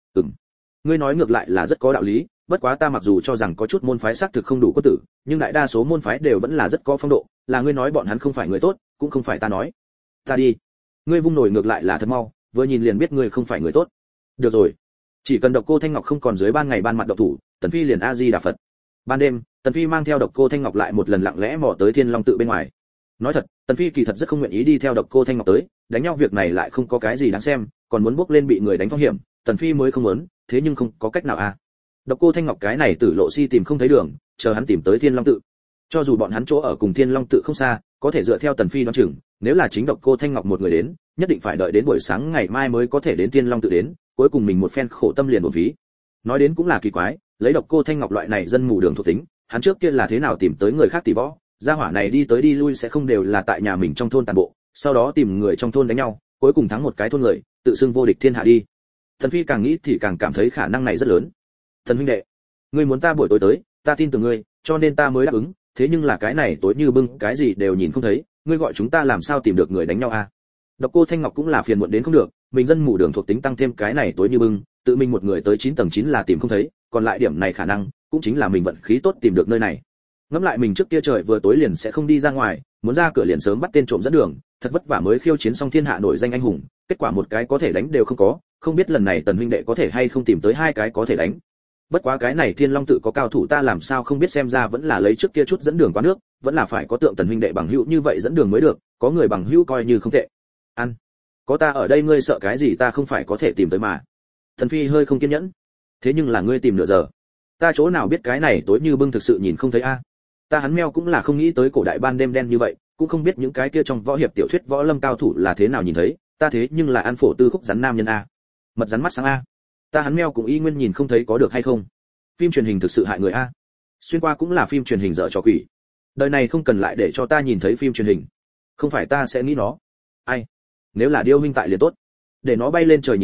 Ngươi nói ngược lại là rất có đạo lý, bất quá ta mặc dù cho rằng có chút môn phái xác thực không đủ quân tử, nhưng đại đa số môn phái đều vẫn là rất có phong độ, là ngươi nói bọn hắn không phải người tốt, cũng không phải ta nói. Ta đi. Ngươi vung nổi ngược lại là thật mau, vừa nhìn liền biết ngươi không phải người tốt. Được rồi, chỉ cần Độc Cô Thanh Ngọc không còn dưới ban ngày ban mặt độc thủ, Tần Phi liền a di đà Phật. Ban đêm, Tần Phi mang theo Độc Cô Thanh Ngọc lại một lần lặng lẽ mò tới Thiên Long tự bên ngoài. Nói thật, Tần Phi kỳ thật rất không nguyện ý đi theo Độc Cô Thanh Ngọc tới, đánh nhau việc này lại không có cái gì đáng xem, còn muốn bước lên bị người đánh phong hiểm, Tần Phi mới không muốn, thế nhưng không có cách nào à. Độc Cô Thanh Ngọc cái này tử lộ si tìm không thấy đường, chờ hắn tìm tới Thiên Long tự. Cho dù bọn hắn chỗ ở cùng Thiên Long tự không xa, có thể dựa theo Tần Phi đoán chừng, nếu là chính Độc Cô Thanh Ngọc một người đến, nhất định phải đợi đến buổi sáng ngày mai mới có thể đến Thiên Long tự đến, cuối cùng mình một phen khổ tâm liền uổng phí. Nói đến cũng là kỳ quái, lấy Độc Cô Thanh Ngọc loại này dân mù đường thuộc tính, hắn trước kia là thế nào tìm tới người khác tỷ võ, gia hỏa này đi tới đi lui sẽ không đều là tại nhà mình trong thôn tàn bộ, sau đó tìm người trong thôn đánh nhau, cuối cùng thắng một cái thôn người, tự xưng vô địch thiên hạ đi. Tần Phi càng nghĩ thì càng cảm thấy khả năng này rất lớn. Thần huynh đệ, ngươi muốn ta buổi tối tới, ta tin tưởng ngươi, cho nên ta mới đáp ứng, thế nhưng là cái này tối như bưng, cái gì đều nhìn không thấy, ngươi gọi chúng ta làm sao tìm được người đánh nhau a? Độc Cô Thanh Ngọc cũng là phiền muộn đến không được, mình dân mù đường thuộc tính tăng thêm cái này tối như bưng, tự mình một người tới 9 tầng 9 là tìm không thấy, còn lại điểm này khả năng cũng chính là mình vận khí tốt tìm được nơi này. Ngẫm lại mình trước kia trời vừa tối liền sẽ không đi ra ngoài, muốn ra cửa liền sớm bắt tên trộm dẫn đường, thật vất vả mới khiêu chiến xong thiên hạ nổi danh anh hùng, kết quả một cái có thể đánh đều không có, không biết lần này Tần huynh đệ có thể hay không tìm tới hai cái có thể đánh. Bất quá cái này Thiên Long tự có cao thủ ta làm sao không biết, xem ra vẫn là lấy trước kia chút dẫn đường qua nước, vẫn là phải có tượng Tần huynh đệ bằng hữu như vậy dẫn đường mới được, có người bằng hữu coi như không tệ. Ăn, có ta ở đây ngươi sợ cái gì, ta không phải có thể tìm tới mà. Thần Phi hơi không kiên nhẫn. Thế nhưng là ngươi tìm nửa giờ, ta chỗ nào biết cái này tối như bưng thực sự nhìn không thấy a. Ta hắn meo cũng là không nghĩ tới cổ đại ban đêm đen như vậy, cũng không biết những cái kia trong võ hiệp tiểu thuyết võ lâm cao thủ là thế nào nhìn thấy, ta thế nhưng là ăn phổ tư khúc rắn nam nhân a, mật rắn mắt sáng a, ta hắn meo cũng y nguyên nhìn không thấy có được hay không. Phim truyền hình thực sự hại người a, xuyên qua cũng là phim truyền hình dở trò quỷ, đời này không cần lại để cho ta nhìn thấy phim truyền hình, không phải ta sẽ nghĩ nó. Ai, nếu là điêu huynh tại liền tốt, để nó bay lên trời nhìn xem,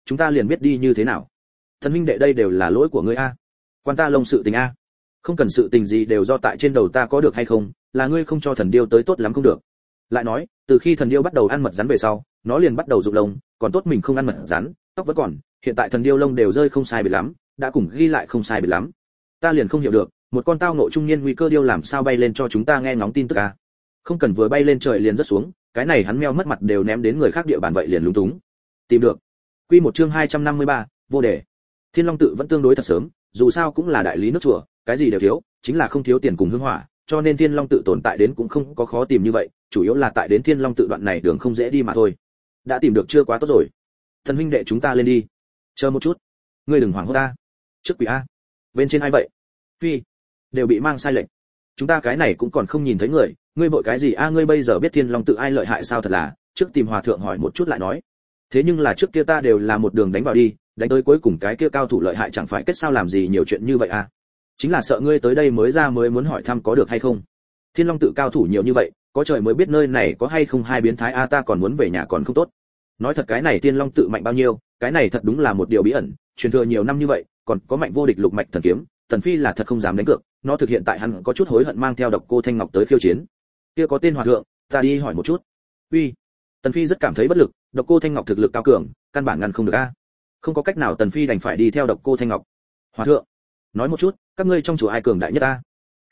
chúng ta liền biết đi như thế nào. Thần huynh đệ, đây đều là lỗi của ngươi a, quan ta lông sự tình a, không cần sự tình gì đều do tại trên đầu ta có được hay không, là ngươi không cho thần điêu tới tốt lắm không được. Lại nói, từ khi thần điêu bắt đầu ăn mật rắn về sau, nó liền bắt đầu rụng lông, còn tốt mình không ăn mật rắn, tóc vẫn còn, hiện tại thần điêu lông đều rơi không sai biệt lắm, đã cùng ghi lại không sai biệt lắm. Ta liền không hiểu được, một con tao ngộ trung niên nguy cơ điêu làm sao bay lên cho chúng ta nghe ngóng tin tức a. Không cần vừa bay lên trời liền rất xuống, cái này hắn meo mất mặt đều ném đến người khác địa bàn vậy liền lúng túng. Tìm được. Quy một chương 253, vô đề. Thiên Long tự vẫn tương đối thật sớm, dù sao cũng là đại lý nước chùa, cái gì đều thiếu, chính là không thiếu tiền cùng hương hỏa, cho nên Thiên Long tự tồn tại đến cũng không có khó tìm như vậy, chủ yếu là tại đến Thiên Long tự đoạn này đường không dễ đi mà thôi. Đã tìm được chưa, quá tốt rồi. Thần huynh đệ chúng ta lên đi. Chờ một chút, ngươi đừng hoảng hốt ta. Trước quỷ a. Bên trên ai vậy? Phi, đều bị mang sai lệch. Chúng ta cái này cũng còn không nhìn thấy người, ngươi vội cái gì a? Ngươi bây giờ biết Thiên Long tự ai lợi hại sao? Thật là, trước tìm hòa thượng hỏi một chút lại nói. Thế nhưng là trước kia ta đều là một đường đánh vào đi, đánh tới cuối cùng cái kia cao thủ lợi hại chẳng phải kết sao làm gì nhiều chuyện như vậy a? Chính là sợ ngươi tới đây mới ra mới muốn hỏi thăm có được hay không. Thiên Long tự cao thủ nhiều như vậy, có trời mới biết nơi này có hay không hai biến thái a, ta còn muốn về nhà còn không tốt. Nói thật cái này Thiên Long tự mạnh bao nhiêu, cái này thật đúng là một điều bí ẩn, truyền thừa nhiều năm như vậy, còn có mạnh vô địch lục mạch thần kiếm, Tần Phi là thật không dám đánh cược, nó thực hiện tại hắn có chút hối hận mang theo Độc Cô Thanh Ngọc tới khiêu chiến. Kia có tên hòa thượng, ta đi hỏi một chút. Uy. Tần Phi rất cảm thấy bất lực, Độc Cô Thanh Ngọc thực lực cao cường, căn bản ngăn không được a. Không có cách nào, Tần Phi đành phải đi theo Độc Cô Thanh Ngọc. Hòa thượng, nói một chút, các ngươi trong chùa ai cường đại nhất a?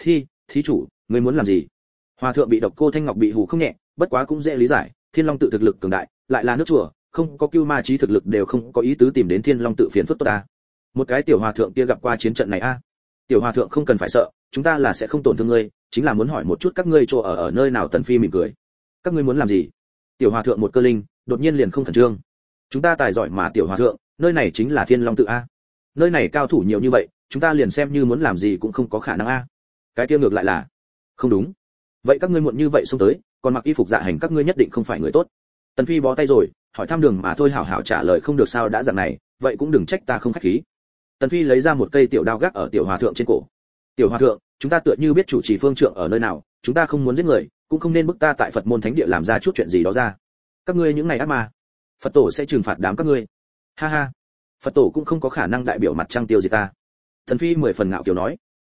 Thí chủ, ngươi muốn làm gì? Hòa thượng bị Độc Cô Thanh Ngọc bị hù không nhẹ, bất quá cũng dễ lý giải, Thiên Long tự thực lực cường đại, lại là nước chùa, không có Cưu Ma Chí thực lực đều không có ý tứ tìm đến Thiên Long tự phiền phức tốt ta. Một cái tiểu hòa thượng kia gặp qua chiến trận này a. Tiểu hòa thượng không cần phải sợ, chúng ta là sẽ không tổn thương ngươi, chính là muốn hỏi một chút các ngươi chỗ ở nơi nào. Tần Phi mỉm cười. Các ngươi muốn làm gì? Tiểu hòa thượng một cơ linh, đột nhiên liền không khẩn trương. Chúng ta tài giỏi mà tiểu hòa thượng, nơi này chính là Thiên Long tự a. Nơi này cao thủ nhiều như vậy, chúng ta liền xem như muốn làm gì cũng không có khả năng a. Cái kia ngược lại là, không đúng. Vậy các ngươi muộn như vậy xông tới, còn mặc y phục dạ hành, các ngươi nhất định không phải người tốt. Tần Phi bó tay rồi, hỏi thăm đường mà thôi, hảo hảo trả lời không được sao, đã dạng này, vậy cũng đừng trách ta không khách khí. Tần Phi lấy ra một cây tiểu đao gác ở tiểu hòa thượng trên cổ. Tiểu hòa thượng, chúng ta tựa như biết chủ trì phương trượng ở nơi nào, chúng ta không muốn giết người, cũng không nên bức ta tại Phật môn thánh địa làm ra chút chuyện gì đó ra. Các ngươi những này ác ma, Phật tổ sẽ trừng phạt đám các ngươi. Ha ha, Phật tổ cũng không có khả năng đại biểu mặt trăng tiêu diệt ta. Tần Phi 10 phần ngạo kiều nói.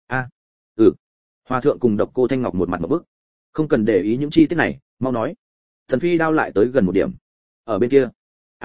Hòa thượng cùng Độc Cô Thanh Ngọc một mặt một bức. Không cần để ý những chi tiết này, mau nói. Tần Phi đao lại tới gần một điểm. Ở bên kia.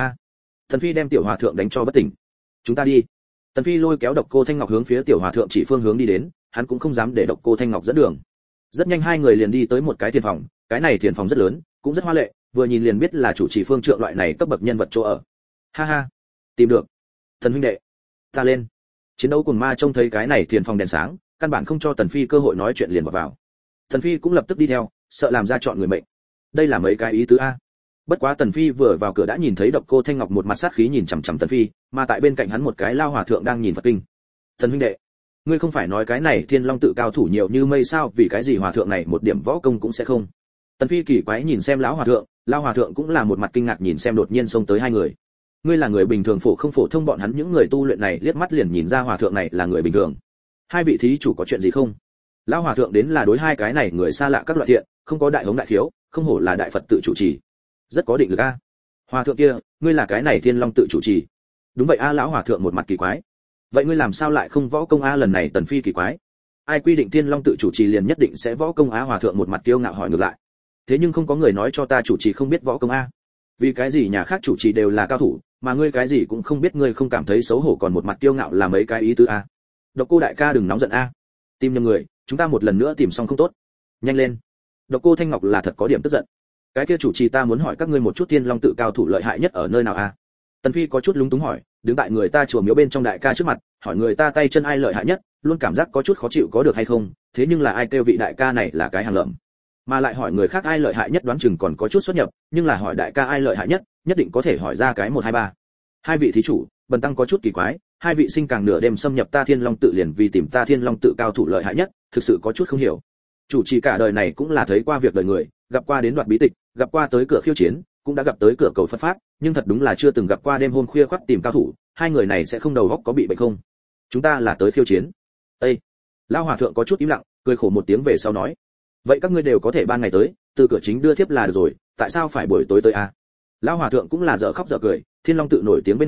Tần Phi đem tiểu hòa thượng đánh cho bất tỉnh. Chúng ta đi. Tần Phi lôi kéo Độc Cô Thanh Ngọc hướng phía tiểu hòa thượng chỉ phương hướng đi đến, hắn cũng không dám để Độc Cô Thanh Ngọc dẫn đường. Rất nhanh hai người liền đi tới một cái thiền phòng, cái này thiền phòng rất lớn, cũng rất hoa lệ, vừa nhìn liền biết là chủ trì phương trượng loại này cấp bậc nhân vật chỗ ở. Ha ha, tìm được. Thần huynh đệ, ta lên. Chiến đấu cùng ma trông thấy cái này thiền phòng đèn sáng, căn bản không cho Tần Phi cơ hội nói chuyện liền vào vào. Tần Phi cũng lập tức đi theo, sợ làm ra chọn người mệnh. Đây là mấy cái ý tứ a. Bất quá Tần Phi vừa vào cửa đã nhìn thấy Độc Cô Thanh Ngọc một mặt sát khí nhìn chằm chằm Tần Phi, mà tại bên cạnh hắn một cái lao hòa thượng đang nhìn Phật kinh. Thần huynh đệ, ngươi không phải nói cái này Thiên Long tự cao thủ nhiều như mây sao, vì cái gì hòa thượng này một điểm võ công cũng sẽ không? Tần Phi kỳ quái nhìn xem lão hòa thượng, lao hòa thượng cũng là một mặt kinh ngạc nhìn xem đột nhiên xông tới hai người. Ngươi là người bình thường phổ không phổ thông, bọn hắn những người tu luyện này liếc mắt liền nhìn ra hòa thượng này là người bình thường. Hai vị thí chủ có chuyện gì không? Lão hòa thượng đến là đối hai cái này người xa lạ các loại thiện, không có đại hống đại khiếu, không hổ là đại Phật tự chủ trì, rất có định lực a. Hòa thượng kia, ngươi là cái này Thiên Long tự chủ trì? Đúng vậy a. Lão hòa thượng một mặt kỳ quái. Vậy ngươi làm sao lại không võ công a? Lần này Tần Phi kỳ quái. Ai quy định Thiên Long tự chủ trì liền nhất định sẽ võ công a? Hòa thượng một mặt kiêu ngạo hỏi ngược lại. Thế nhưng không có người nói cho ta chủ trì không biết võ công a. Vì cái gì nhà khác chủ trì đều là cao thủ, mà ngươi cái gì cũng không biết, ngươi không cảm thấy xấu hổ còn một mặt kiêu ngạo là mấy cái ý tứ a? Độc Cô đại ca đừng nóng giận a. Tìm nhầm người, chúng ta một lần nữa tìm xong không tốt. Nhanh lên. Độc Cô Thanh Ngọc là thật có điểm tức giận. Cái kia chủ trì, ta muốn hỏi các ngươi một chút Thiên Long tự cao thủ lợi hại nhất ở nơi nào a? Tần Phi có chút lúng túng hỏi, đứng tại người ta chùa miếu bên trong đại ca trước mặt, hỏi người ta tay chân ai lợi hại nhất, luôn cảm giác có chút khó chịu có được hay không, thế nhưng là ai kêu vị đại ca này là cái hàng lợm. Mà lại hỏi người khác ai lợi hại nhất đoán chừng còn có chút xuất nhập, nhưng là hỏi đại ca ai lợi hại nhất, nhất định có thể hỏi ra cái 1 2 3. Hai vị thí chủ, bần tăng có chút kỳ quái, hai vị sinh càng nửa đêm xâm nhập ta Thiên Long tự liền vì tìm ta Thiên Long tự cao thủ lợi hại nhất, thực sự có chút không hiểu. Chủ trì cả đời này cũng là thấy qua việc đời người, gặp qua đến đoạt bí tịch, gặp qua tới cửa khiêu chiến, cũng đã gặp tới cửa cầu Phật pháp, nhưng thật đúng là chưa từng gặp qua đêm hôm khuya khoắt tìm cao thủ, hai người này sẽ không đầu óc có bị bệnh không? Chúng ta là tới khiêu chiến. Ê! Lão hòa thượng có chút im lặng, cười khổ một tiếng về sau nói, vậy các ngươi đều có thể ban ngày tới, từ cửa chính đưa thiếp là được rồi, tại sao phải buổi tối tới a? Lão hòa thượng cũng là dở khóc dở cười, Thiên Long tự nổi tiếng bên ngoài,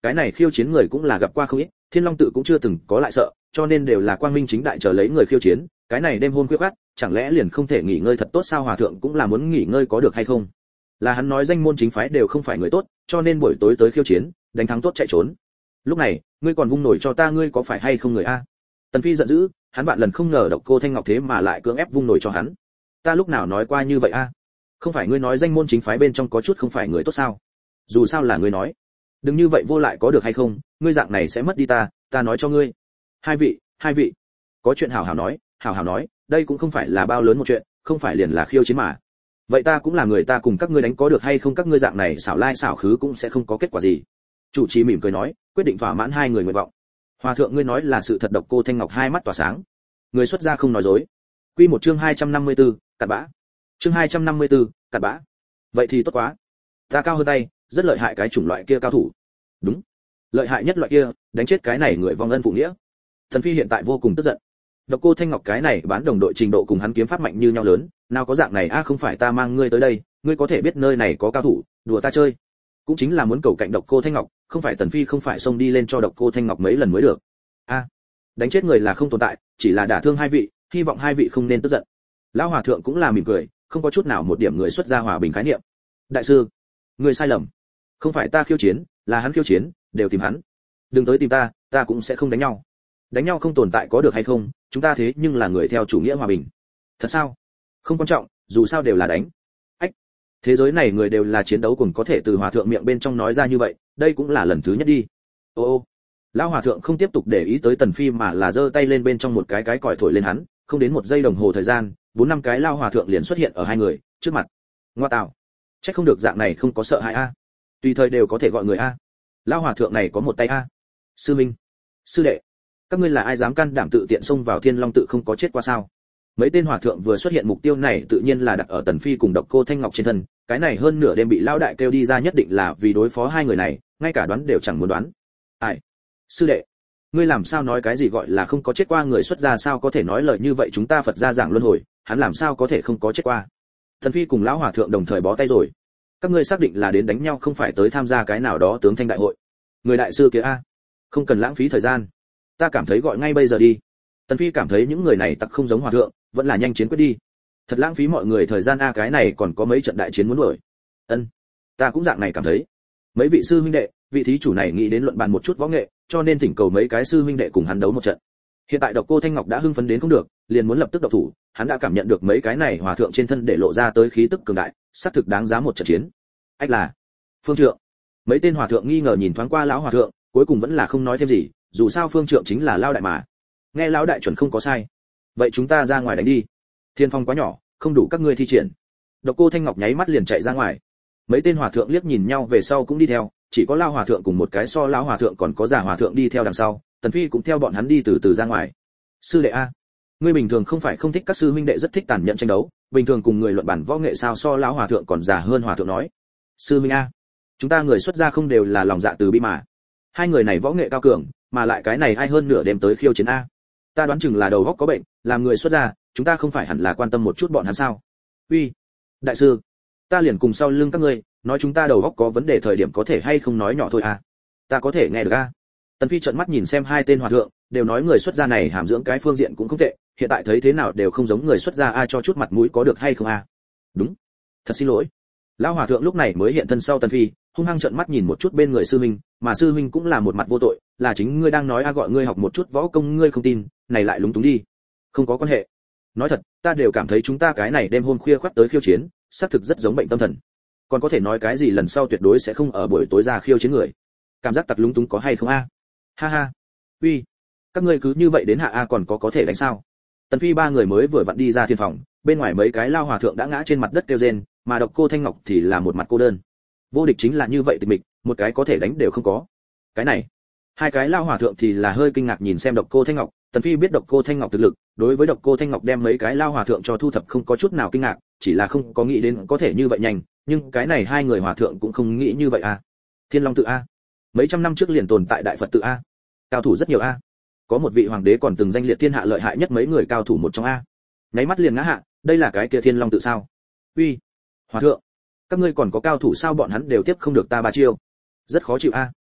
cái này khiêu chiến người cũng là gặp qua không ít, Thiên Long tự cũng chưa từng có lại sợ, cho nên đều là quang minh chính đại chờ lấy người khiêu chiến, cái này đêm hôm khuya khoắt, chẳng lẽ liền không thể nghỉ ngơi thật tốt sao? Hòa thượng cũng là muốn nghỉ ngơi có được hay không? Là hắn nói danh môn chính phái đều không phải người tốt, cho nên buổi tối tới khiêu chiến, đánh thắng tốt chạy trốn. Lúc này, ngươi còn vung nổi cho ta, ngươi có phải hay không người a? Tần Phi giận dữ, hắn vạn lần không ngờ Độc Cô Thanh Ngọc thế mà lại cưỡng ép vung nổi cho hắn. Ta lúc nào nói qua như vậy a? Không phải ngươi nói danh môn chính phái bên trong có chút không phải người tốt sao? Dù sao là ngươi nói. Đừng như vậy vô lại có được hay không, ngươi dạng này sẽ mất đi ta nói cho ngươi. Hai vị, có chuyện hảo hảo nói, đây cũng không phải là bao lớn một chuyện, không phải liền là khiêu chiến mà. Vậy ta cũng là người, ta cùng các ngươi đánh có được hay không? Các ngươi dạng này xảo lai xảo khứ cũng sẽ không có kết quả gì. Chủ trì mỉm cười nói, quyết định thỏa mãn hai người nguyện vọng. Hòa thượng, ngươi nói là sự thật? Độc Cô Thanh Ngọc hai mắt tỏa sáng. Người xuất gia không nói dối. Quy một chương 254, cặn bã. Chương 254, cặn bã. Vậy thì tốt quá. Ta cao hơn tay, rất lợi hại cái chủng loại kia cao thủ. Đúng, lợi hại nhất loại kia, đánh chết cái này người vong ân phụ nghĩa. Thần Phi hiện tại vô cùng tức giận. Độc Cô Thanh Ngọc cái này bán đồng đội trình độ cùng hắn kiếm pháp mạnh như nhau lớn, nào có dạng này a? Không phải ta mang ngươi tới đây, ngươi có thể biết nơi này có cao thủ, đùa ta chơi. Cũng chính là muốn cầu cạnh Độc Cô Thanh Ngọc, không phải Tần Phi không phải xông đi lên cho Độc Cô Thanh Ngọc mấy lần mới được. A, đánh chết người là không tồn tại, chỉ là đả thương hai vị, hy vọng hai vị không nên tức giận. Lão hòa thượng cũng là mỉm cười, không có chút nào một điểm người xuất gia hòa bình khái niệm. Đại sư, người sai lầm, không phải ta khiêu chiến, là hắn khiêu chiến, đều tìm hắn. Đừng tới tìm ta cũng sẽ không đánh nhau. Đánh nhau không tồn tại có được hay không, chúng ta thế nhưng là người theo chủ nghĩa hòa bình. Thật sao? Không quan trọng, dù sao đều là đánh. Ách, thế giới này người đều là chiến đấu cùng, có thể từ hòa thượng miệng bên trong nói ra như vậy, đây cũng là lần thứ nhất đi. Ô, lão hòa thượng không tiếp tục để ý tới Tần Phi mà là giơ tay lên bên trong một cái còi thổi lên hắn, không đến một giây đồng hồ thời gian, 4-5 cái lao hòa thượng liền xuất hiện ở hai người trước mặt. Ngoa tạo, chắc không được dạng này không có sợ hãi a, tùy thời đều có thể gọi người a. Lao hòa thượng này có một tay a. Sư minh, sư đệ, các ngươi là ai dám can đảm tự tiện xông vào Thiên Long tự, không có chết qua sao? Mấy tên hòa thượng vừa xuất hiện, mục tiêu này tự nhiên là đặt ở Tần Phi cùng Độc Cô Thanh Ngọc trên thân, cái này hơn nửa đêm bị lão đại kêu đi ra nhất định là vì đối phó hai người này, ngay cả đoán đều chẳng muốn đoán. Ai? Sư đệ, ngươi làm sao nói cái gì gọi là không có chết qua? Người xuất gia sao có thể nói lời như vậy? Chúng ta Phật gia giảng luân hồi, hắn làm sao có thể không có chết qua? Tần Phi cùng lão hòa thượng đồng thời bó tay rồi. Các ngươi xác định là đến đánh nhau, không phải tới tham gia cái nào đó tướng thanh đại hội? Người đại sư kia a, không cần lãng phí thời gian, ta cảm thấy gọi ngay bây giờ đi. Tần Phi cảm thấy những người này tặc không giống hòa thượng, vẫn là nhanh chiến quyết đi. Thật lãng phí mọi người thời gian a, cái này còn có mấy trận đại chiến muốn đuổi. Ân, ta cũng dạng này cảm thấy. Mấy vị sư huynh đệ, vị thí chủ này nghĩ đến luận bàn một chút võ nghệ, cho nên thỉnh cầu mấy cái sư huynh đệ cùng hắn đấu một trận. Hiện tại Độc Cô Thanh Ngọc đã hưng phấn đến không được, liền muốn lập tức động thủ, hắn đã cảm nhận được mấy cái này hòa thượng trên thân để lộ ra tới khí tức cường đại, xác thực đáng giá một trận chiến. Ách là Phương Trượng. Mấy tên hòa thượng nghi ngờ nhìn thoáng qua lão hòa thượng, cuối cùng vẫn là không nói thêm gì, dù sao Phương Trượng chính là lao đại mà. Nghe lão đại chuẩn không có sai. Vậy chúng ta ra ngoài đánh đi. Thiên phong quá nhỏ, không đủ các ngươi thi triển. Độc Cô Thanh Ngọc nháy mắt liền chạy ra ngoài. Mấy tên hòa thượng liếc nhìn nhau về sau cũng đi theo, chỉ có lao hòa thượng cùng một cái so lão hòa thượng còn có già hòa thượng đi theo đằng sau, Tần Phi cũng theo bọn hắn đi từ từ ra ngoài. Sư đệ a, ngươi bình thường không phải không thích các sư huynh đệ rất thích tàn nhẫn tranh đấu, bình thường cùng người luận bản võ nghệ sao so lão hòa thượng còn già hơn? Hòa thượng nói. Sư huynh a, chúng ta người xuất gia không đều là lòng dạ từ bi mà. Hai người này võ nghệ cao cường, mà lại cái này ai hơn nửa đêm tới khiêu chiến a. Ta đoán chừng là đầu óc có bệnh, làm người xuất gia, chúng ta không phải hẳn là quan tâm một chút bọn hắn sao? Uy, đại sư, ta liền cùng sau lưng các ngươi, nói chúng ta đầu óc có vấn đề thời điểm có thể hay không nói nhỏ thôi à? Ta có thể nghe được a. Tần Phi trợn mắt nhìn xem hai tên hòa thượng, đều nói người xuất gia này hàm dưỡng cái phương diện cũng không tệ, hiện tại thấy thế nào đều không giống người xuất gia a, cho chút mặt mũi có được hay không a? Đúng, thật xin lỗi. Lão hòa thượng lúc này mới hiện thân sau Tần Phi, hung hăng trợn mắt nhìn một chút bên người sư huynh, mà sư huynh cũng là một mặt vô tội, là chính ngươi đang nói a, gọi ngươi học một chút võ công ngươi không tin, này lại lúng túng đi. Không có quan hệ. Nói thật, ta đều cảm thấy chúng ta cái này đêm hôm khuya khoắt tới khiêu chiến, xác thực rất giống bệnh tâm thần. Còn có thể nói cái gì lần sau tuyệt đối sẽ không ở buổi tối ra khiêu chiến người. Cảm giác tặc lúng túng có hay không a? Ha ha. Uy, các ngươi cứ như vậy đến hạ a còn có thể đánh sao? Tần Phi ba người mới vừa vặn đi ra thiên phòng, bên ngoài mấy cái lao hòa thượng đã ngã trên mặt đất kêu rên, mà Độc Cô Thanh Ngọc thì là một mặt cô đơn. Vô địch chính là như vậy tịch mịch, một cái có thể đánh đều không có. Cái này, hai cái lao hòa thượng thì là hơi kinh ngạc nhìn xem Độc Cô Thanh Ngọc. Tần Phi biết Độc Cô Thanh Ngọc thực lực, đối với Độc Cô Thanh Ngọc đem mấy cái lao hòa thượng cho thu thập không có chút nào kinh ngạc, chỉ là không có nghĩ đến có thể như vậy nhanh, nhưng cái này hai người hòa thượng cũng không nghĩ như vậy a. Thiên Long tự a, mấy trăm năm trước liền tồn tại Đại Phật tự a, cao thủ rất nhiều a. Có một vị hoàng đế còn từng danh liệt thiên hạ lợi hại nhất mấy người cao thủ một trong a. Nháy mắt liền ngã hạ, đây là cái kia Thiên Long tự sao? Uy, hòa thượng, các ngươi còn có cao thủ sao? Bọn hắn đều tiếp không được ta ba chiêu, rất khó chịu a.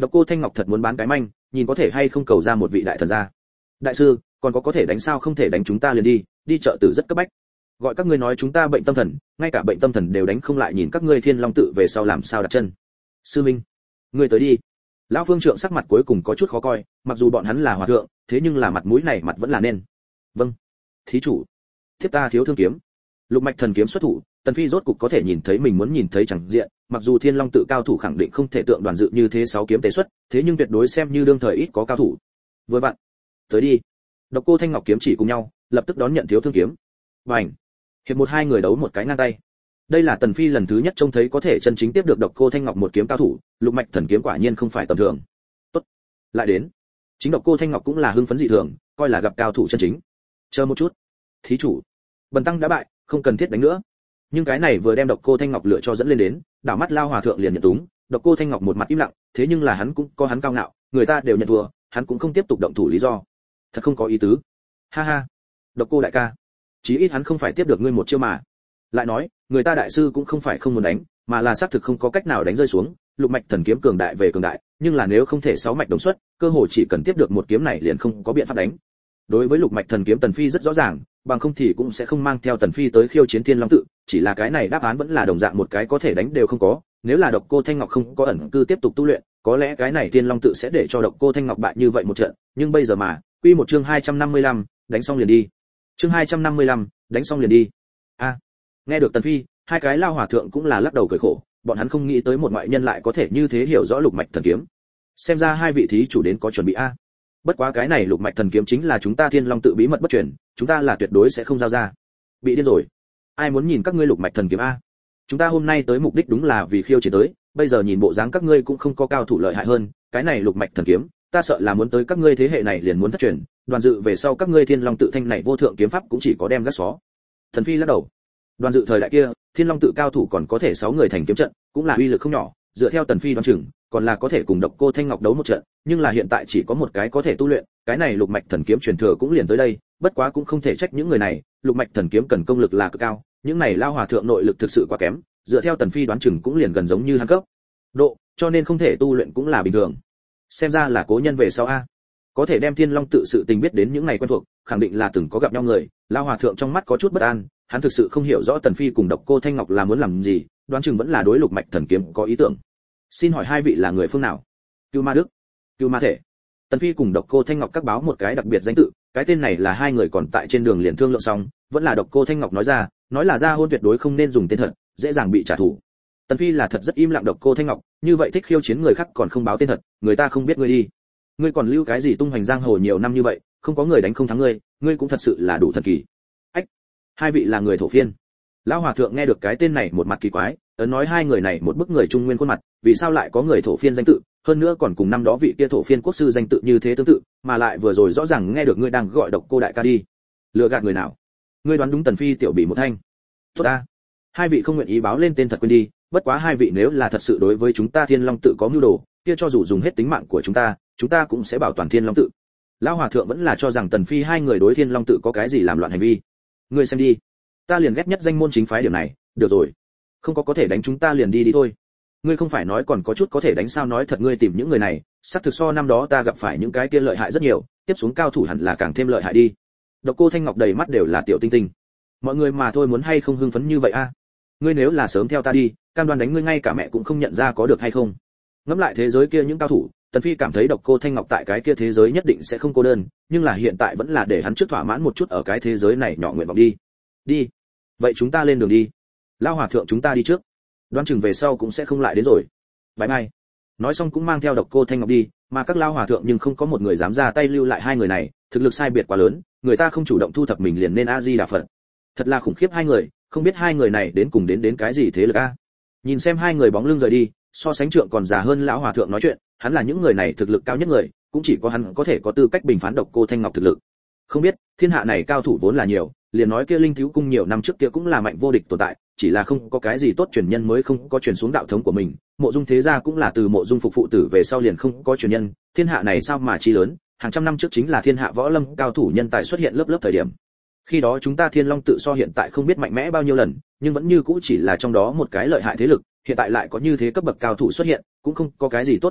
Độc Cô Thanh Ngọc thật muốn bán cái manh, nhìn có thể hay không cầu ra một vị đại thần ra. Đại sư, còn có thể đánh sao? Không thể đánh chúng ta liền đi chợ tử rất cấp bách. Gọi các ngươi nói chúng ta bệnh tâm thần, ngay cả bệnh tâm thần đều đánh không lại, nhìn các ngươi Thiên Long tự về sau làm sao đặt chân. Sư Minh, ngươi tới đi. Lão Phương Trượng sắc mặt cuối cùng có chút khó coi, mặc dù bọn hắn là hòa thượng, thế nhưng là mặt mũi này mặt vẫn là nên. Vâng, thí chủ. Tiếp ta thiếu thương kiếm. Lục mạch thần kiếm xuất thủ, Tần Phi rốt cục có thể nhìn thấy mình muốn nhìn thấy chẳng diện, mặc dù Thiên Long tự cao thủ khẳng định không thể tượng Đoàn Dự như thế 6 kiếm tế xuất, thế nhưng tuyệt đối xem như đương thời ít có cao thủ. Vừa vặn, tới đi. Độc Cô Thanh Ngọc kiếm chỉ cùng nhau, lập tức đón nhận thiếu thương kiếm. Bành. Hiệp 1 2 người đấu một cái ngang tay. Đây là Tần Phi lần thứ nhất trông thấy có thể chân chính tiếp được Độc Cô Thanh Ngọc một kiếm cao thủ, Lục mạch thần kiếm quả nhiên không phải tầm thường. Tốt, lại đến. Chính Độc Cô Thanh Ngọc cũng là hưng phấn dị thường, coi là gặp cao thủ chân chính. Chờ một chút, thí chủ, bần tăng đã bại, không cần thiết đánh nữa. Nhưng cái này vừa đem Độc Cô Thanh Ngọc lựa cho dẫn lên đến, đảo mắt Lao hòa thượng liền nhận túng. Độc Cô Thanh Ngọc một mặt im lặng, thế nhưng là hắn cũng có hắn cao ngạo, người ta đều nhận thua, hắn cũng không tiếp tục động thủ lý do. Thật không có ý tứ. Ha ha, Độc Cô đại ca, chí ít hắn không phải tiếp được ngươi một chiêu mà. Lại nói, người ta đại sư cũng không phải không muốn đánh, mà là xác thực không có cách nào đánh rơi xuống. Lục mạch thần kiếm cường đại về cường đại, nhưng là nếu không thể 6 mạch đồng xuất, cơ hội chỉ cần tiếp được một kiếm này liền không có biện pháp đánh. Đối với Lục mạch thần kiếm Tần Phi rất rõ ràng, bằng không thì cũng sẽ không mang theo Tần Phi tới khiêu chiến Thiên Long tự, chỉ là cái này đáp án vẫn là đồng dạng một cái có thể đánh đều không có. Nếu là Độc Cô Thanh Ngọc không có ẩn cư tiếp tục tu luyện, có lẽ cái này Thiên Long tự sẽ để cho Độc Cô Thanh Ngọc bại như vậy một trận, nhưng bây giờ mà, quy một chương 255, đánh xong liền đi. Chương 255, đánh xong liền đi. A. Nghe được Tần Phi, hai cái lao hòa thượng cũng là lắc đầu cười khổ, bọn hắn không nghĩ tới một ngoại nhân lại có thể như thế hiểu rõ Lục mạch thần kiếm. Xem ra hai vị thí chủ đến có chuẩn bị a. Bất quá cái này Lục mạch thần kiếm chính là chúng ta Thiên Long tự bí mật bất truyền, chúng ta là tuyệt đối sẽ không giao ra. Bị điên rồi. Ai muốn nhìn các ngươi Lục mạch thần kiếm a? Chúng ta hôm nay tới mục đích đúng là vì khiêu chiến tới, bây giờ nhìn bộ dáng các ngươi cũng không có cao thủ lợi hại hơn, cái này Lục mạch thần kiếm, ta sợ là muốn tới các ngươi thế hệ này liền muốn thất truyền, Đoàn Dự về sau các ngươi Thiên Long tự thanh này vô thượng kiếm pháp cũng chỉ có đem gác xó. Thần Phi lắc đầu. Đoàn Dự thời đại kia, Thiên Long tự cao thủ còn có thể 6 người thành kiếm trận, cũng là uy lực không nhỏ, dựa theo Tần Phi đoán chừng, còn là có thể cùng Độc Cô Thanh Ngọc đấu một trận, nhưng là hiện tại chỉ có một cái có thể tu luyện, cái này Lục mạch thần kiếm truyền thừa cũng liền tới đây, bất quá cũng không thể trách những người này, Lục mạch thần kiếm cần công lực là cực cao, những này lao hòa thượng nội lực thực sự quá kém, dựa theo Tần Phi đoán chừng cũng liền gần giống như hắn cấp độ, cho nên không thể tu luyện cũng là bình thường. Xem ra là cố nhân về sau a. Có thể đem Thiên Long tự sự tình biết đến những ngày quen thuộc, khẳng định là từng có gặp nhau người, lao hòa thượng trong mắt có chút bất an, hắn thực sự không hiểu rõ Tần Phi cùng Độc Cô Thanh Ngọc là muốn làm gì, đoán chừng vẫn là đối Lục mạch thần kiếm có ý tưởng. Xin hỏi hai vị là người phương nào? Cưu Ma Đức, Cưu Ma Thể. Tần Phi cùng Độc Cô Thanh Ngọc các báo một cái đặc biệt danh tự, cái tên này là hai người còn tại trên đường liền thương lượng xong, vẫn là Độc Cô Thanh Ngọc nói ra, nói là ra hôn tuyệt đối không nên dùng tên thật, dễ dàng bị trả thù. Tần Phi là thật rất im lặng. Độc Cô Thanh Ngọc, như vậy thích khiêu chiến người khác còn không báo tên thật, người ta không biết ngươi đi. Ngươi còn lưu cái gì tung hoành giang hồ nhiều năm như vậy, không có người đánh không thắng ngươi, ngươi cũng thật sự là đủ thần kỳ. Ách, hai vị là người thổ phiên. Lão hòa thượng nghe được cái tên này một mặt kỳ quái, ấn nói hai người này một bức người trung nguyên khuôn mặt, vì sao lại có người thổ phiên danh tự, hơn nữa còn cùng năm đó vị kia thổ phiên quốc sư danh tự như thế tương tự, mà lại vừa rồi rõ ràng nghe được ngươi đang gọi Độc Cô đại ca đi. Lừa gạt người nào? Ngươi đoán đúng. Tần Phi tiểu bị một thanh. Tốt a. Hai vị không nguyện ý báo lên tên thật quên đi, bất quá hai vị nếu là thật sự đối với chúng ta Thiên Long tự có mưu đồ, kia cho dù dùng hết tính mạng của chúng ta cũng sẽ bảo toàn Thiên Long tự. Lão hòa thượng vẫn là cho rằng Tần Phi hai người đối Thiên Long tự có cái gì làm loạn hành vi. Ngươi xem đi, ta liền ghét nhất danh môn chính phái điểm này. Được rồi, không có thể đánh chúng ta liền đi thôi. Ngươi không phải nói còn có chút có thể đánh sao? Nói thật, ngươi tìm những người này, xác thực so năm đó ta gặp phải những cái kia lợi hại rất nhiều, tiếp xuống cao thủ hẳn là càng thêm lợi hại đi. Độc Cô Thanh Ngọc đầy mắt đều là tiểu tinh tinh. Mọi người mà thôi, muốn hay không hưng phấn như vậy a? Ngươi nếu là sớm theo ta đi, cam đoan đánh ngươi ngay cả mẹ cũng không nhận ra, có được hay không? Ngẫm lại thế giới kia những cao thủ, Tần Phi cảm thấy Độc Cô Thanh Ngọc tại cái kia thế giới nhất định sẽ không cô đơn, nhưng là hiện tại vẫn là để hắn trước thỏa mãn một chút ở cái thế giới này nhỏ nguyện vọng đi. Đi. Vậy chúng ta lên đường đi. Lão hòa thượng chúng ta đi trước. Đoán chừng về sau cũng sẽ không lại đến rồi. Bye bye. Nói xong cũng mang theo Độc Cô Thanh Ngọc đi, mà các lão hòa thượng nhưng không có một người dám ra tay lưu lại hai người này, thực lực sai biệt quá lớn, người ta không chủ động thu thập mình liền nên A Di Đà Phật. Thật là khủng khiếp hai người, không biết hai người này đến cùng đến cái gì thế lực a. Nhìn xem hai người bóng lưng rời đi, so sánh Trượng còn già hơn lão hòa thượng nói chuyện, hắn là những người này thực lực cao nhất người, cũng chỉ có hắn có thể có tư cách bình phán Độc Cô Thanh Ngọc thực lực. Không biết, thiên hạ này cao thủ vốn là nhiều, liền nói kia Linh Thiếu cung nhiều năm trước kia cũng là mạnh vô địch tồn tại, chỉ là không có cái gì tốt truyền nhân mới không có truyền xuống đạo thống của mình. Mộ Dung thế gia cũng là từ Mộ Dung phục phụ tử về sau liền không có truyền nhân, thiên hạ này sao mà chi lớn, hàng trăm năm trước chính là thiên hạ võ lâm cao thủ nhân tài xuất hiện lớp thời điểm. Khi đó chúng ta Thiên Long tự so hiện tại không biết mạnh mẽ bao nhiêu lần, nhưng vẫn như cũ chỉ là trong đó một cái lợi hại thế lực, hiện tại lại có như thế cấp bậc cao thủ xuất hiện, cũng không có cái gì tốt kinh ngạc,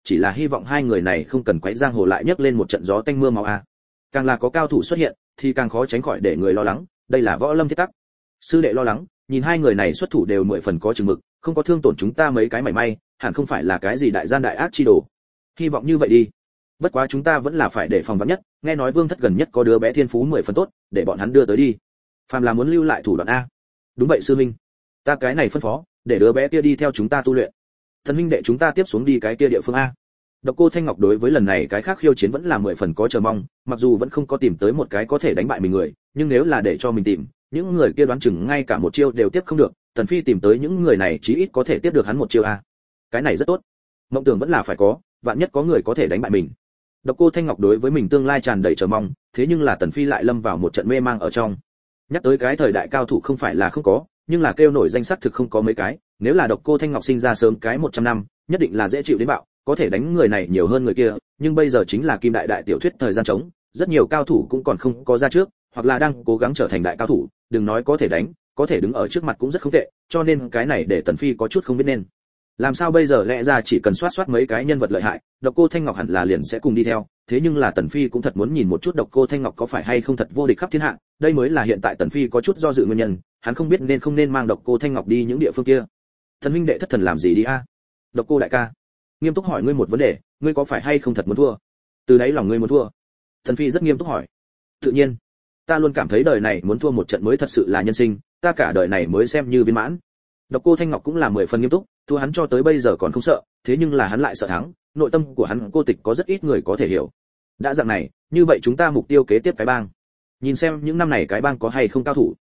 chỉ là hy vọng hai người này không cần quấy giang hồ lại nhấc lên một trận gió tanh mưa máu a. Càng là có cao thủ xuất hiện thì càng khó tránh khỏi để người lo lắng, đây là võ lâm thiết tắc. Sư đệ lo lắng, nhìn hai người này xuất thủ đều 10 phần có chừng mực, không có thương tổn chúng ta mấy cái mảy may, hẳn không phải là cái gì đại gian đại ác chi đồ. Hy vọng như vậy đi. Bất quá chúng ta vẫn là phải để phòng vắn nhất, nghe nói Vương Thất gần nhất có đứa bé thiên phú 10 phần tốt, để bọn hắn đưa tới đi. Phàm là muốn lưu lại thủ đoạn a. Đúng vậy sư minh. Ta cái này phân phó, để đứa bé kia đi theo chúng ta tu luyện. Thần huynh đệ chúng ta tiếp xuống đi cái kia địa phương a. Độc Cô Thanh Ngọc đối với lần này cái khác khiêu chiến vẫn là 10 phần có chờ mong, mặc dù vẫn không có tìm tới một cái có thể đánh bại mình người, nhưng nếu là để cho mình tìm, những người kia đoán chừng ngay cả một chiêu đều tiếp không được, Tần Phi tìm tới những người này chí ít có thể tiếp được hắn một chiêu a. Cái này rất tốt. Mộng tưởng vẫn là phải có, vạn nhất có người có thể đánh bại mình. Độc Cô Thanh Ngọc đối với mình tương lai tràn đầy chờ mong, thế nhưng là Tần Phi lại lâm vào một trận mê mang ở trong. Nhắc tới cái thời đại cao thủ không phải là không có, nhưng là kêu nổi danh sắc thực không có mấy cái, nếu là Độc Cô Thanh Ngọc sinh ra sớm cái 100 năm, nhất định là dễ chịu đến bạo, có thể đánh người này nhiều hơn người kia, nhưng bây giờ chính là kim đại đại tiểu thuyết thời gian trống, rất nhiều cao thủ cũng còn không có ra trước, hoặc là đang cố gắng trở thành đại cao thủ, đừng nói có thể đánh, có thể đứng ở trước mặt cũng rất không tệ, cho nên cái này để Tần Phi có chút không biết nên làm sao bây giờ. Lẽ ra chỉ cần soát mấy cái nhân vật lợi hại, Độc Cô Thanh Ngọc hẳn là liền sẽ cùng đi theo, thế nhưng là Tần Phi cũng thật muốn nhìn một chút Độc Cô Thanh Ngọc có phải hay không thật vô địch khắp thiên hạ, đây mới là hiện tại Tần Phi có chút do dự nguyên nhân, hắn không biết nên không nên mang Độc Cô Thanh Ngọc đi những địa phương kia. Thần huynh đệ thất thần làm gì đi a? Độc Cô đại ca, nghiêm túc hỏi ngươi một vấn đề, ngươi có phải hay không thật muốn thua? Từ đấy lòng ngươi muốn thua? Tần Phi rất nghiêm túc hỏi. Tự nhiên, ta luôn cảm thấy đời này muốn thua một trận mới thật sự là nhân sinh, ta cả đời này mới xem như viên mãn. Độc Cô Thanh Ngọc cũng là 10 phần nghiêm túc, thua hắn cho tới bây giờ còn không sợ, thế nhưng là hắn lại sợ thắng, nội tâm của hắn cô tịch có rất ít người có thể hiểu. Đã dạng này, như vậy chúng ta mục tiêu kế tiếp cái bang. Nhìn xem những năm này cái bang có hay không cao thủ.